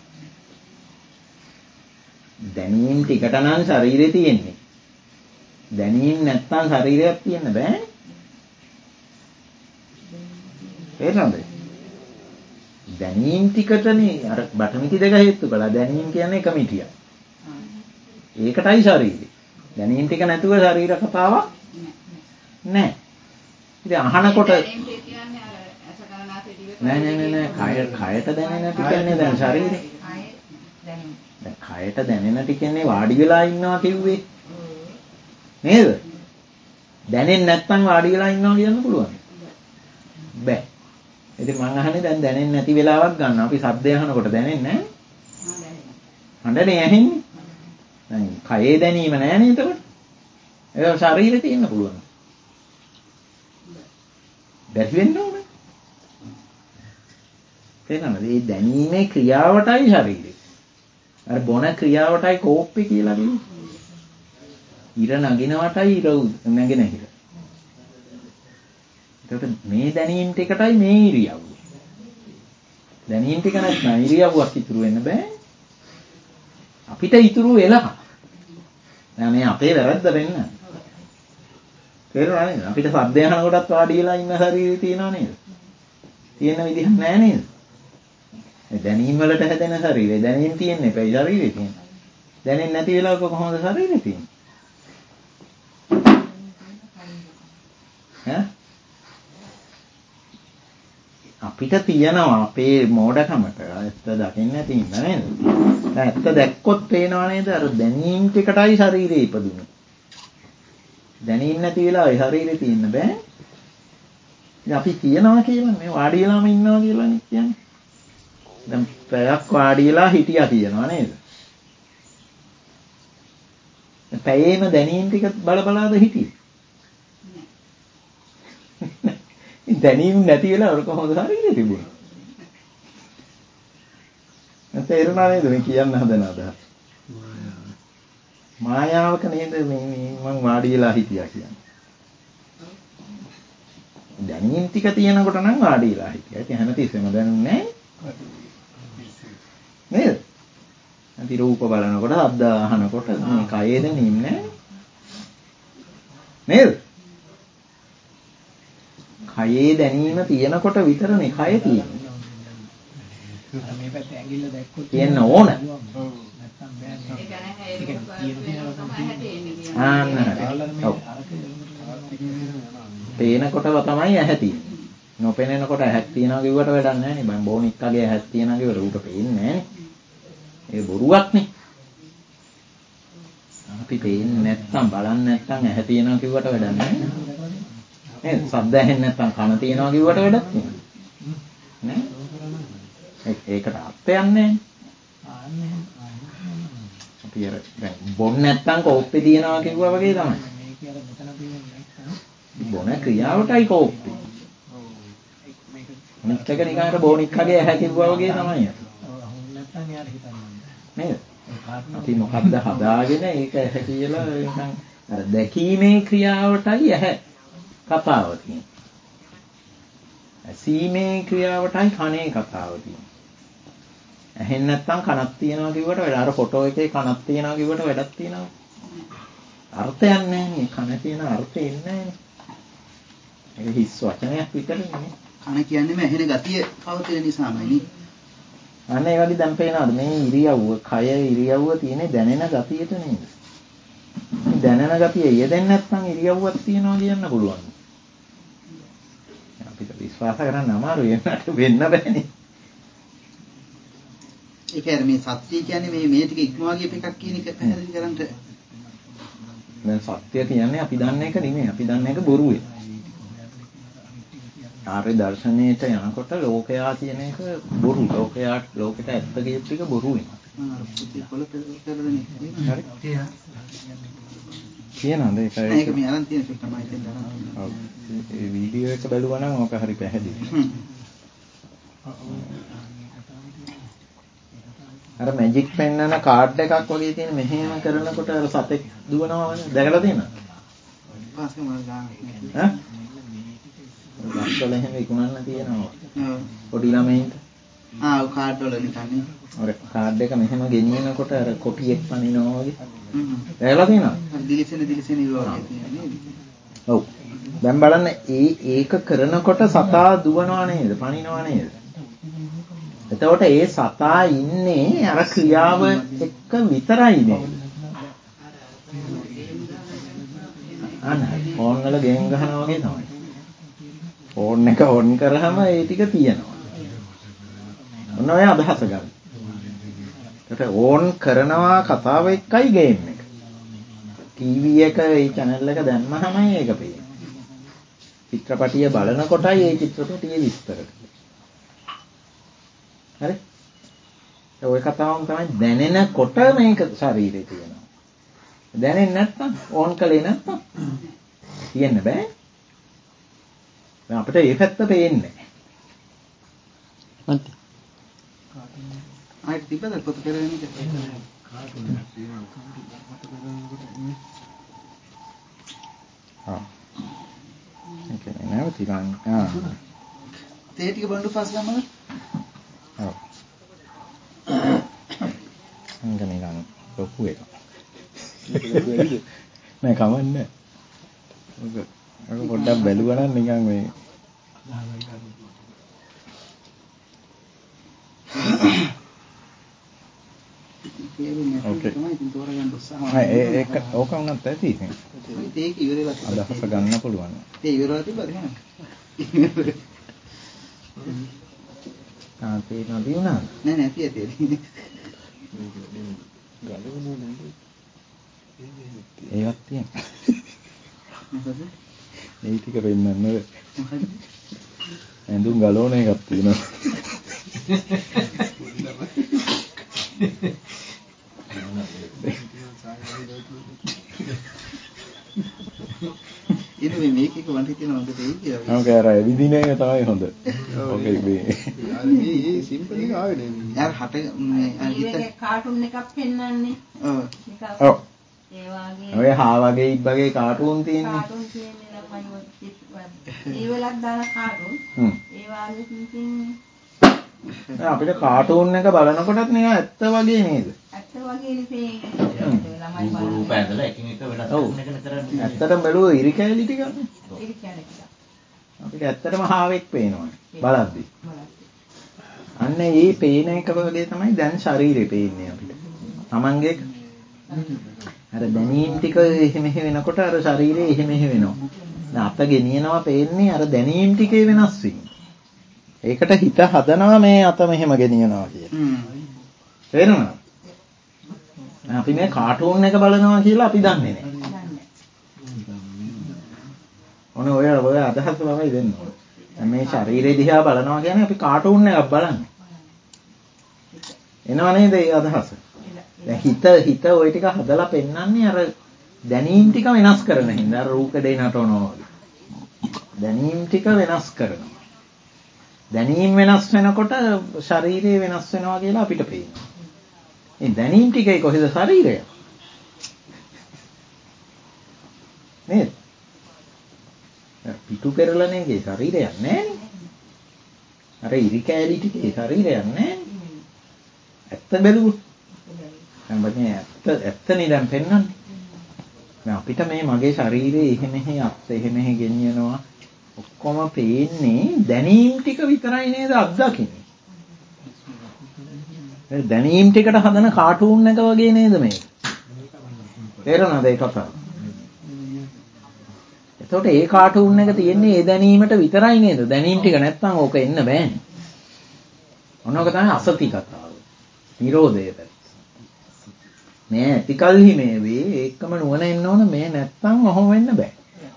දැනීම් ටිකට නම් ශරීරේ තියෙන්නේ. දැනීම් නැත්තම් ශරීරයක් තියෙන්න බෑනේ. එහෙමද? දැනීම් ටිකටනේ අර බටමිටි දෙක හේතු කළා. දැනීම් කියන්නේ එක මිටියක්. ඒකටයි ශරීරය. දැනීම් ටික නැතුව ශරීර කතාවක් නෑ. ඉතින් අහනකොට නෑ කයට දැනෙන ටිකනේ දැන් ශරීරේ. දැන් කයට දැනෙන ටිකනේ වාඩි වෙලා ඉන්නවා කිව්වේ. නේද? දැනෙන්නේ නැත්නම් වාඩි වෙලා ඉන්නවා කියන්න පුළුවන්. බෑ. ඉතින් මං අහන්නේ දැන් දැනෙන්නේ නැති වෙලාවක් ගන්න. අපි ශබ්දය අහනකොට දැනෙන්නේ නැහැ. හඬනේ ඇහෙන්නේ. දැන් කයේ දැනීම නැහැ නේද එතකොට? ඒක ශරීරේ තියෙන්න පුළුවන්. බැරි වෙන්න ඕනේ. තේරෙනවද? මේ දැනීමේ ක්‍රියාවටයි ශරීරේ. අර බොන ක්‍රියාවටයි කෝප්පේ කියලා කියන්නේ. ඉර නගිනවටයි ඉර නැගෙන හිර. එතකොට මේ දැනීම් ටිකටයි මේ ඉරියව්ව. දැනීම් ටික නැත්නම් ඉරියව්වක් ඉතුරු වෙන්න බෑ. අපිට ඉතුරු වෙලා. දැන් මේ අපේ වැරද්ද වෙන්න. තේරුණා නේද? අපිට සද්ද අහනකොටත් වාඩි වෙලා ඉන්න ශරීරය තියෙනව නේද? තියෙන විදිහක් නෑ නේද? ඒ දැනීම් වලට හැදෙන ශරීරය දැනීම් තියෙන්නේ පැයි ශරීරේ තියෙන්නේ. දැනෙන්නේ නැති වෙලාවක කොහොමද ශරීරේ තියෙන්නේ? ඈ? අපිට තියනවා අපේ මෝඩකමට ඇත්ත දකින්න නැති ඉන්න නේද? දැන් ඇත්ත දැක්කොත් පේනවා නේද? අර දැනීම් ටිකටයි ශරීරේ ඉපදුනේ. දැනීම් නැති වෙලාවේ ශරීරේ තියෙන්න බෑ. ඉතින් අපි තියනවා කියලා මේ වාඩි වෙලාම ඉන්නවා කියලා නේ කියන්නේ. දැන් පැයක් වාඩි වෙලා හිටියා කියනවා නේද? දැන් පැයේම දැනීම් ටික බල බලාද හිටියේ? දැනීම නැති වෙලා අර කොහොමද ශරීරය තිබුණා? තේරුණා නේද මේ කියන්න හදන අදහස? මායාවක නේද මේ මං වාඩි වෙලා හිටියා කියන්නේ. දැනීම් ටික තියෙනකොට නම් වාඩි වෙලා හිටියා. ඒක හැමතිස්සෙම දැනුන්නේ නේද? අන්ති රූප බලනකොට, ශබ්ද අහනකොට මේ කයේ දැනීම් නැහැ. නේද? කයේ දැනීම තියෙනකොට විතරනේ කය තියෙන්නේ. මේ පැත්තේ ඇඟිල්ල දැක්කොත් තියෙන්න ඕන. නැත්තම් බෑ. ඒක නැහැ ඒක පේනකොටම තමයි ඇහැ තියෙන්නේ. නොපෙනෙනකොට ඇහක් තියනවා කිව්වට වැඩක් නැහැ නේ. මම බෝනික්කගේ ඇහක් තියනවා කිව්වට ඌට පේන්නේ නැහැ නේ. ඒ බොරුවක් නේ. අපි පේන්නේ නැත්තම් බලන්නේ නැත්තම් ඇහැ තියනවා කිව්වට වැඩක් නැහැ. නේද? ශබ්ද ඇහෙන්නේ නැත්තම් කන තියනවා කිව්වට වැඩක් නෑ. ඒකට අර්ථයක් නැහැ. අපි අර දැන් බොන්න නැත්තම් කෝප්පේ තියනවා කිව්වා වගේ තමයි. බොන ක්‍රියාවටයි කෝප්පේ. මේක නිකන් අර බෝනික්කගේ ඇහැ කිව්වා වගේ තමයි. නේද? අපි මොකද්ද හදාගෙන ඒක ඇහැ කියලා නිකන් අර දැකීමේ ක්‍රියාවටයි ඇහැ කතාව තියෙන්නේ. ඇසීමේ ක්‍රියාවටයි කනේ කතාව තියෙන්නේ. ඇහෙන්නේ නැත්තම් කනක් තියනවා කිව්වට වැඩ අර ෆොටෝ එකේ කනක් තියනවා කිව්වට වැඩක් තියනවා. අර්ථයක් නැහැ නේ. කන කියන අර්ථය ඉන්නේ නැහැ. ඒක හිස් වචනයක් විතරනේ. කන කියන්නේම ඇහෙන ගතිය පවතින නිසාමයි නේ. අන්න ඒ වගේ දැන් පේනවාද මේ ඉරියව්ව, කය ඉරියව්ව තියෙන්නේ දැනෙන ගතියට නේද? දැනෙන ගතිය යෙදෙන්නේ නැත්නම් ඉරියව්වක් තියනවා කියන්න පුළුවන්. අපිට විශ්වාස කරන්න අමාරුයි වෙනට වෙන්න බෑනේ. ඒ කියන්නේ මේ සත්‍ය කියන්නේ මේ ටික ඉක්මවා ගියප එකක් කියන එක පැහැදිලි කරන්න. දැන් සත්‍ය කියන්නේ අපි දන්න එක නෙමෙයි. අපි දන්න එක බොරුවේ. ආර්ය දර්ශනයට යනකොට ලෝකයා කියන එක බොරු. ලෝකෙට ඇත්ත කියපු එක බොරු වෙනවා. කියනවාද ඒක මේ අරන් තියෙන එක තමයි දෙන්න. ඔව්. ඒ වීඩියෝ එක බලුවා නම් ඕක හරි පැහැදිලි. අර මැජික් පෙන්නන කාඩ් එකක් වගේ තියෙන මෙහෙම කරනකොට අර සතෙක් දුවනවා වගේ දැකලා තියෙනවද? පාස්කම ගාන. ඈ? ගස්වල එහෙම විකුණන්න තියෙනවා. පොඩි ළමයින්ට. ඔව් කාඩ් වල නිකන්නේ. ඔය කාඩ් එක මෙහෙම ගෙනියනකොට අර කොටියෙක් පනිනවා වගේ. දැකලා තියෙනවද? දිලිසෙන ඉරුවා වගේ තියෙන්නේ. ඔව්. දැන් බලන්න ඒක කරනකොට සතා දුවනවා නේද? පනිනවා නේද? එතකොට ඒ සතා ඉන්නේ අර ක්‍රියාව එක්ක විතරයි නේ. ෆෝන් වල ගේම් ගහනවා වගේ තමයි. ෆෝන් එක ඔන් කරාම ඒ ටික තියෙනවා. ඔන්න ඔය අදහස ගන්න. ඒකට ඕන් කරනවා කතාව එක්කයි ගේම් එක. ටීවී එක ඒ channel එක දැම්මහමයි ඒක පේන්නේ. චිත්‍රපටිය බලනකොටයි ඒ චිත්‍රපටිය විස්තර කරන්නේ. හරි? ඔය කතාවම තමයි දැනෙනකොට මේක ශරීරේ තියෙනවා. දැනෙන්නේ නැත්නම් ඕන් කළේ නැත්නම් තියෙන්න බෑ. දැන් අපිට ඒ පැත්ත පේන්නේ නැහැ. ආයෙත් තිබ්බද පොත කරගෙන ඉන්න Okay, නැවතිලා තේ ටික බණ්ඩු පාස් ගන්නවද? ඔව්. නිකන් ලොකු එක. නෑ කවන්නේ. ඔක පොඩ්ඩක් බැලුවා නම් නිකන් මේ ඕකේ. තමයි ඉතින් තෝරගන්න උත්සාහ. ඒක ඕක වුණත් ඇති. ඒක ඉවරලා තිබ්බා. අදහස ගන්න පුළුවන්. ඒ ඉවරලා තිබ්බද එහෙනම්? තේ නැති වුණා. නෑ නැති ඇති. ඒවත් තියෙනවා. මේ ටික වෙන්නන්න ඕනේ. ඇඳුම් ගලවන එකක් තියෙනවා. ඉතින් මේකක මට හිතෙනවා හොඳ දෙයි කියලා. නමුත් අර විදින එක තමයි හොඳ. ඕකේ මේ. අර මේ සිම්පල් එක ආවේ නේ. යාර හට මේ හිත කාටුන් එකක් පෙන්වන්නේ. ඔව්. ඔව්. ඒ වගේ ඔය හා වගේ ඉබ්බගේ කාටුන් තියෙන්නේ. කාටුන් කියන්නේ ළමයි ඒ වෙලක් දාන කාටුන්. ඒ වගේ තියෙන්නේ. අපිට කාටුන් එක බලනකොටත් නිකන් ඇත්ත වගේ නේද? ඇත්ත වගේනේ පේන්නේ. ළමයි බලන රූප ඇඳලා එකින් එක වෙනස් කරන එක කරන්නේ. ඇත්තටම බැලුවොත් ඉරි කැලි ටිකක් නේ. ඉරි කැලි ටික. අපිට ඇත්තටම හාවෙක් පේනවා බලද්දි. අන්න ඒ පේන එක වගේ තමයි දැන් ශරීරේ පේන්නේ අපිට. Tamange අර දැනීම් ටික එහෙම වෙනකොට අර ශරීරේ එහෙම වෙනවා. දැන් අත ගෙනියනවා පේන්නේ අර දැනීම් ටිකේ වෙනස් වීම. ඒකට හිත හදනවා මේ අත මෙහෙම ගෙනියනවා කියලා. තේරෙනවද? අපි මේ කාටුන් එක බලනවා කියලා අපි දන්නේ නැහැ. ඔය අදහස තමයි දෙන්න ඕනේ. දැන් මේ ශරීරය දිහා බලනවා කියන්නේ අපි කාටුන් එකක් බලන්නේ. එනව නේද ඒ අදහස? දැන් හිත ওই ටික හදලා පෙන්නන්නේ අර දැනීම් ටික වෙනස් කරන හින්දා අර රූකඩේ නටනවා වගේ. දැනීම් ටික වෙනස් කරනවා. දැනීම් වෙනස් වෙනකොට ශරීරය වෙනස් වෙනවා කියලා අපිට පේනවා. මේ දැනීම් ටිකේ කොහෙද ශරීරය? නේද? පිටු පෙරලන එකේ ශරීරයක් නැහැ නේ. අර ඉරි කෑලි ටිකේ ශරීරයක් නැහැ නේ. ඇත්ත බැලුවොත්. දැන් ඇත්තනේ දැන් පෙන්වන්නේ. දැන් අපිට මේ මගේ ශරීරයේ එහෙ අත් එහෙ ගෙනියනවා ඔක්කොම පේන්නේ දැනීම් ටික විතරයි නේද අත්දකින්නේ. දැනීම් ටිකට හදන කාටුන් එක වගේ නේද මේක? තේරෙනවද ඒ කතාව? එතකොට ඒ කාටුන් එක තියෙන්නේ ඒ දැනීමට විතරයි නේද? දැනීම් ටික නැත්තම් ඕක එන්න බෑනේ. ඔනෝක තමයි අසති කතාව. නිරෝධය පැත්ත. මේ ඇතිකල්හි මේ වේ ඒකම නුවණ එන්න ඕන මේ නැත්තම් ඔහොම වෙන්න බෑ.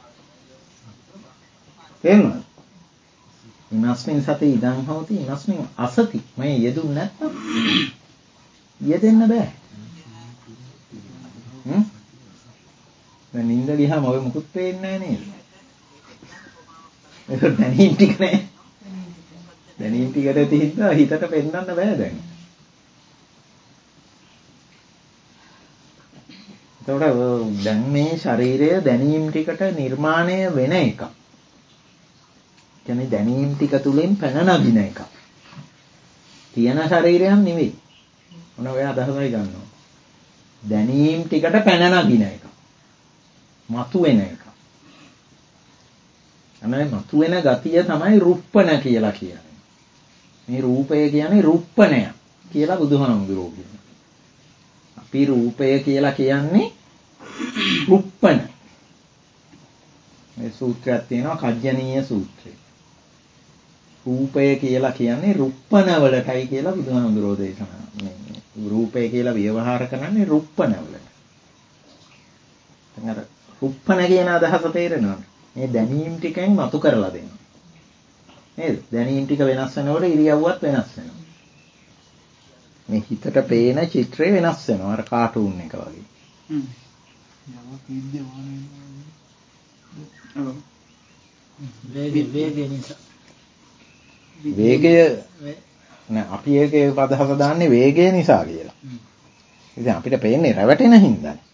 තේරුණාද? ඉමස්මින් සති ඉදං හෝති ඉමස්මින් අසති මේ යෙදුන් නැත්තම් යෙදෙන්න බෑ. දැන් නිින්ද ගියාම ඔය මුකුත් පේන්නේ නැහැ නේද? ඒක දැනීම් ටික නේ. දැනීම් ටිකට තිහින්දා හිතට පෙන්වන්න බෑ දැන්. එතකොට දැන් මේ ශරීරය දැනීම් ටිකට නිර්මාණය වෙන එකක්. කියන්නේ දැනීම් ටික තුලින් පැන නගින එකක්. තියෙන ශරීරයක් නෙවෙයි. මොන ඔය අදහසයි ගන්නවා. දැනීම් ටිකට පැන නගින එකක්. මතුවෙන එකක්. අනේ මතුවෙන ගතිය තමයි රුප්පණ කියලා කියන්නේ. මේ රූපය කියන්නේ රුප්පණය කියලා බුදුහාමුදුරුවෝ කියනවා. අපි රූපය කියලා කියන්නේ රුප්පණ. මේ සූත්‍රයක් තියෙනවා කජ්ජනීය සූත්‍රය. රූපය කියලා කියන්නේ රුප්පණ වලටයි කියලා බුදුහාමුදුරුවෝ දේශනා. මේ රූපය කියලා ව්‍යවහාර කරන්නේ රුප්පණ වලට. දැන් අර රුප්පණ කියන අදහස තේරෙනවද? මේ දැනීම් ටිකෙන් මතු කරලා දෙනවා. නේද? දැනීම් ටික වෙනස් වෙනකොට ඉරියව්වත් වෙනස් වෙනවා. මේ හිතට පේන චිත්‍රය වෙනස් වෙනවා අර කාටුන් එක වගේ. වේගය නෑ අපි ඒකේ අදහස දාන්නේ වේගය නිසා කියලා. ඉතින් අපිට පේන්නේ රැවටෙන හින්දානේ.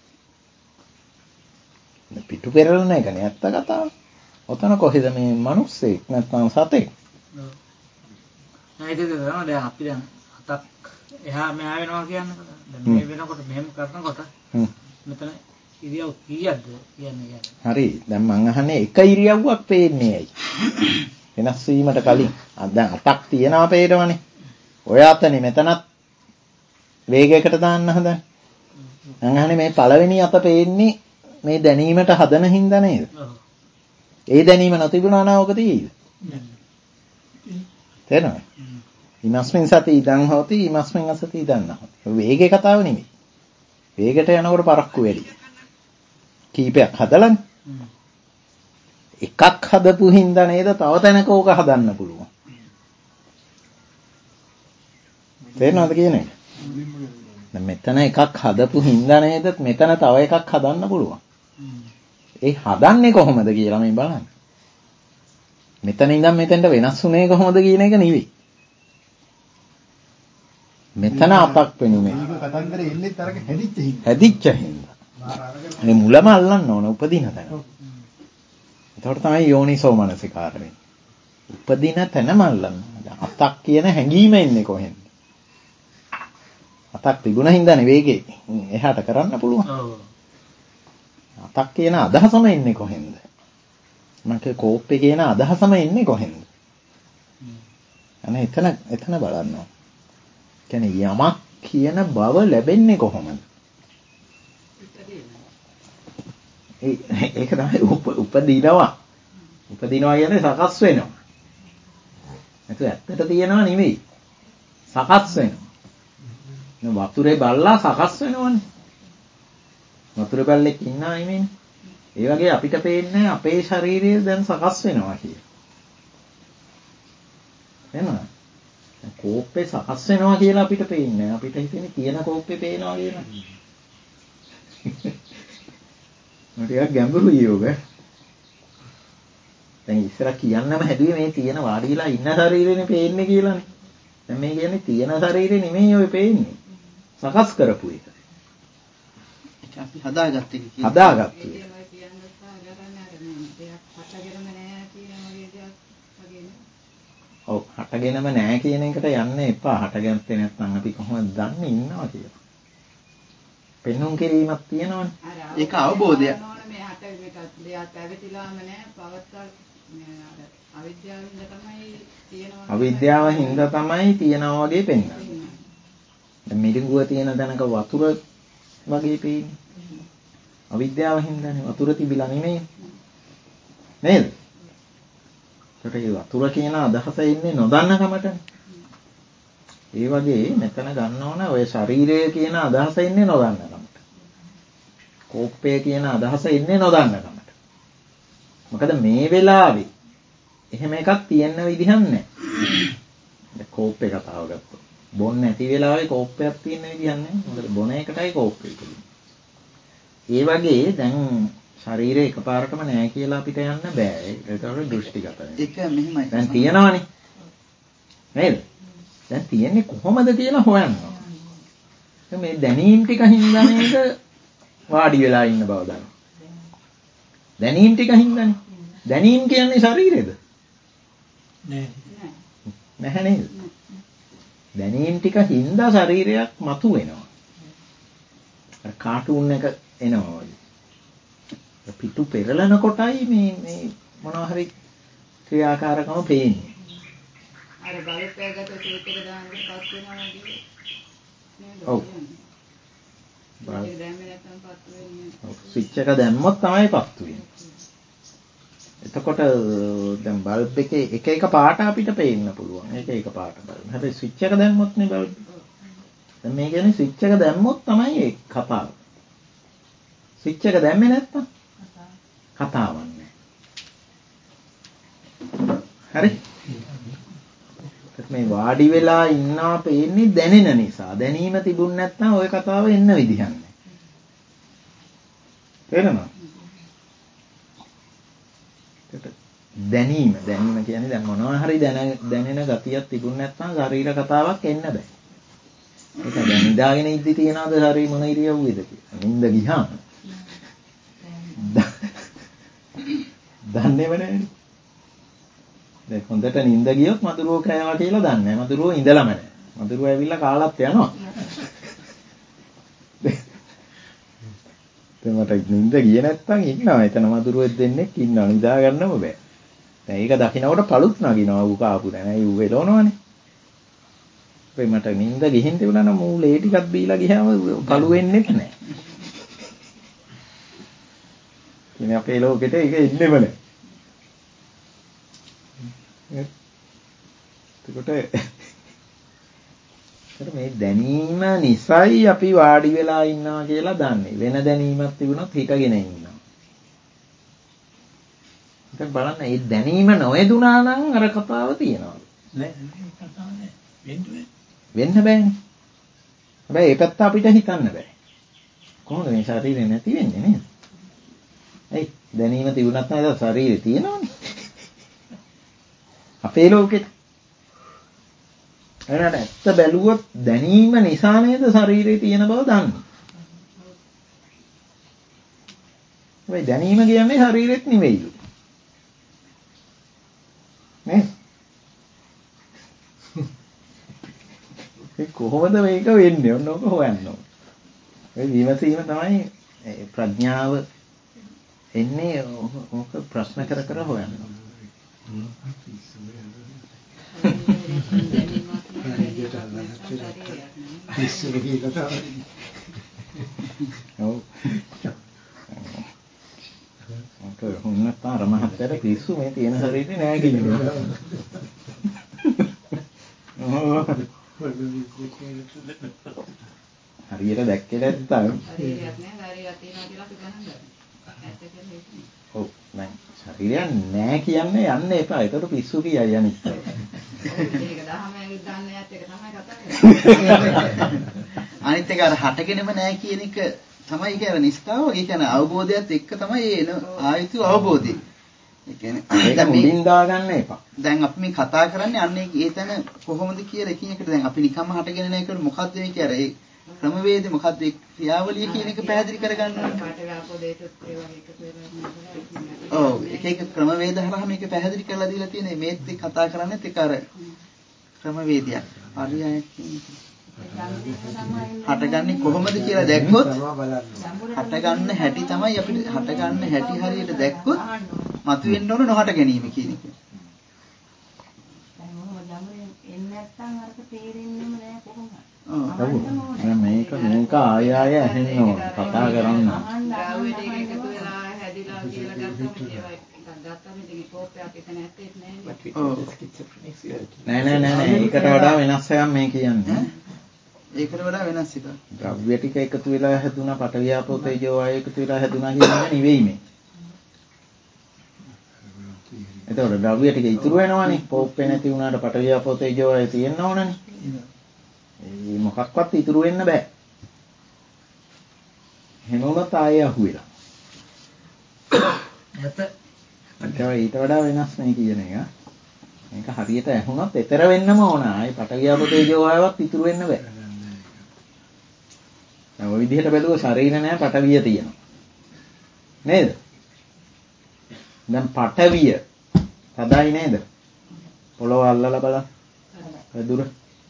පිටු පෙරලන එකනේ ඇත්ත කතාව. ඔතන කොහෙද මේ මිනිස්සෙක් නැත්නම් සතෙක්? නෑ ඒක තමයි දැන් අපි දැන් හතක් එහා මෙහා වෙනවා කියන්නේ. දැන් මේ වෙනකොට මෙහෙම කරනකොට මෙතන ඉරියව් කීයක්ද කියන්නේ. හරි. දැන් මං අහන්නේ එක ඉරියව්වක් පේන්නේ ඇයි? වෙනස් වීමට කලින්. දැන් අතක් තියනවා පේනවනේ. ඔය අතනේ මෙතනත් වේගයකට දාන්න හදන්නේ. මං අහන්නේ මේ පළවෙනි අත පේන්නේ මේ දැනීමට හදන හින්දා නේද? ඒ දැනීම නැතිුණා නම් ඔක තියෙයිද? තේරෙනවද? ඉමස්මින් සති ඉදං හොති ඉමස්මින් අසති ඉදං නහොති. වේගේ කතාව නෙමෙයි. වේගයට යනකොට පරක්කු වැඩි. කීපයක් හදලානේ. එකක් හදපු හින්දා නේද තව තැනක ඕක හදන්න පුළුවන්. තේරෙනවද කියන්නේ? දැන් මෙතන එකක් හදපු හින්දා නේද මෙතන තව එකක් හදන්න පුළුවන්. ඒ හදන්නේ කොහොමද කියලා මේ බලන්න. මෙතන ඉඳන් මෙතෙන්ට වෙනස් වුණේ කොහොමද කියන එක නෙවෙයි. මෙතන අතක් වෙනුනේ. මේක කතන්දරේ එන්නේ තරක හැදිච්ච හින්දා. මේ මුලම අල්ලන්න ඕන උපදින තැන. එතකොට තමයි යෝනිසෝ මනසිකාර වෙන්නේ. උපදින තැනම අල්ලන්න. අතක් කියන හැඟීම එන්නේ කොහෙන්ද? අතක් තිබුණ හින්දා නෙවෙයි එහාට කරන්න පුළුවන්. අතක් කියන අදහසම එන්නේ කොහෙන්ද? මම කිය කෝප්පේ කියන අදහසම එන්නේ කොහෙන්ද? අනේ එතන බලන්න. කියන්නේ යමක් කියන බව ලැබෙන්නේ කොහොමද? ඒක තමයි උපදිනවා. උපදිනවා කියන්නේ සකස් වෙනවා. ඒක ඇත්තට තියනවා නෙවෙයි. සකස් වෙනවා. වතුරේ බල්ලා සකස් වෙනවනේ. වතුරේ බල්ලෙක් ඉන්නා නෙමෙයි. ඒ වගේ අපිට පේන්නේ අපේ ශරීරය දැන් සකස් වෙනවා කියලා. එහෙනම් කෝප්පේ සකස් වෙනවා කියලා අපිට පේන්නේ. අපිට හිතෙන්නේ තියෙන කෝප්පේ පේනවා කියලා. මොකද ගැඹුරු යෝග. දැන් ඉස්සර කියන්නම හැදුවේ මේ තියෙන වාඩිලා ඉන්න ශරීරෙනේ පේන්නේ කියලානේ. දැන් මේ කියන්නේ තියෙන ශරීරෙ නෙමෙයි ඔය පේන්නේ. සකස් කරපු එක. ඒක අපි හදාගත්ත එක කියන්නේ. හදාගත්ත එක. ඔව් හටගෙනම නැහැ කියන එකට යන්න එපා. හටගත්තේ නැත්නම් අපි කොහොමද දන්නේ ඉන්නවා කියලා. පෙන්වුම් කිරීමක් තියෙනවනේ. ඒක අවබෝධය. මේ හට දෙයක් පැවතිලාම නැහැ පවත්තල් අවිද්‍යාව හින්දා තමයි තියනවා වගේ පෙන්වන්නේ. දැන් මිරිඟුව තියෙන තැනක වතුර වගේ පේන්නේ. අවිද්‍යාව හින්දානේ වතුර තිබිලා නෙමෙයි. නේද? ඒකට වතුර කියන අදහස එන්නේ නොදන්න කමටනේ. ඒ වගේ මෙතන ගන්න ඕන ඔය ශරීරය කියන අදහස එන්නේ නොදන්න කමට. කෝප්පය කියන අදහස එන්නේ නොදන්න කමට. මොකද මේ වෙලාවේ එහෙම එකක් තියෙන්න විදිහක් නැහැ. දැන් කෝප්පේ කතාව ගත්තොත්. බොන්න නැති වෙලාවේ කෝප්පයක් තියෙන්න විදිහක් නැහැ. මොකද බොන එකටයි කෝප්පේ තියෙන්නේ. ඒ වගේ දැන් ශරීරය එකපාරටම නැහැ කියලා අපිට යන්න බෑ. ඒකට දෘෂ්ටිගත වෙනවා. ඒක මෙහෙමයි. දැන් තියනවනේ. නේද? දැන් තියන්නේ කොහොමද කියලා හොයන්න. මේ දැනීම් ටික හින්දා නේද වාඩි වෙලා ඉන්න බව දන්නවා. දැනීම් ටික හින්දානේ. දැනීම් කියන්නේ ශරීරෙද? නෑ. නැහැ නේද? දැනීම් ටික හින්දා ශරීරයක් මතු වෙනවා. අර කාටුන් එක එනවා වගේ. පිටු පෙරලන කොටයි මේ මොනවා හරි ක්‍රියාකාරකම පේන්නේ. අර බලපෑගත සූත් එක දානකොට පස් වෙනවා වගේ නේද? ඔව්. ඒක දැම්මේ නැත්නම් පස් වෙන්නේ. ඔව් ස්විච් එක දැම්මොත් තමයි පස් වෙන්නේ. එතකොට දැන් බල්බ් එකේ එක පාට අපිට පේන්න පුළුවන්. එක පාට බලන්න. හැබැයි ස්විච් එක දැම්මොත් නේ බල්බ්. දැන් මේ කියන්නේ ස්විච් එක දැම්මොත් තමයි ඒ කතාව. ස්විච් එක දැම්මේ නැත්තම් කතාවක් නෑ. හරි? මේ වාඩි වෙලා ඉන්නා පේන්නේ දැනෙන නිසා. දැනීම තිබුණ නැත්නම් ওই කතාව එන්න විදිහක් නෑ. තේරෙනවද? දැනීම කියන්නේ දැන් මොනවා හරි දැනෙන ගතියක් තිබුණ නැත්නම් ශරීර කතාවක් එන්න බෑ. ඒක දැන් නිදාගෙන ඉද්දි තියනවාද ශරීර මොන ඉරියව්වේද කියලා. නිින්ද ගියාම. දන්නේම නැහැ. දැන් හොඳට නිින්ද ගියොත් මදුරුව කෑවා කියලා දන්නේ නැහැ. මදුරුව ඉඳලම නැහැ. මදුරුව ඇවිල්ලා කාලත් යනවා. දැන් මට නිින්ද ගියේ නැත්තම් ඉන්නවා. එතන මදුරුවෙක් දෙන්නෙක් ඉන්නවා. නිදා ගන්නම බෑ. දැන් ඒක දකින්නකොට පළුත් නගිනවා. ඌ කාපු දැන්. ඒ ඌ එළවනවනේ. ඒ මට නිින්ද ගිහින් තිබුණා නම් ඌ ලේ ටිකක් බීලා ගියාම පළු වෙන්නේ නැහැ. ඉතින් අපේ ලෝකෙට ඒක එන්නෙම නැහැ. එතකොට මේ දැනීම නිසයි අපි වාඩි වෙලා ඉන්නවා කියලා දන්නේ. වෙන දැනීමක් තිබුණොත් හිටගෙන ඉන්නවා. දැන් බලන්න මේ දැනීම නොයදුනා නම් අර කතාව තියෙනවා. නෑ කතාව නෑ. වෙන්න බෑනේ. හැබැයි ඒ පැත්ත අපිට හිතන්න බෑ. කොහොමද මේ ශරීරය නැති වෙන්නේ නේද? ඇයි දැනීම තිබුණත් නේද ශරීරේ තියෙනවනේ. අපේ ලෝකෙට. ඒකට ඇත්ත බැලුවොත් දැනීම නිසා නේද ශරීරේ තියෙන බව දන්නේ. මේ දැනීම කියන්නේ ශරීරෙත් නෙවෙයි. නේ? ඒ කොහොමද මේක වෙන්නේ? ඔන්න ඔක හොයන්න ඕන. ඒ විමසීම තමයි ප්‍රඥාව එන්නේ ඕක ප්‍රශ්න කර කර හොයන්න ඕන. හොන්නත් අර මහත්තයාට පිස්සු මේ තියෙන ශරීරේ නෑ කියනවා. හරියට දැක්කේ නැත්තම් ශරීරයක් නෑ ශරීරයක් තියෙනවා කියලා අපි ගණන් ගන්නවා. ඇත්ත කියන්නේ. ඔව් දැන් ශරීරයක් නෑ කියන්නේ යන්න එපා. ඒකට පිස්සු කියයි අනිත් අය. ඒක දහමෙන් දන්නේ නැත් එක තමයි කතා කරන්නේ. අනිත් එක අර හටගෙනම නෑ කියන එක තමයි කියන්නේ නිස්තාව. ඒ කියන්නේ අවබෝධයත් එක්ක තමයි එන ආයතු අවබෝධය. ඒ කියන්නේ ඒක මුලින් දාගන්න එපා. දැන් අපි මේ කතා කරන්නේ අන්නේ ඒ තැන කොහොමද කියලා එකින් එකට දැන් අපි නිකම්ම හටගෙන නැහැ කියලා මොකද්ද මේ කියන්නේ ඒ ක්‍රමවේදේ මොකද්ද ඒ ක්‍රියාවලිය කියන එක පැහැදිලි කරගන්න ඕනේ. ඔව් එක එක ක්‍රමවේද හරහා මේක පැහැදිලි කරලා දීලා තියෙන්නේ මේත් එක්ක කතා කරන්නේත් ඒක අර ක්‍රමවේදයක්. පරියායක් කියන්නේ හටගන්නේ කොහොමද කියලා දැක්කොත් හටගන්න හැටි තමයි අපිට හටගන්න හැටි හරියට දැක්කොත් මතුවෙන්න ඕන නොහට ගැනීම කියන එක. මේක ආය ආය ඇහෙන්න ඕන කතා කරන්න. නෑ ඒකට වඩා වෙනස් එකක් මේ කියන්නේ. ඒකට වඩා වෙනස් එකක්. ද්‍රව්‍ය ටික එකතු වෙලා හැදුනා පඨවි ආපෝ තේජෝ වායෝ එකතු වෙලා හැදුනා කියන එක නෙවෙයි මේ. එතකොට ද්‍රව්‍ය ටික ඉතුරු වෙනවනේ. පෝප්පේ නැති වුණාට පඨවි ආපෝ තේජෝ වායෝ තියෙන්න ඕනනේ. ඒ මොකක්වත් ඉතුරු වෙන්න බෑ. එහෙම වුණොත් ආයෙ අහුවෙලා. ඊට වඩා වෙනස් මේ කියන එක. මේක හරියට ඇහුනොත් ඈතර වෙන්නම ඕන. ආයේ පඨවි ආපෝ තේජෝ වායවත් ඉතුරු වෙන්න බෑ. දැන් ওই විදිහට බැලුවොත් ශරීර නෑ පඨවිය තියෙනවා. නේද? දැන් පඨවිය තදයි නේද? පොළොව අල්ලලා බලන්න. පැදුර.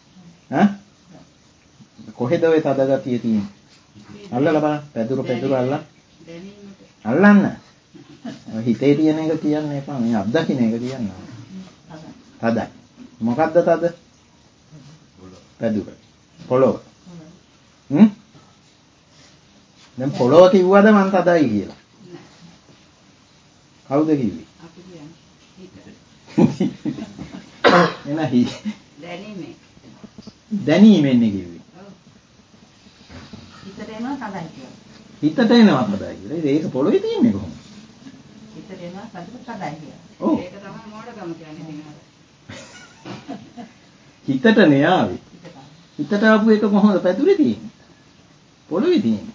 කොහෙද ඔය තද ගතිය තියෙන්නේ? අල්ලලා බලන්න. පැදුර අල්ලන්න. අල්ලන්න. හිතේ තියෙන එක කියන්න එපා. මේ අත්දකින්න එක කියන්න. තදයි. මොකද්ද තද? පැදුර. පොළොව. දැන් පොළොව කිව්වද මං තදයි කියලා? කවුද කිව්වේ? අපි කියන්නේ. එනහි. දැනීමෙන් කිව්වේ. හිතට එනවා තදයි කියලා. හිතට එනවා තදයි කියලා. ඒක පොළොවේ තියෙන්නේ කොහොමද? හිතට එනවා තදයි කියලා. ඔව්. ඒක තමයි මොඩකම කියන්නේ. හිතට නේ ආවේ. හිතට ආපු එක කොහොමද පැදුරේ තියෙන්නේ? පොළොවේ තියෙන්නේ.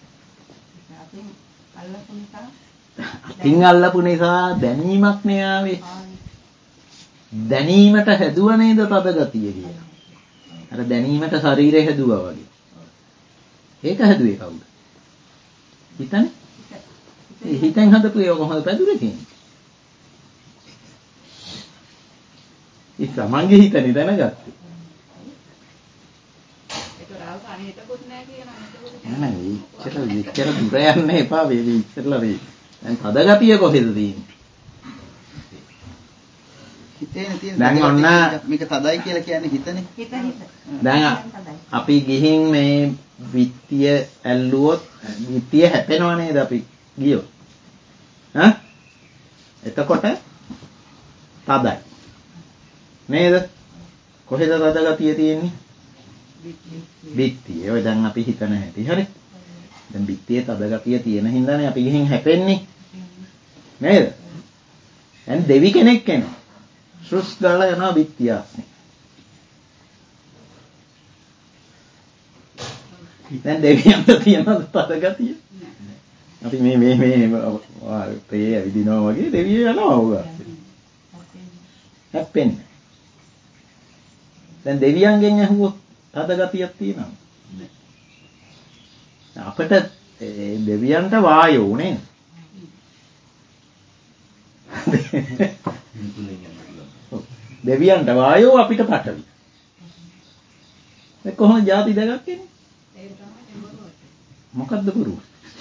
අතින් අල්ලපු නිසා දැනීමක් නේ ආවේ. දැනීමට හැදුව නේද තද ගතිය කියලා. අර දැනීමට ශරීරය හැදුවා වගේ. ඒක හැදුවේ කවුද? හිතනේ. හිතෙන් හදපු ඒක කොහොමද පැදුරේ තියෙන්නේ? ඒ තමන්ගේ හිතනේ දැනගත්තේ. ඒක රාව කණේ හිතකුත් නැහැ කියනවා. නෑ ඉච්චර දුර යන්න එපා වේවි ඉච්චරලා වේ. දැන් තද ගතිය කොහෙද තියෙන්නේ? හිතේනේ තියෙන. දැන් ඔන්න මේක තදයි කියලා කියන්නේ හිතනේ. හිත. දැන් අපි ගිහින් මේ විත්තිය ඇල්ලුවොත් විත්තිය හැපෙනව නේද අපි ගියොත්? එතකොට තදයි. නේද? කොහෙද තද ගතිය තියෙන්නේ? විත්තිය. ඔය දැන් අපි හිතන හැටි. හරි. දැන් විත්තියේ තද ගතිය තියෙන හින්දානේ අපි ගිහින් හැපෙන්නේ. නේද? දැන් දෙවි කෙනෙක් එනවා. ශුස් ගාලා යනවා විත්තිය ආස්නේ. දැන් දෙවියන්ට තියෙන තද ගතිය. අපි මේ තේ ඇවිදිනවා වගේ දෙවියෝ යනවා ඔය. හැප්පෙන්නේ. දැන් දෙවියන්ගෙන් අහුවොත් තද ගතියක් තියෙනවා. අපිට දෙවියන්ට වායෝ නේ. දෙවියන්ට වායෝ අපිට පඨවි. ඒ කොහොමද ಜಾති දෙකක් එන්නේ? මොකද්ද පුරු?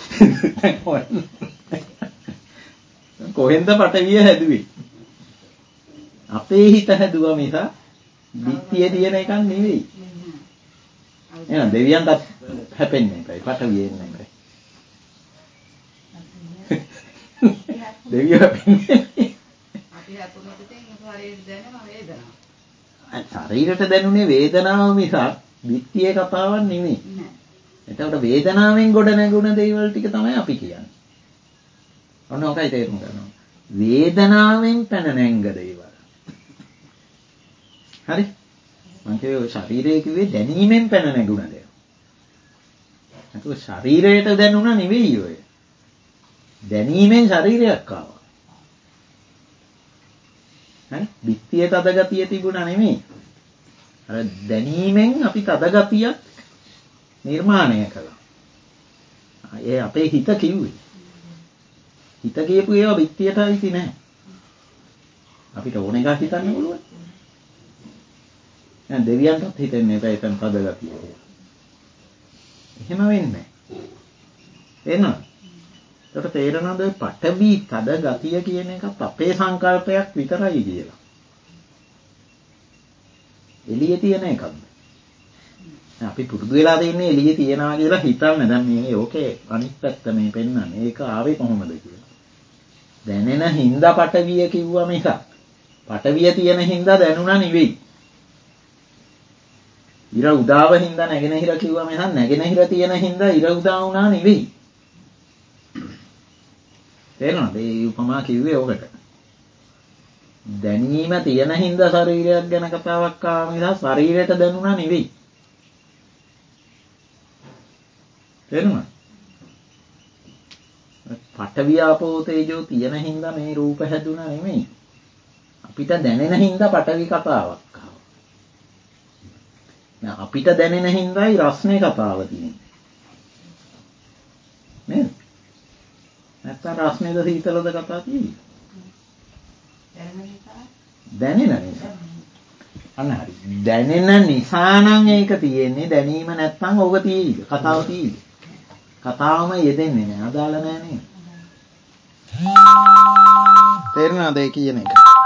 කොහෙන්ද පඨවිය හැදුවේ? අපේ හිත හැදුවා මිස බිත්තියේ තියෙන එකක් නෙවෙයි. එහෙනම් දෙවියන්ට හැපෙන්නේ නැයි පඨවිය එන්නේ නැයි. දෙවියෝ හැපෙන්නේ. අපි හැපුණොත් ඉතින් ශරීරයට දැනෙන වේදනාව. ශරීරයට දැනුනේ වේදනාව මිස බිත්තියේ කතාවක් නෙවෙයි. එතකොට වේදනාවෙන් ගොඩ නැගුණ දේවල් ටික තමයි අපි කියන්නේ. ඔන්න ඔකයි තේරුම් ගන්න ඕනේ. වේදනාවෙන් පැන නැංග දේවල්. හරි? මම කියුවේ ශරීරයේ කිව්වේ දැනීමෙන් පැන නැගුණ දේවල්. ඒක ශරීරයට දැනුණා නෙවෙයි ඔය. දැනීමෙන් ශරීරයක් ආවා. හරි? බිත්තියේ තද ගතිය තිබුණා නෙමෙයි. අර දැනීමෙන් අපි තද ගතියක් නිර්මාණය කළා. ඒ අපේ හිත කිව්වේ. හිත කියපු ඒවා බිත්තියට අයිති නැහැ. අපිට ඕන එකක් හිතන්න පුළුවන්. දැන් දෙවියන්ටත් හිතෙන්නේ නැහැ එතන තද ගතිය. එහෙම වෙන්නේ නැහැ. එනවා. ඒකට තේරෙනවද පඨවි තද ගතිය කියන එකත් අපේ සංකල්පයක් විතරයි කියලා. එළියේ තියෙන එකක්ද? අපි පුරුදු වෙලා තින්නේ එළියේ තියනවා කියලා හිතන්න. දැන් මේ ඕකේ අනිත් පැත්ත මේ පෙන්වන්නේ. ඒක ආවේ කොහොමද කියලා. දැනෙන හින්දා පඨවිය කිව්වා මේක. පඨවිය තියෙන හින්දා දැනුණා නෙවෙයි. ඉර උදාව හින්දා නැගෙනහිර කිව්වා මේක නැගෙනහිර තියෙන හින්දා ඉර උදා වුණා නෙවෙයි. තේරෙනවද? මේ උපමා කිව්වේ ඔකට. දැනීම තියෙන හින්දා ශරීරයක් ගැන කතාවක් ආවා මිස ශරීරයට දැනුණා නෙවෙයි. තේරුණා? පඨවි ආපෝ තේජෝ තියෙන හින්දා මේ රූප හැදුණා නෙමෙයි. අපිට දැනෙන හින්දා පඨවි කතාවක් ආවා. දැන් අපිට දැනෙන හින්දායි රස්නේ කතාව තියෙන්නේ. නේද? නැත්නම් රස්නේද සීතලද කතාව තියෙන්නේ? දැනෙන නිසා. අන්න හරි. දැනෙන නිසා නම් ඒක තියෙන්නේ. දැනීම නැත්නම් ඕක තියෙයිද? කතාව තියෙයිද? කතාවම යෙදෙන්නේ නැහැ. අදාළ නැහැ නේද? තේරුණාද ඒ කියන එක?